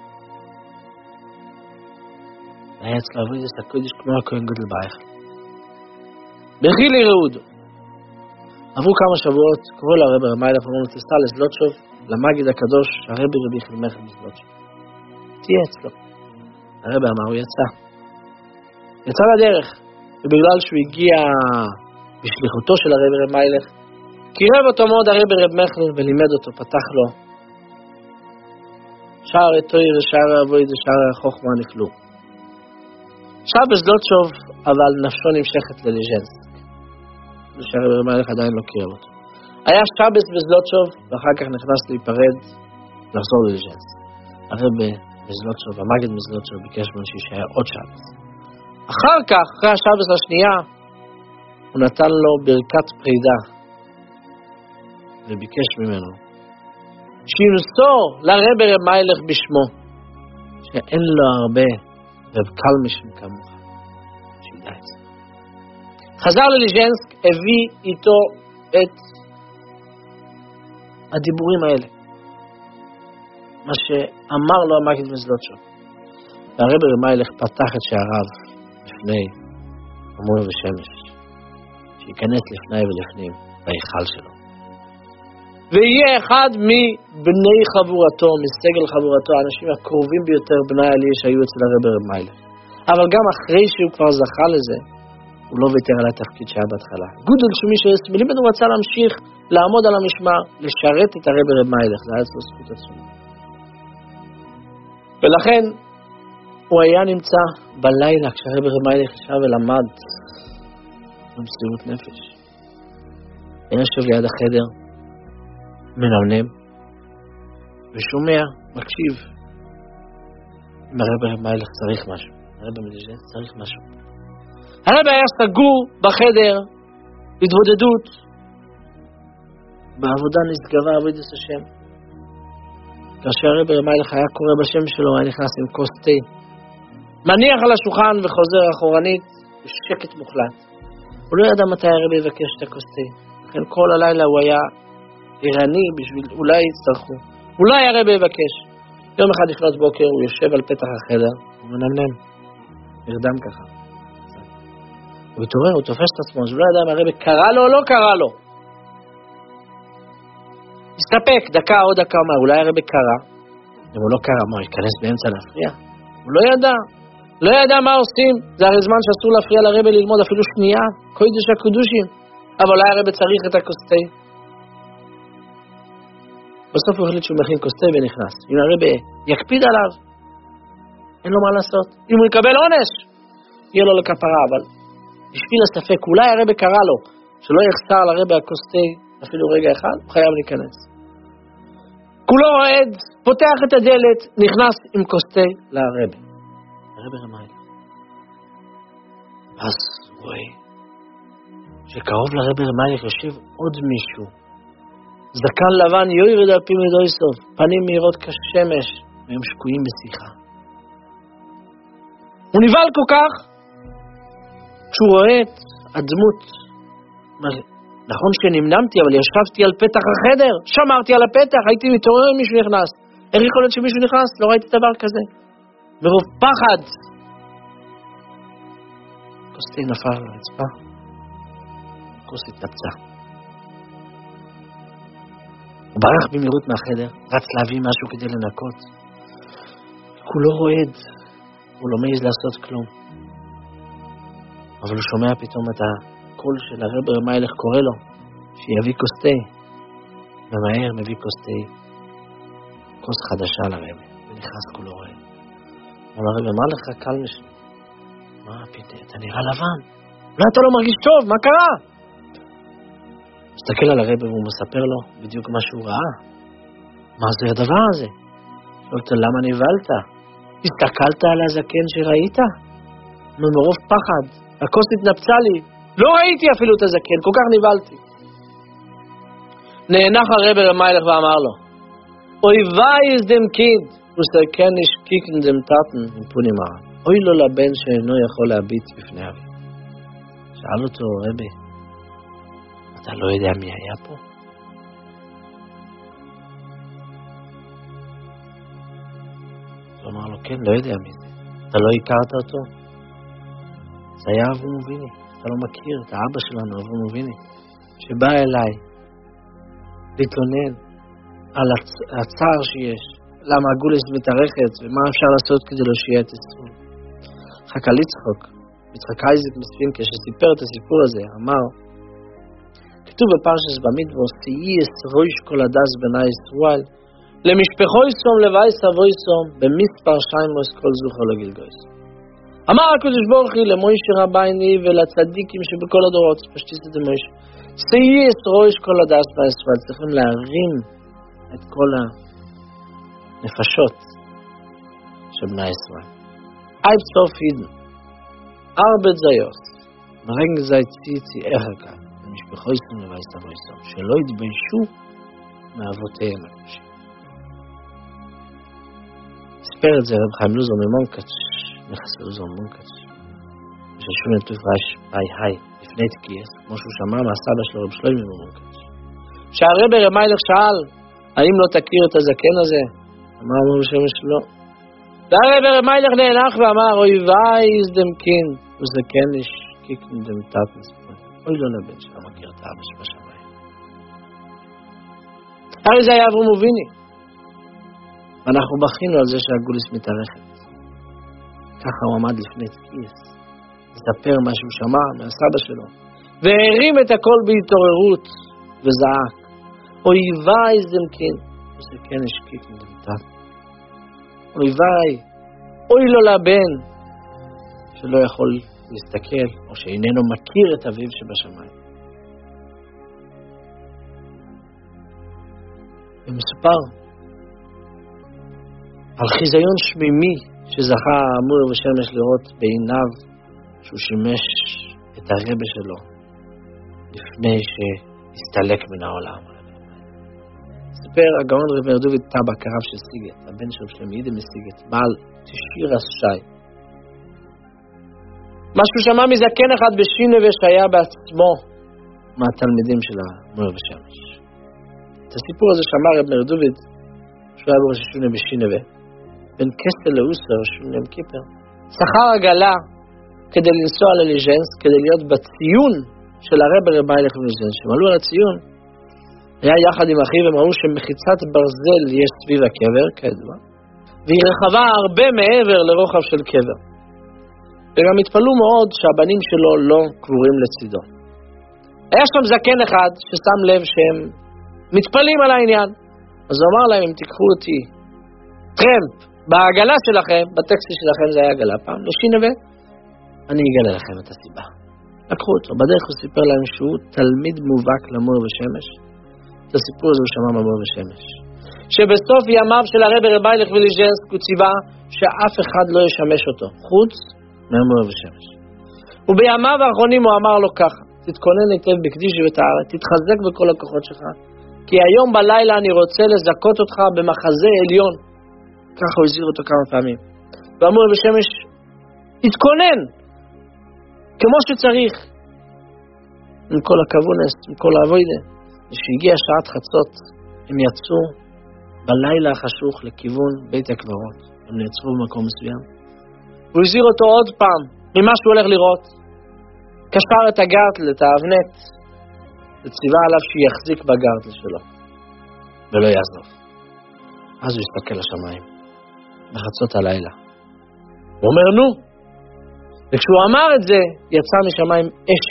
היה אצל עבוד את הקודש כמו הכהן גדול באיכל. בחילי ראודו. עברו כמה שבועות, קראו לו הרב רב מיילך, אמרו לו, תסע לזלוטשוב, למגיד הקדוש, הרב רבי חילמכם לזלוטשוב. תהיה אצלו. הרב אמר, הוא יצא. יצא לדרך. ובגלל שהוא הגיע בשליחותו של הרב רב מיילך, קירב אותו מאוד הרב רב מכלר ולימד אותו, פתח לו שער התויר, שער העבוד, שער החוכמה נפלו. עכשיו בזלוטשוב, אבל נפשו נמשכת לליז'נסק. שהרב רב מיילך עדיין לא קירב אותו. היה שבס בזלוטשוב, ואחר כך נכנס להיפרד, לחזור לליז'נסק. הרב בזלוטשוב, המגד בזלוטשוב, ביקש ממנו שישאר עוד שבס. אחר כך, אחרי השבס השנייה, הוא נתן לו ברכת פרידה, וביקש ממנו, שימסור לרב רב מיילך בשמו, שאין לו הרבה, ובקל משם כמוך, שידע את זה. חזר לליז'נסק, הביא איתו את הדיבורים האלה, מה שאמר לו המגיד מזלוטשוב. והרב רב מיילך פתח את שעריו, לפני המור ושמש, שיכנס לפני ולפנים בהיכל שלו. ויהיה אחד מבני חבורתו, מסגל חבורתו, האנשים הקרובים ביותר בני עלי שהיו אצל הרב רב מיילך. אבל גם אחרי שהוא כבר זכה לזה, הוא לא ויתר על התפקיד שהיה בהתחלה. גודל שמי שלימד הוא רצה להמשיך לעמוד על המשמר, לשרת את הרב רב מיילך, זה היה אצלו זכות עצומה. ולכן, הוא היה נמצא בלילה כשהרב רב מיילך ישב ולמד במסירות נפש. היה יושב ליד החדר, מנמנם, ושומע, מקשיב. אם הרב רב מיילך צריך משהו, הרב מליז'נסק צריך משהו. הרב היה סגור בחדר, התבודדות, בעבודה נשגבה עבודת השם. כאשר הרב רב מיילך היה קורא בשם שלו, היה נכנס עם כוס תה, מניח על השולחן וחוזר אחורנית, בשקט מוחלט. הוא לא ידע מתי הרב יבקש את הכוס תה. לכן כל הלילה הוא היה ערני בשביל, אולי יצטרכו. אולי הרב יבקש. יום אחד לפנות בוקר הוא יושב על פתח החדר, הוא מנמנם, נרדם ככה. הוא התעורר, הוא תופס את עצמו, אז הוא לא ידע אם הרב קרא לו או לא קרא לו. הסתפק, דקה או דקה, אומר, אולי הרב קרא. אם הוא לא קרא, מה, ייכנס באמצע להפריע? הוא לא ידע. לא ידע מה עושים. זה הרי זמן שאסור להפריע לרב ללמוד אפילו שנייה. קודש הקודושים. אבל אולי הרב צריך את הכוסטי. בסוף הוא החליט שהוא מכין כוסטי ונכנס. אם הרב יקפיד עליו, אין לו מה לעשות. אם הוא יקבל עונש, יהיה לו לכפרה, אבל בשביל הספק, אולי הרב קרא לו, שלא יחסר לרב הכוסטי אפילו רגע אחד, הוא חייב להיכנס. כולו רועד, פותח את הדלת, נכנס עם כוסטי לרב. הרב רמאי. אז רואה, שקרוב לרב רמאי יושב עוד מישהו. זקן לבן יוירד על פי מדוי סוף, פנים מהירות כשמש, והם שקועים בשיחה. הוא נבהל כל כך, כשהוא רואה את הדמות, נכון שנמנמתי, אבל ישבתי על פתח החדר, שמרתי על הפתח, הייתי מתעורר אם מישהו נכנס. איך יכול להיות שמישהו נכנס? לא ראיתי דבר כזה. מרוב פחד. כוסתי נפל על הרצפה, כוס התנפצה. הוא ברח במהירות מהחדר, רץ להביא משהו כדי לנקות. כולו רועד, הוא לא מעז לעשות כלום. אבל הוא שומע פתאום את הקול של הרב רמאי קורא לו, שיביא כוסתי. ומהר מביא כוסתי, כוס חדשה לרב, ונכנס כולו רועד. אבל הרב אמר לך, קל משהו. מה פתאום, אתה נראה לבן. אולי אתה לא מרגיש טוב, מה קרה? מסתכל על הרב והוא מספר לו בדיוק מה שהוא ראה. מה זה הדבר הזה? שואל אותו, למה נבלת? הסתכלת על הזקן שראית? מרוב פחד, הכוס התנפצה לי, לא ראיתי אפילו את הזקן, כל כך נבלתי. נאנח הרב רמאי ואמר לו, אוי ואי איז דם קיד, וסתכן נשקיקן דם טאטן עם פוני מרן. אוי לו לבן שאינו יכול להביט בפני אבי. שאל אותו, רבי, אתה לא יודע מי היה פה? הוא אמר לו, כן, לא יודע מי זה. אתה לא הכרת אותו? זה היה אברהם אבינו. אתה לא מכיר את האבא שלנו, אברהם אבינו, שבא אליי להתלונן על הצער שיש, למה הגולס מתארכת, ומה אפשר לעשות כדי להושיע את ישראל. חכה לצחוק, יצחק אייזק מספינקה, שסיפר את הסיפור הזה, אמר, כתוב בפרשת במדבר, סייס רויש כל הדס בני ישראל, למשפחו יסום לווי סבו יסום, במספר שיימוס כל זוכר לגלגויס. אמר הקדוש ברוך הוא למוישה רבייני ולצדיקים שבכל הדורות, פשטיס את מוישה, סייס רויש כל הדס בני ישראל, צריכים להרים את כל הנפשות של בני ישראל. אייב סוף הידן, ארבד זיוס, מרגן זי ציצי אחר משפחו יסום לווי סבו יסום, שלא יתביישו מאבותיהם הקדושים. ספר את זה רב חיים לוזר ממונקץ', נכס לוזר ממונקץ', ששום נטוף רש ביי היי, לפני תקייס, כמו שהוא שמע מהסבא של רב שלוי ממונקץ'. שהרב רמאי שאל, האם לא תכיר את הזקן הזה? אמר אמרו בשמש לא. והרב רמאי נאנח ואמר, אוי ואי איז דם קין, וזקן איש קיקן דם טאט נספון. אוי לא לבן שלא מכיר את האבא שבשמיים. הרי זה היה אברהם אבינו. ואנחנו בכינו על זה שהגולס מתארכת. ככה הוא עמד לפני תקייס. מספר מה שהוא שמע מהסבא שלו. והרים את הכל בהתעוררות וזעק. אוי ואי זה מכן. וזה כן השקיק מדמתה. אוי ואי. אוי לו לבן. שלא יכול להסתכל או שאיננו מכיר את אביו שבשמיים. ומסופר על חיזיון שמימי שזכה אמור ושמש לראות בעיניו שהוא שימש את הרבא שלו לפני שהסתלק מן העולם. ספר הגאון רב מאיר דוד טבק, הרב של סיגט, הבן של שלם יהודה מסיגט, בעל תשיר השי. מה שהוא שמע מזקן אחד בשינווה שהיה בעצמו מהתלמידים של אמור ושמש. את הסיפור הזה שמע רב מאיר דוד שהוא היה בראש השונה בשינווה. בין קסטל לאוסר, שהוא נם קיפר, שכר עגלה כדי לנסוע לליז'נס, כדי להיות בציון של הרב רמאי לליז'נס. שמעלו על הציון, היה יחד עם אחיו, הם ראו שמחיצת ברזל יש סביב הקבר, כדוע, והיא רחבה הרבה מעבר לרוחב של קבר. וגם התפלאו מאוד שהבנים שלו לא קבורים לצידו. היה שם זקן אחד ששם לב שהם מתפלים על העניין. אז הוא אמר להם, אם תיקחו אותי טרמפ בעגלה שלכם, בטקסי שלכם זה היה עגלה פעם, לשינבה, אני אגלה לכם את הסיבה. לקחו אותו. בדרך הוא סיפר להם שהוא תלמיד מובהק למור ושמש. את הסיפור הזה הוא שמע ממור ושמש. שבסוף ימיו של הרב רביילך וליז'נסק הוא ציווה שאף אחד לא ישמש אותו, חוץ ממור ושמש. ובימיו האחרונים הוא אמר לו ככה, תתכונן היטב בקדיש ובטהרה, תתחזק בכל הכוחות שלך, כי היום בלילה אני רוצה לזכות אותך במחזה עליון. ככה הוא הזהיר אותו כמה פעמים. ואמור בשמש, תתכונן, כמו שצריך. עם כל הכוונס, עם כל העבודה. כשהגיע שעת חצות, הם יצאו בלילה החשוך לכיוון בית הקברות. הם נעצרו במקום מסוים. הוא הזהיר אותו עוד פעם, ממה שהוא הולך לראות. קשר את הגרטל, את האבנט, וציווה עליו שיחזיק בגרטל שלו, ולא יעזוב. אז הוא הסתכל לשמיים, בחצות הלילה. הוא אומר, נו, וכשהוא אמר את זה, יצא משמיים אש,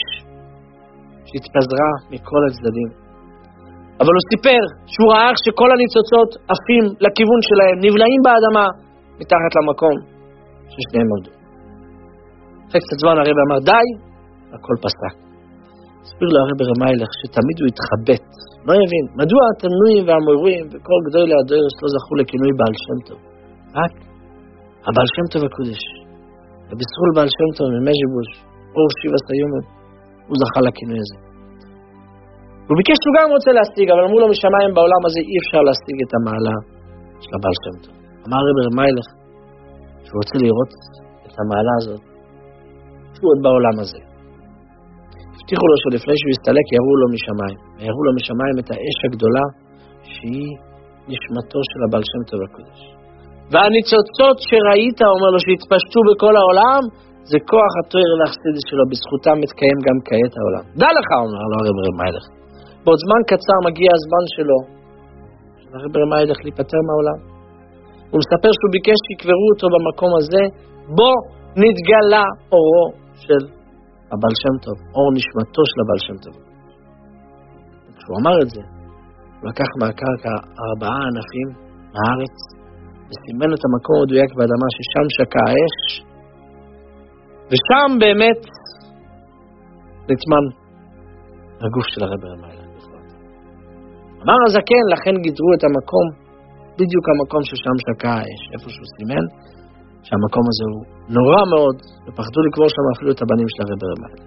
שהתפזרה מכל הצדדים. אבל הוא סיפר שהוא ראה שכל הניצוצות עפים לכיוון שלהם, נבלעים באדמה, מתחת למקום, ששניהם עמדו. אחרי קצת זמן הרב אמר, די, הכל פסק. הסביר לו הרב רמיילך שתמיד הוא התחבט, לא יבין, מדוע התנועים והמורים וכל גדולי הדורש לא זכו לכינוי בעל שם טוב? רק הבעל שם טוב הקודש, ובזכות בעל שם טוב ממז'יבוש, אור שבע סיומת, הוא זכה לכינוי הזה. הוא ביקש שהוא גם רוצה להשיג, אבל אמרו לו משמיים בעולם הזה אי אפשר להשיג את המעלה של הבעל שם טוב. אמר הרב רמיילך שהוא רוצה לראות את המעלה הזאת, שהוא עוד בעולם הזה. הבטיחו לו שלפני שהוא יסתלק יראו לו משמיים, ויראו לו משמיים את האש הגדולה שהיא נשמתו של הבעל שם טוב הקודש. והניצוצות שראית, אומר לו, שהתפשטו בכל העולם, זה כוח התואר להחסידות שלו, בזכותם מתקיים גם כעת העולם. דע לך, אומר לו הרב רמיילך, בעוד זמן קצר מגיע הזמן שלו, של הרב רמיילך להיפטר מהעולם. הוא מספר שהוא ביקש שיקברו אותו במקום הזה, בו נתגלה אורו של הבעל שם טוב, אור נשמתו של הבעל שם טוב. כשהוא אמר את זה, הוא לקח מהקרקע ארבעה ענפים מהארץ, וסימן את המקום מדויק באדמה ששם שקע האש, ושם באמת נטמן הגוף של הרב רמיילך. אמר הזקן, לכן גידרו את המקום, בדיוק המקום ששם שקע האש, איפה שהוא סימן, שהמקום הזה הוא נורא מאוד, ופחדו לקבור שם אפילו את הבנים של הרב רמיילך.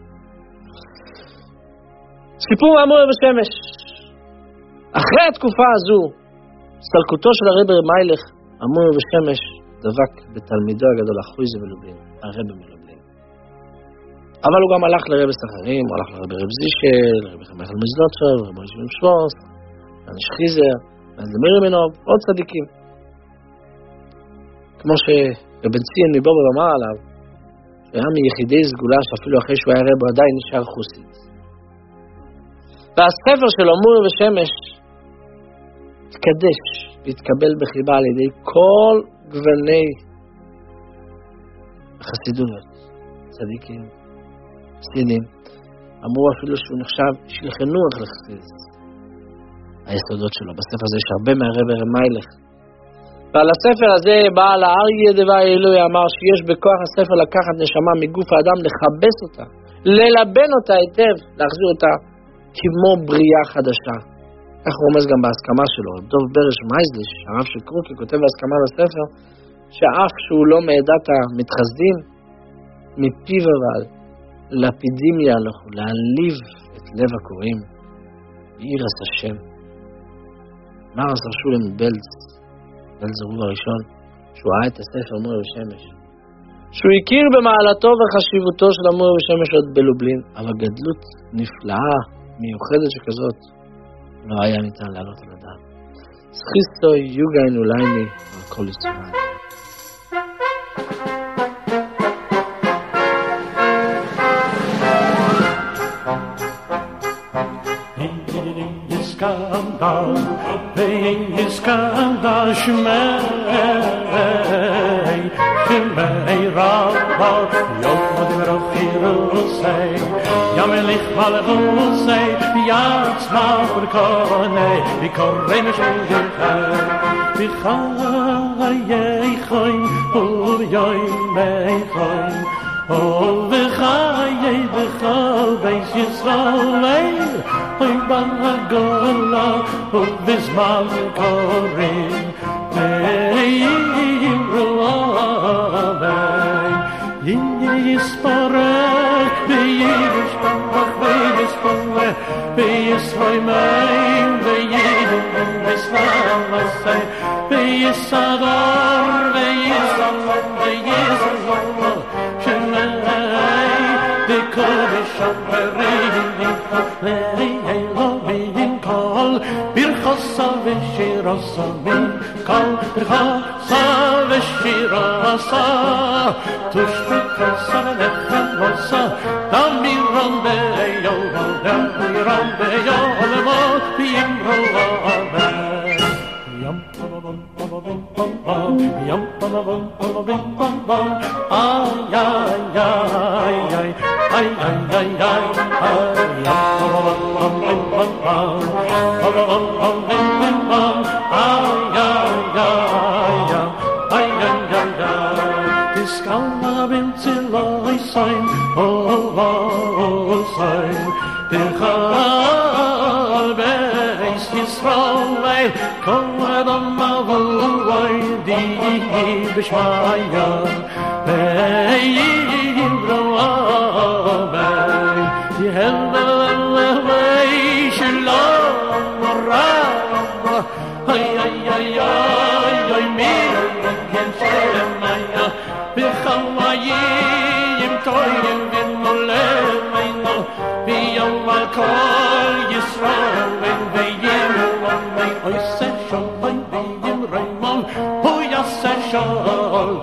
סיפור אמור בשמש. אחרי התקופה הזו, סלקותו של הרב רמיילך, אמור בשמש, דבק בתלמידו הגדול אחויזה מלובלין, הרב מלובלין. אבל הוא גם הלך לרב סחרים, הוא הלך לרב רב זישל, לרב חמייכל מזלוטשוב, לרב מוישבים שוורס, לרב שחיזר, לרב מירמינוב, עוד צדיקים. כמו שרבן ציון מבובר אמר עליו, שהיה מיחידי סגולה שאפילו אחרי שהוא היה רב עדיין נשאר חוסיד. והספר של אמור בשמש התקדש והתקבל בחיבה על ידי כל גווני החסידויות, צדיקים, חסידים. אמרו אפילו שהוא נחשב שלחנו איך לחסיד היסודות שלו. בספר הזה יש הרבה מהרב רמיילך. ועל הספר הזה בעל האריה דבר אלוהי אמר שיש בכוח הספר לקחת נשמה מגוף האדם, לחבס אותה, ללבן אותה היטב, להחזיר אותה כמו בריאה חדשה. כך הוא רומז גם בהסכמה שלו. דוב ברש מייזליש, הרב של קרוקי, כותב בהסכמה לספר, שאף שהוא לא מעדת המתחסדים, מפיו אבל, לפידים יהלכו, להעליב את לב הקוראים, ביראת השם. מרס רשולם בלז, בלז הרוב הראשון, שהוא ראה את הספר אמור בשמש, שהוא הכיר במעלתו וחשיבותו של אמור בשמש עוד בלובלין, אבל גדלות נפלאה, מיוחדת שכזאת, לא היה ניתן לעלות על הדעת. סחיסטו יוגן אולייני על כל ישראל. skandal, wie skandal shmei, shmei rabba, yom adimrof hirusei, yamelich malchusei, yatzma v'konei, v'korei meshudichay, v'chayei choy, u'yoy mei choy, Oh, v'chayei v'chol beis Yisrael, oy b'hagola, oh, v'zman korim, ve'yimru amei, yisporek, ve'yishpach, ve'yispolech, ve'yisroimein, ve'yidum, ve'yisramasei, ve'yisador, ve'yisalom, ve'yisalom, the Kodesh of the Reading, Lei Elohim Kol, Birchosa v'Shirasa Min Kol, Birchosa v'Shirasa, Tushbetosa v'Nechamosa, Damiram be'Yol, Damiram be'Yol, Mot v'Yimro Amen. Yum bum bum bum bum bum, yum bum bum bum bum bum bum. Ay ay ay ay ay ay ay ay. Yum bum bum bum bum bum, bum bum bum bum bum. Ay ay ay ay ay ay ay. This kalma b'tziloi sein, oh oh sein. T'chal beis Yisrael, kol adam avoi di b'shmaya, ve'yimro amei, yehelvei shalom rab, ay ay ay ay ay mir gen shemaya, b'chamayim toyim v'molemayno, v'yom al-kol Yisrael v'yimro amei, oy se shalom v'yim raymon, hu yase shalom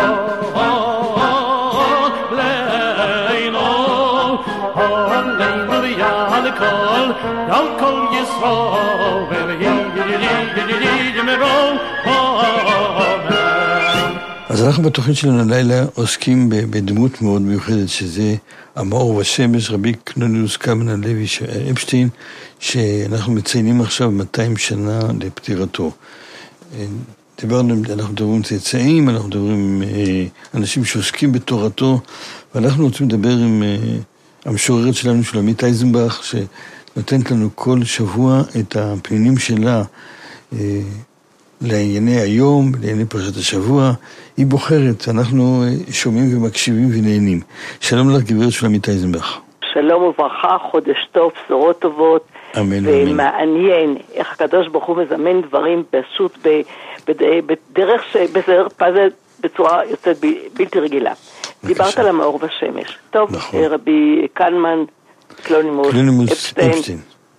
leino, leino v'yal-kol, yal-kol Yisrael v'yimro amei. אז אנחנו בתוכנית שלנו הלילה עוסקים בדמות מאוד מיוחדת, שזה המאור והשמש, רבי קנוניוס קלמן הלוי אפשטיין, שאנחנו מציינים עכשיו מאתיים שנה לפטירתו. דיברנו, אנחנו מדברים עם צאצאים, אנחנו מדברים עם אנשים שעוסקים בתורתו, ואנחנו רוצים לדבר עם המשוררת שלנו, שלומית אייזנבך, שנותנת לנו כל שבוע את הפנינים שלה לענייני היום, לענייני פרשת השבוע. היא בוחרת, אנחנו שומעים ומקשיבים ונהנים. שלום לך גברת שלומית אייזנבך. שלום וברכה, חודש טוב, בשורות טובות. אמן. ומעניין איך הקדוש ברוך הוא מזמן דברים פשוט בדרך פזל בצורה יוצאת בלתי רגילה. דיברת על המאור והשמש. טוב, רבי קלמן קלונימוס אפשטיין.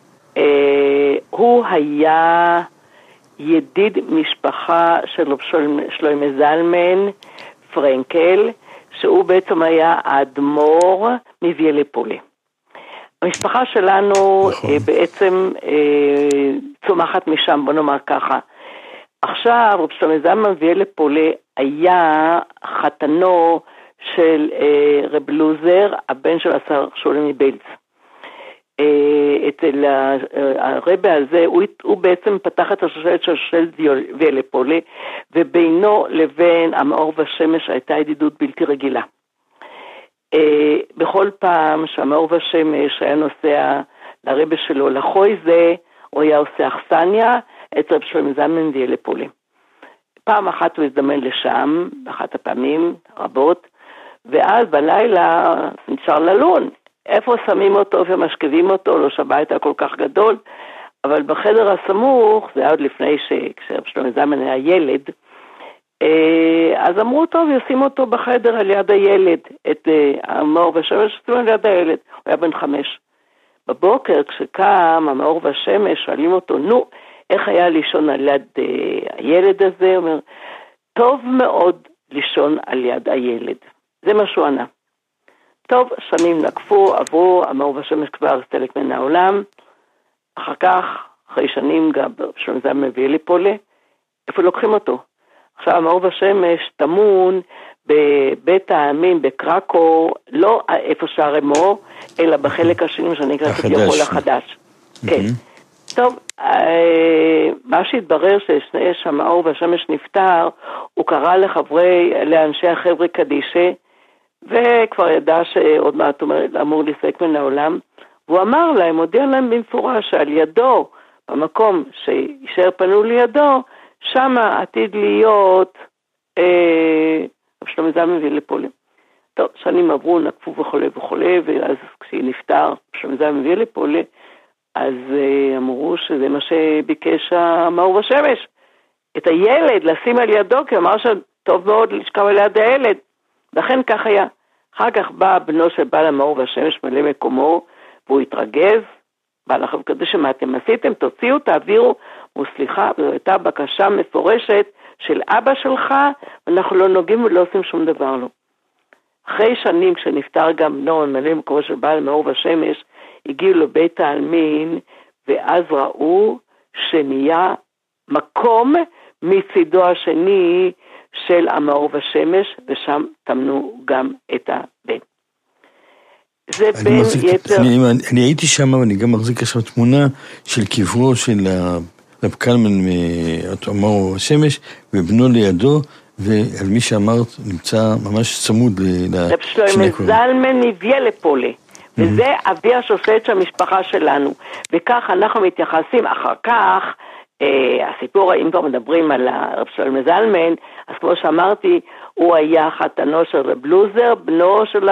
הוא היה ידיד משפחה של שלמה זלמן פרנקל, שהוא בעצם היה האדמו"ר מוויאלפולה. המשפחה שלנו נכון. בעצם צומחת משם, בוא נאמר ככה. עכשיו שלמה זלמן מוויאלפולה היה חתנו של רב לוזר, הבן של השר שולם מבלז. אצל הרבה הזה, הוא, הוא בעצם פתח את השושלת של שושלת ויאלפולה, ובינו לבין המאור והשמש הייתה ידידות בלתי רגילה. בכל פעם שהמאור והשמש היה נוסע לרבה שלו לחוי זה, הוא היה עושה אכסניה אצל שלמה זלמן ויאלפולה. פעם אחת הוא הזדמן לשם, באחת הפעמים רבות, ואז בלילה נשאר ללון. איפה שמים אותו ומשכבים אותו, לא שבה הייתה כל כך גדול, אבל בחדר הסמוך, זה היה עוד לפני ששלמה זלמן היה ילד, אז אמרו טוב, ישים אותו בחדר על יד הילד, את המאור והשמש, על יד הילד, הוא היה בן חמש. בבוקר כשקם המאור והשמש, שואלים אותו, נו, איך היה לישון על יד הילד הזה? הוא אומר, טוב מאוד לישון על יד הילד. זה מה שהוא ענה. טוב, שנים נקפו, עברו, המאור והשמש כבר סתלק מן העולם, אחר כך אחרי שנים גם שלום זלמן מביא לפולה, איפה לוקחים אותו? עכשיו המאור והשמש טמון בבית העמים בקרקו, לא איפה שער אמו, אלא בחלק השני שנקרא כביכול החדש. כן. טוב, מה שהתברר שהמאור והשמש נפטר, הוא קרא לחברי, לאנשי החברי קדישה, וכבר ידע שעוד מעט אמור לסייק מן העולם, והוא אמר להם, הודיע להם במפורש שעל ידו, במקום שישאר פנו לידו, שם עתיד להיות שלום זלמן מביא לפולה. טוב, שנים עברו, נקפו וכו' וכו', ואז כשהיא נפטר, שלום זלמן מביא לפולה, אז אמרו שזה מה שביקש המאור והשמש, את הילד לשים על ידו, כי אמר שטוב מאוד לשכב על יד הילד, לכן כך היה. אחר כך בא בנו של בעל המאור והשמש מלא מקומו, והוא התרגז, בא לכם כדי שמה אתם עשיתם, תוציאו, תעבירו, וסליחה, וזו הייתה בקשה מפורשת של אבא שלך, ואנחנו לא נוגעים ולא עושים שום דבר לו. אחרי שנים, כשנפטר גם בנו מלא מקומו של בעל המאור והשמש, הגיעו לבית העלמין, ואז ראו שנהיה מקום מצידו השני של המאור והשמש, ושם תמנו גם את הבן. זה בין יתר... אני, אני הייתי שם, ואני גם מחזיק עכשיו תמונה של קברו של רב קלמן מהמאור והשמש, ובנו לידו, ועל מי שאמרת נמצא ממש צמוד לשני קברות. רב שלמה זלמן מביא לפולה. וזה אביה שעושה את המשפחה שלנו, וכך אנחנו מתייחסים אחר כך, אה, הסיפור, אם כבר מדברים על הרב שלמה זלמן, אז כמו שאמרתי, הוא היה חתנו של רב לוזר, בנו של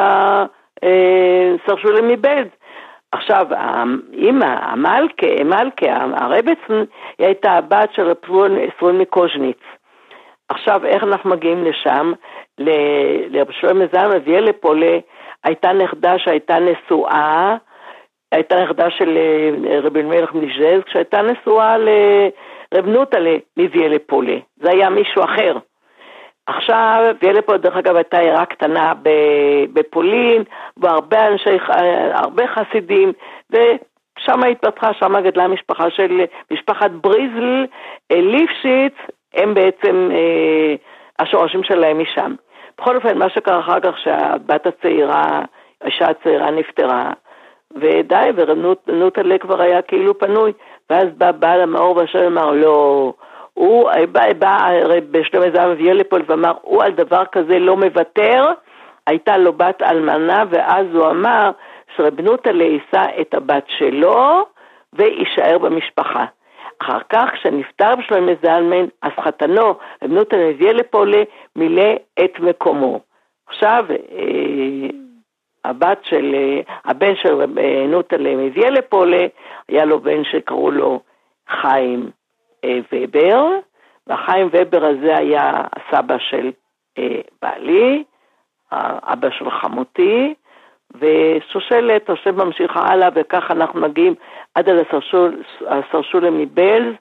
השר שולם מבלז. עכשיו, האמא, המלכה, המלכה, הרבצן, היא הייתה הבת של רב סרון מקוז'ניץ. עכשיו, איך אנחנו מגיעים לשם? לרב שלמה זלמן מביא לפולה, הייתה נכדה שהייתה נשואה, הייתה נכדה של רב אלימלך מליז'ז, כשהייתה נשואה לרב נוטלה מביא לפולה. זה היה מישהו אחר. עכשיו, מביא לפולה, דרך אגב, הייתה עירה קטנה בפולין, והרבה אנשי, הרבה חסידים, ושם התפתחה, שם גדלה משפחה של משפחת בריזל, ליפשיץ, הם בעצם השורשים שלהם משם. בכל אופן, מה שקרה אחר כך שהבת הצעירה, האישה הצעירה נפטרה, ודי, ורנוטלה כבר היה כאילו פנוי, ואז בא בעל המאור והשם אמר, לא, הוא בא, בא בשלמה זלמן מביא לפולה ואמר, הוא על דבר כזה לא מוותר, הייתה לו בת אלמנה, ואז הוא אמר, שרבנוטלה יישא את הבת שלו, וישאר במשפחה. אחר כך, כשנפטר בשלמה זלמן, אז חתנו, רבנוטלה מביא לפולה, מילא את מקומו. עכשיו, אה, הבת של, הבן של רבנוטלה מביא לפולה, היה לו בן שקראו לו חיים אה, ובר, והחיים ובר הזה היה הסבא של אה, בעלי, האבא של חמותי, ושושלת, השם ממשיכה הלאה, וכך אנחנו מגיעים עד על השר שולם מבלז,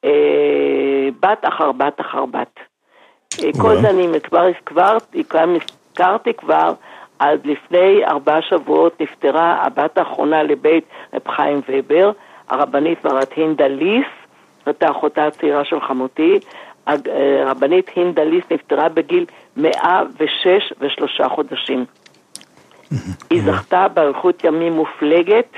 אה, בת אחר בת אחר בת. אה, כל זה אני כבר הזכרתי, הזכרתי כבר, עד לפני ארבעה שבועות נפטרה הבת האחרונה לבית רב חיים ובר, הרבנית ורת הינדה ליס, זאת האחותה הצעירה של חמותי, הרבנית הינדה ליס נפטרה בגיל מאה ושש ושלושה חודשים. היא זכתה באריכות ימים מופלגת,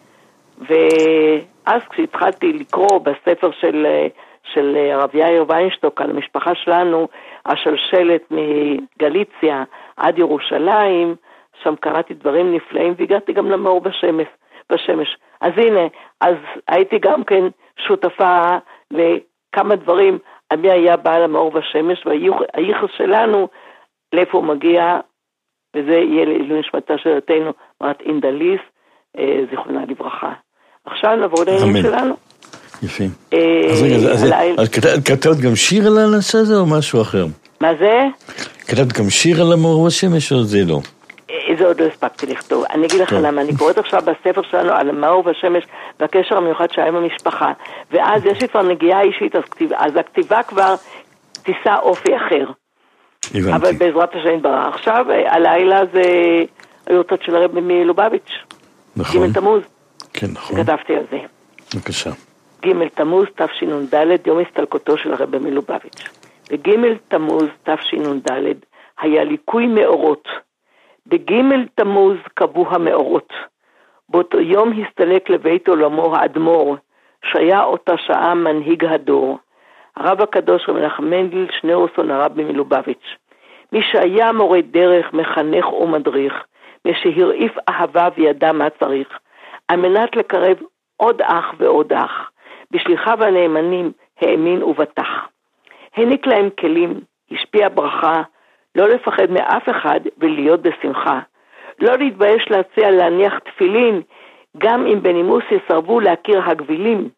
ואז כשהתחלתי לקרוא בספר של, של הרב יאיר ויינשטוק על המשפחה שלנו, השלשלת מגליציה עד ירושלים, שם קראתי דברים נפלאים, והגעתי גם למאור בשמש, בשמש. אז הנה, אז הייתי גם כן שותפה לכמה דברים, מי היה בעל המאור בשמש, והייחוס שלנו, לאיפה הוא מגיע, וזה יהיה לעילוי נשמתה של אתנו, מרת הינדה ליס, זיכרונה לברכה. עכשיו נעבור לעניינים שלנו. יפה. אז רגע, אז כתבת גם שיר על הנושא הזה או משהו אחר? מה זה? כתבת גם שיר על המאור בשמש או זה לא? זה עוד לא הספקתי לכתוב. אני אגיד לך למה, אני קוראת עכשיו בספר שלנו על המאור והשמש והקשר המיוחד שהיה עם המשפחה, ואז יש לי כבר נגיעה אישית, אז הכתיבה כבר תישא אופי אחר. הבנתי. אבל בעזרת השם ברח. עכשיו, הלילה זה היורצות של הרב מלובביץ'. נכון. ג' תמוז. כן, נכון. כתבתי על זה. בבקשה. ג' תמוז תשנ"ד, יום הסתלקותו של הרבי מלובביץ'. בג' תמוז תשנ"ד היה ליקוי מאורות. בג' תמוז קבעו המאורות. באותו יום הסתלק לבית עולמו האדמו"ר, שהיה אותה שעה מנהיג הדור, הרב הקדוש רבי מנחם מנדל שניאורסון הרבי מלובביץ'. מי שהיה מורה דרך, מחנך ומדריך, מי שהרעיף אהבה וידע מה צריך, על מנת לקרב עוד אח ועוד אח, בשליחיו הנאמנים האמין ובטח. העניק להם כלים, השפיע ברכה, לא לפחד מאף אחד ולהיות בשמחה. לא להתבייש להציע להניח תפילין, גם אם בנימוס יסרבו להכיר הגבילים.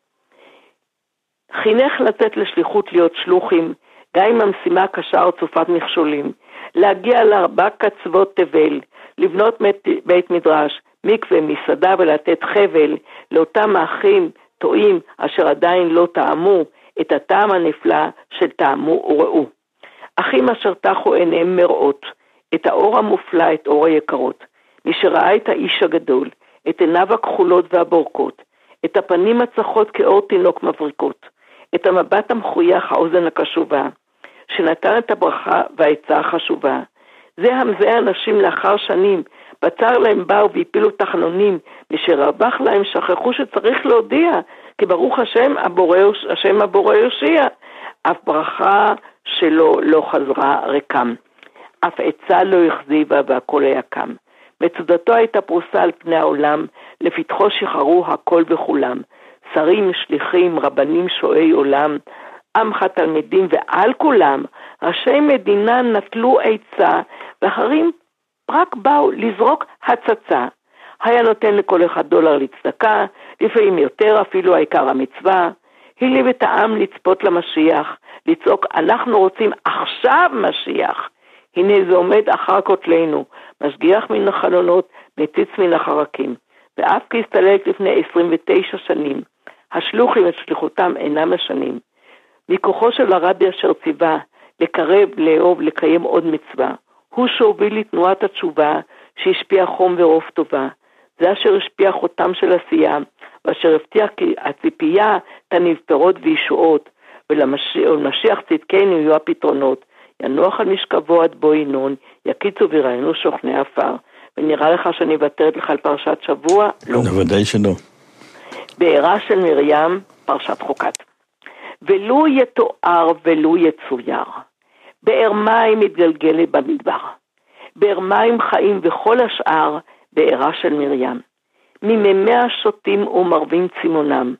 חינך לתת לשליחות להיות שלוחים, גם אם המשימה קשה או צופת מכשולים. להגיע לארבע קצוות תבל, לבנות בית מדרש, מקווה, מסעדה ולתת חבל לאותם האחים טועים אשר עדיין לא טעמו את הטעם הנפלא של טעמו וראו. אחים אשר תחו עיניהם מראות, את האור המופלא, את אור היקרות. מי שראה את האיש הגדול, את עיניו הכחולות והבורקות, את הפנים הצחות כאור תינוק מבריקות, את המבט המחוייך, האוזן הקשובה, שנתן את הברכה והעצה החשובה. זה המזה אנשים לאחר שנים, בצר להם באו והפילו תחנונים, משרבח להם שכחו שצריך להודיע, כי ברוך השם הבורא, השם הבורא יושיע. אף ברכה שלו לא חזרה ריקם, אף עצה לא החזיבה והכל היה קם. מצודתו הייתה פרוסה על פני העולם, לפתחו שחרו הכל וכולם, שרים, שליחים, רבנים, שואי עולם, עמך תלמידים ועל כולם, ראשי מדינה נטלו עצה, ואחרים רק באו לזרוק הצצה. היה נותן לכל אחד דולר לצדקה, לפעמים יותר אפילו העיקר המצווה, הליב את העם לצפות למשיח, לצעוק אנחנו רוצים עכשיו משיח. הנה זה עומד אחר כותלנו, משגיח מן החלונות, מציץ מן החרקים. ואף כי הסתלק לפני עשרים ותשע שנים, השלוחים את שליחותם אינם משנים. מכוחו של הרבי אשר ציווה, לקרב, לאהוב, לקיים עוד מצווה. הוא שהוביל לתנועת התשובה, שהשפיע חום ורוב טובה. זה אשר השפיע חותם של עשייה, ואשר הבטיח כי הציפייה תניב פירות וישועות, ולמשיח צדקנו יהיו הפתרונות. ינוח על משכבו עד בו ינון, יקיצו ויראינו שוכני עפר. ונראה לך שאני אוותרת לך על פרשת שבוע? לא. ודאי שלא. בעירה של מרים, פרשת חוקת. ולו יתואר ולו יצויר, באר מים מתגלגלת במדבר, באר מים חיים וכל השאר בעירה של מרים. ממימי השוטים ומרבים צימונם,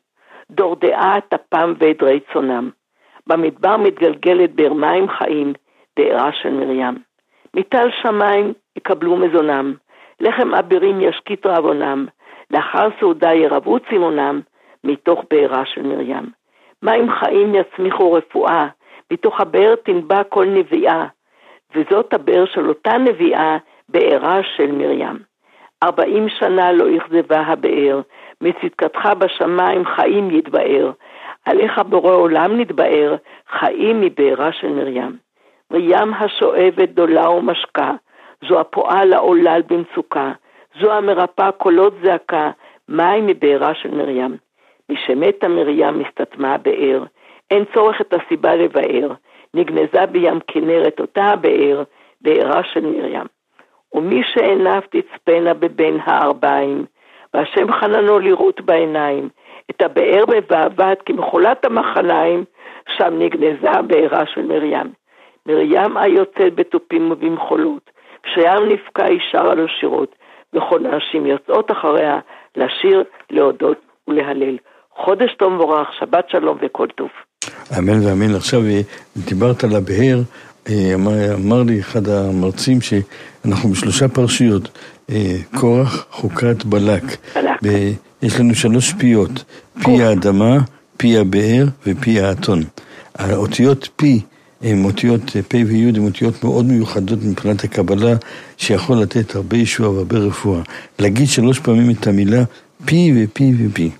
דורדעה טפם ועדרי צונם. במדבר מתגלגלת באר מים חיים בעירה של מרים. מטל שמיים יקבלו מזונם, לחם אבירים ישקיט רעבונם, לאחר סעודה ירבו צימונם, מתוך בעירה של מרים. מים חיים יצמיחו רפואה, מתוך הבאר תנבע כל נביאה, וזאת הבאר של אותה נביאה בעירה של מרים. ארבעים שנה לא יכזבה הבאר, מצדקתך בשמיים חיים יתבאר, עליך בורא עולם נתבאר, חיים מבעירה של מרים. מרים השואבת דולה ומשקה, זו הפועל העולל במצוקה, זו המרפאה קולות זעקה, מים מבעירה של מרים. משמתה מרים מסתתמה הבאר, אין צורך את הסיבה לבאר, נגנזה בים כנרת אותה הבאר, בעירה של מרים. ומי שעיניו תצפנה בבין הארבעים, והשם חננו לראות בעיניים, את הבאר בבעבת כמחולת המחניים, שם נגנזה בעירה של מרים. מרים היוצאת בתופים ובמחולות, כשים נפקע ישר על השירות, וכל הנשים יוצאות אחריה לשיר, להודות ולהלל. חודש טוב מבורך, שבת שלום וכל טוב. אמן ואמן. עכשיו דיברת על הבאר, אמר, אמר לי אחד המרצים שאנחנו בשלושה פרשיות, קורח, חוקת, בלק. בלק. יש לנו שלוש פיות, פי האדמה, פי הבאר ופי האתון. האותיות פי הן אותיות פ' וי' הן אותיות מאוד מיוחדות מבחינת הקבלה, שיכול לתת הרבה ישועה והרבה רפואה. להגיד שלוש פעמים את המילה פי ופי ופי.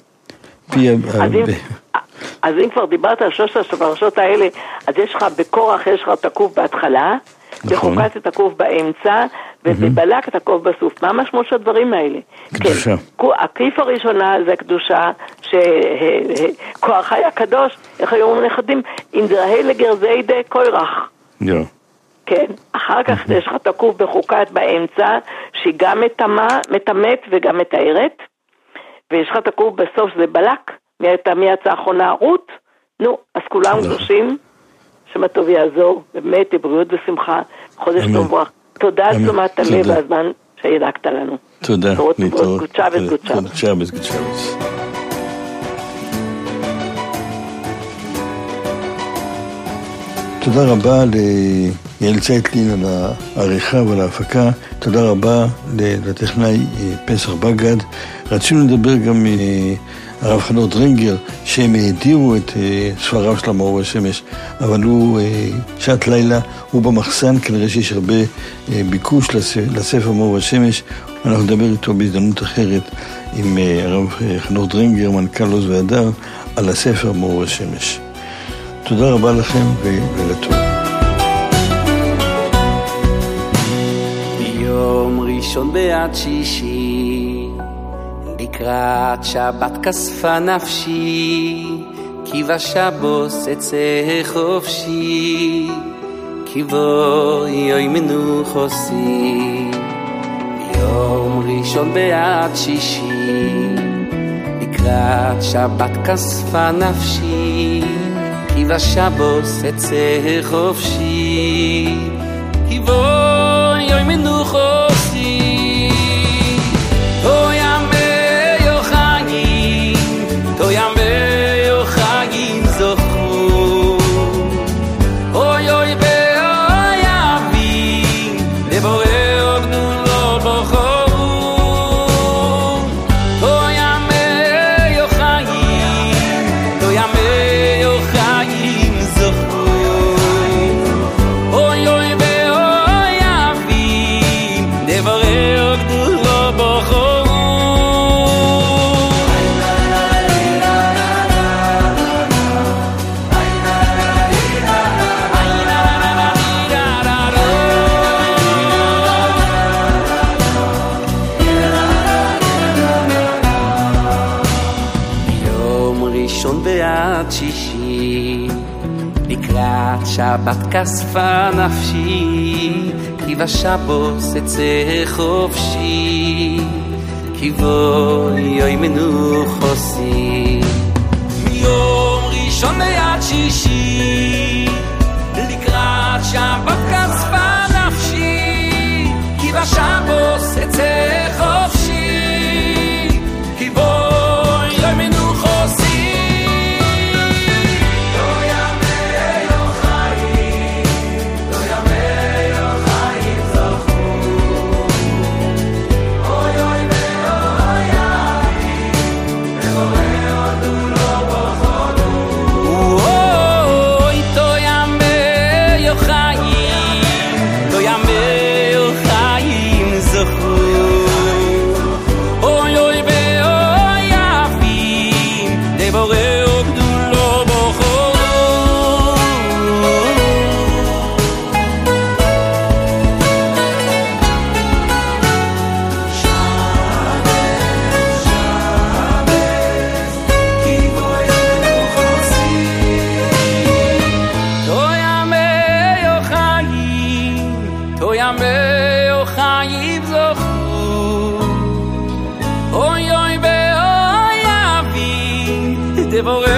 פי אז אם, אז אם כבר דיברת על שלושת הפרשות האלה, אז יש לך בקורח, יש לך תקוף בהתחלה, נכון. בחוקת תקוף באמצע, ובבלק תקוב בסוף. מה המשמעות של הדברים האלה? קדושה. כן, הכיף הראשונה זה קדושה, שכוח חי הקדוש, איך היו נכדים, אם דרהי לגרזי דה קוירח. יו. כן, אחר כך יש לך תקוף בחוקת באמצע, שהיא גם מטמאת וגם מתארת, ויש לך תקוף בסוף שזה בלק, מי יצא האחרונה רות, נו, אז כולם קדושים, שמה טוב יעזור, באמת, בבריאות ושמחה, חודש טוב ברוך. תודה על תשומת הלב והזמן שהדקת לנו. תודה, להתראות. גוד שבס, גוד שבס. גוד שבס, גוד שבס. תודה רבה ליעל צייטלין על העריכה ועל ההפקה. תודה רבה לטכנאי פסח בגד. רצינו לדבר גם עם הרב חנוך דרינגר, שהם העדירו את ספריו של המאור והשמש, אבל הוא שעת לילה, הוא במחסן, כנראה שיש הרבה ביקוש לספר המאור והשמש. אנחנו נדבר איתו בהזדמנות אחרת עם הרב חנוך דרינגר, מנכ"ל עוז והדר, על הספר המאור והשמש. תודה רבה לכם ולילה טוב. ביום ראשון בעד שישי, לקראת שבת כספה נפשי, כי בשבוס אצא חופשי, כי בו יוי מנוחוסי. ביום ראשון בעד שישי, לקראת שבת כספה נפשי, כי בשבוס אצא חופשי, כי בו יוי מנוחוסי. תוים ביוחגים, תוים ביוחגים זוכרו, אוי אוי באוי אבים, לבורא גדולו בוחרו. תוים ביוחגים, תוים ביוחגים זוכרו, אוי אוי באוי אבים, לבורא גדולו בוחרו. ועד שישי, לקראת שבת כספה נפשי, כי בשבוס אצא חופשי, כי בו יוי מנוחוסי. מיום ראשון ועד שישי, לקראת שבת כספה נפשי, כי בשבוס אצא חופשי, כי בו יוי מנוחוסי. Devore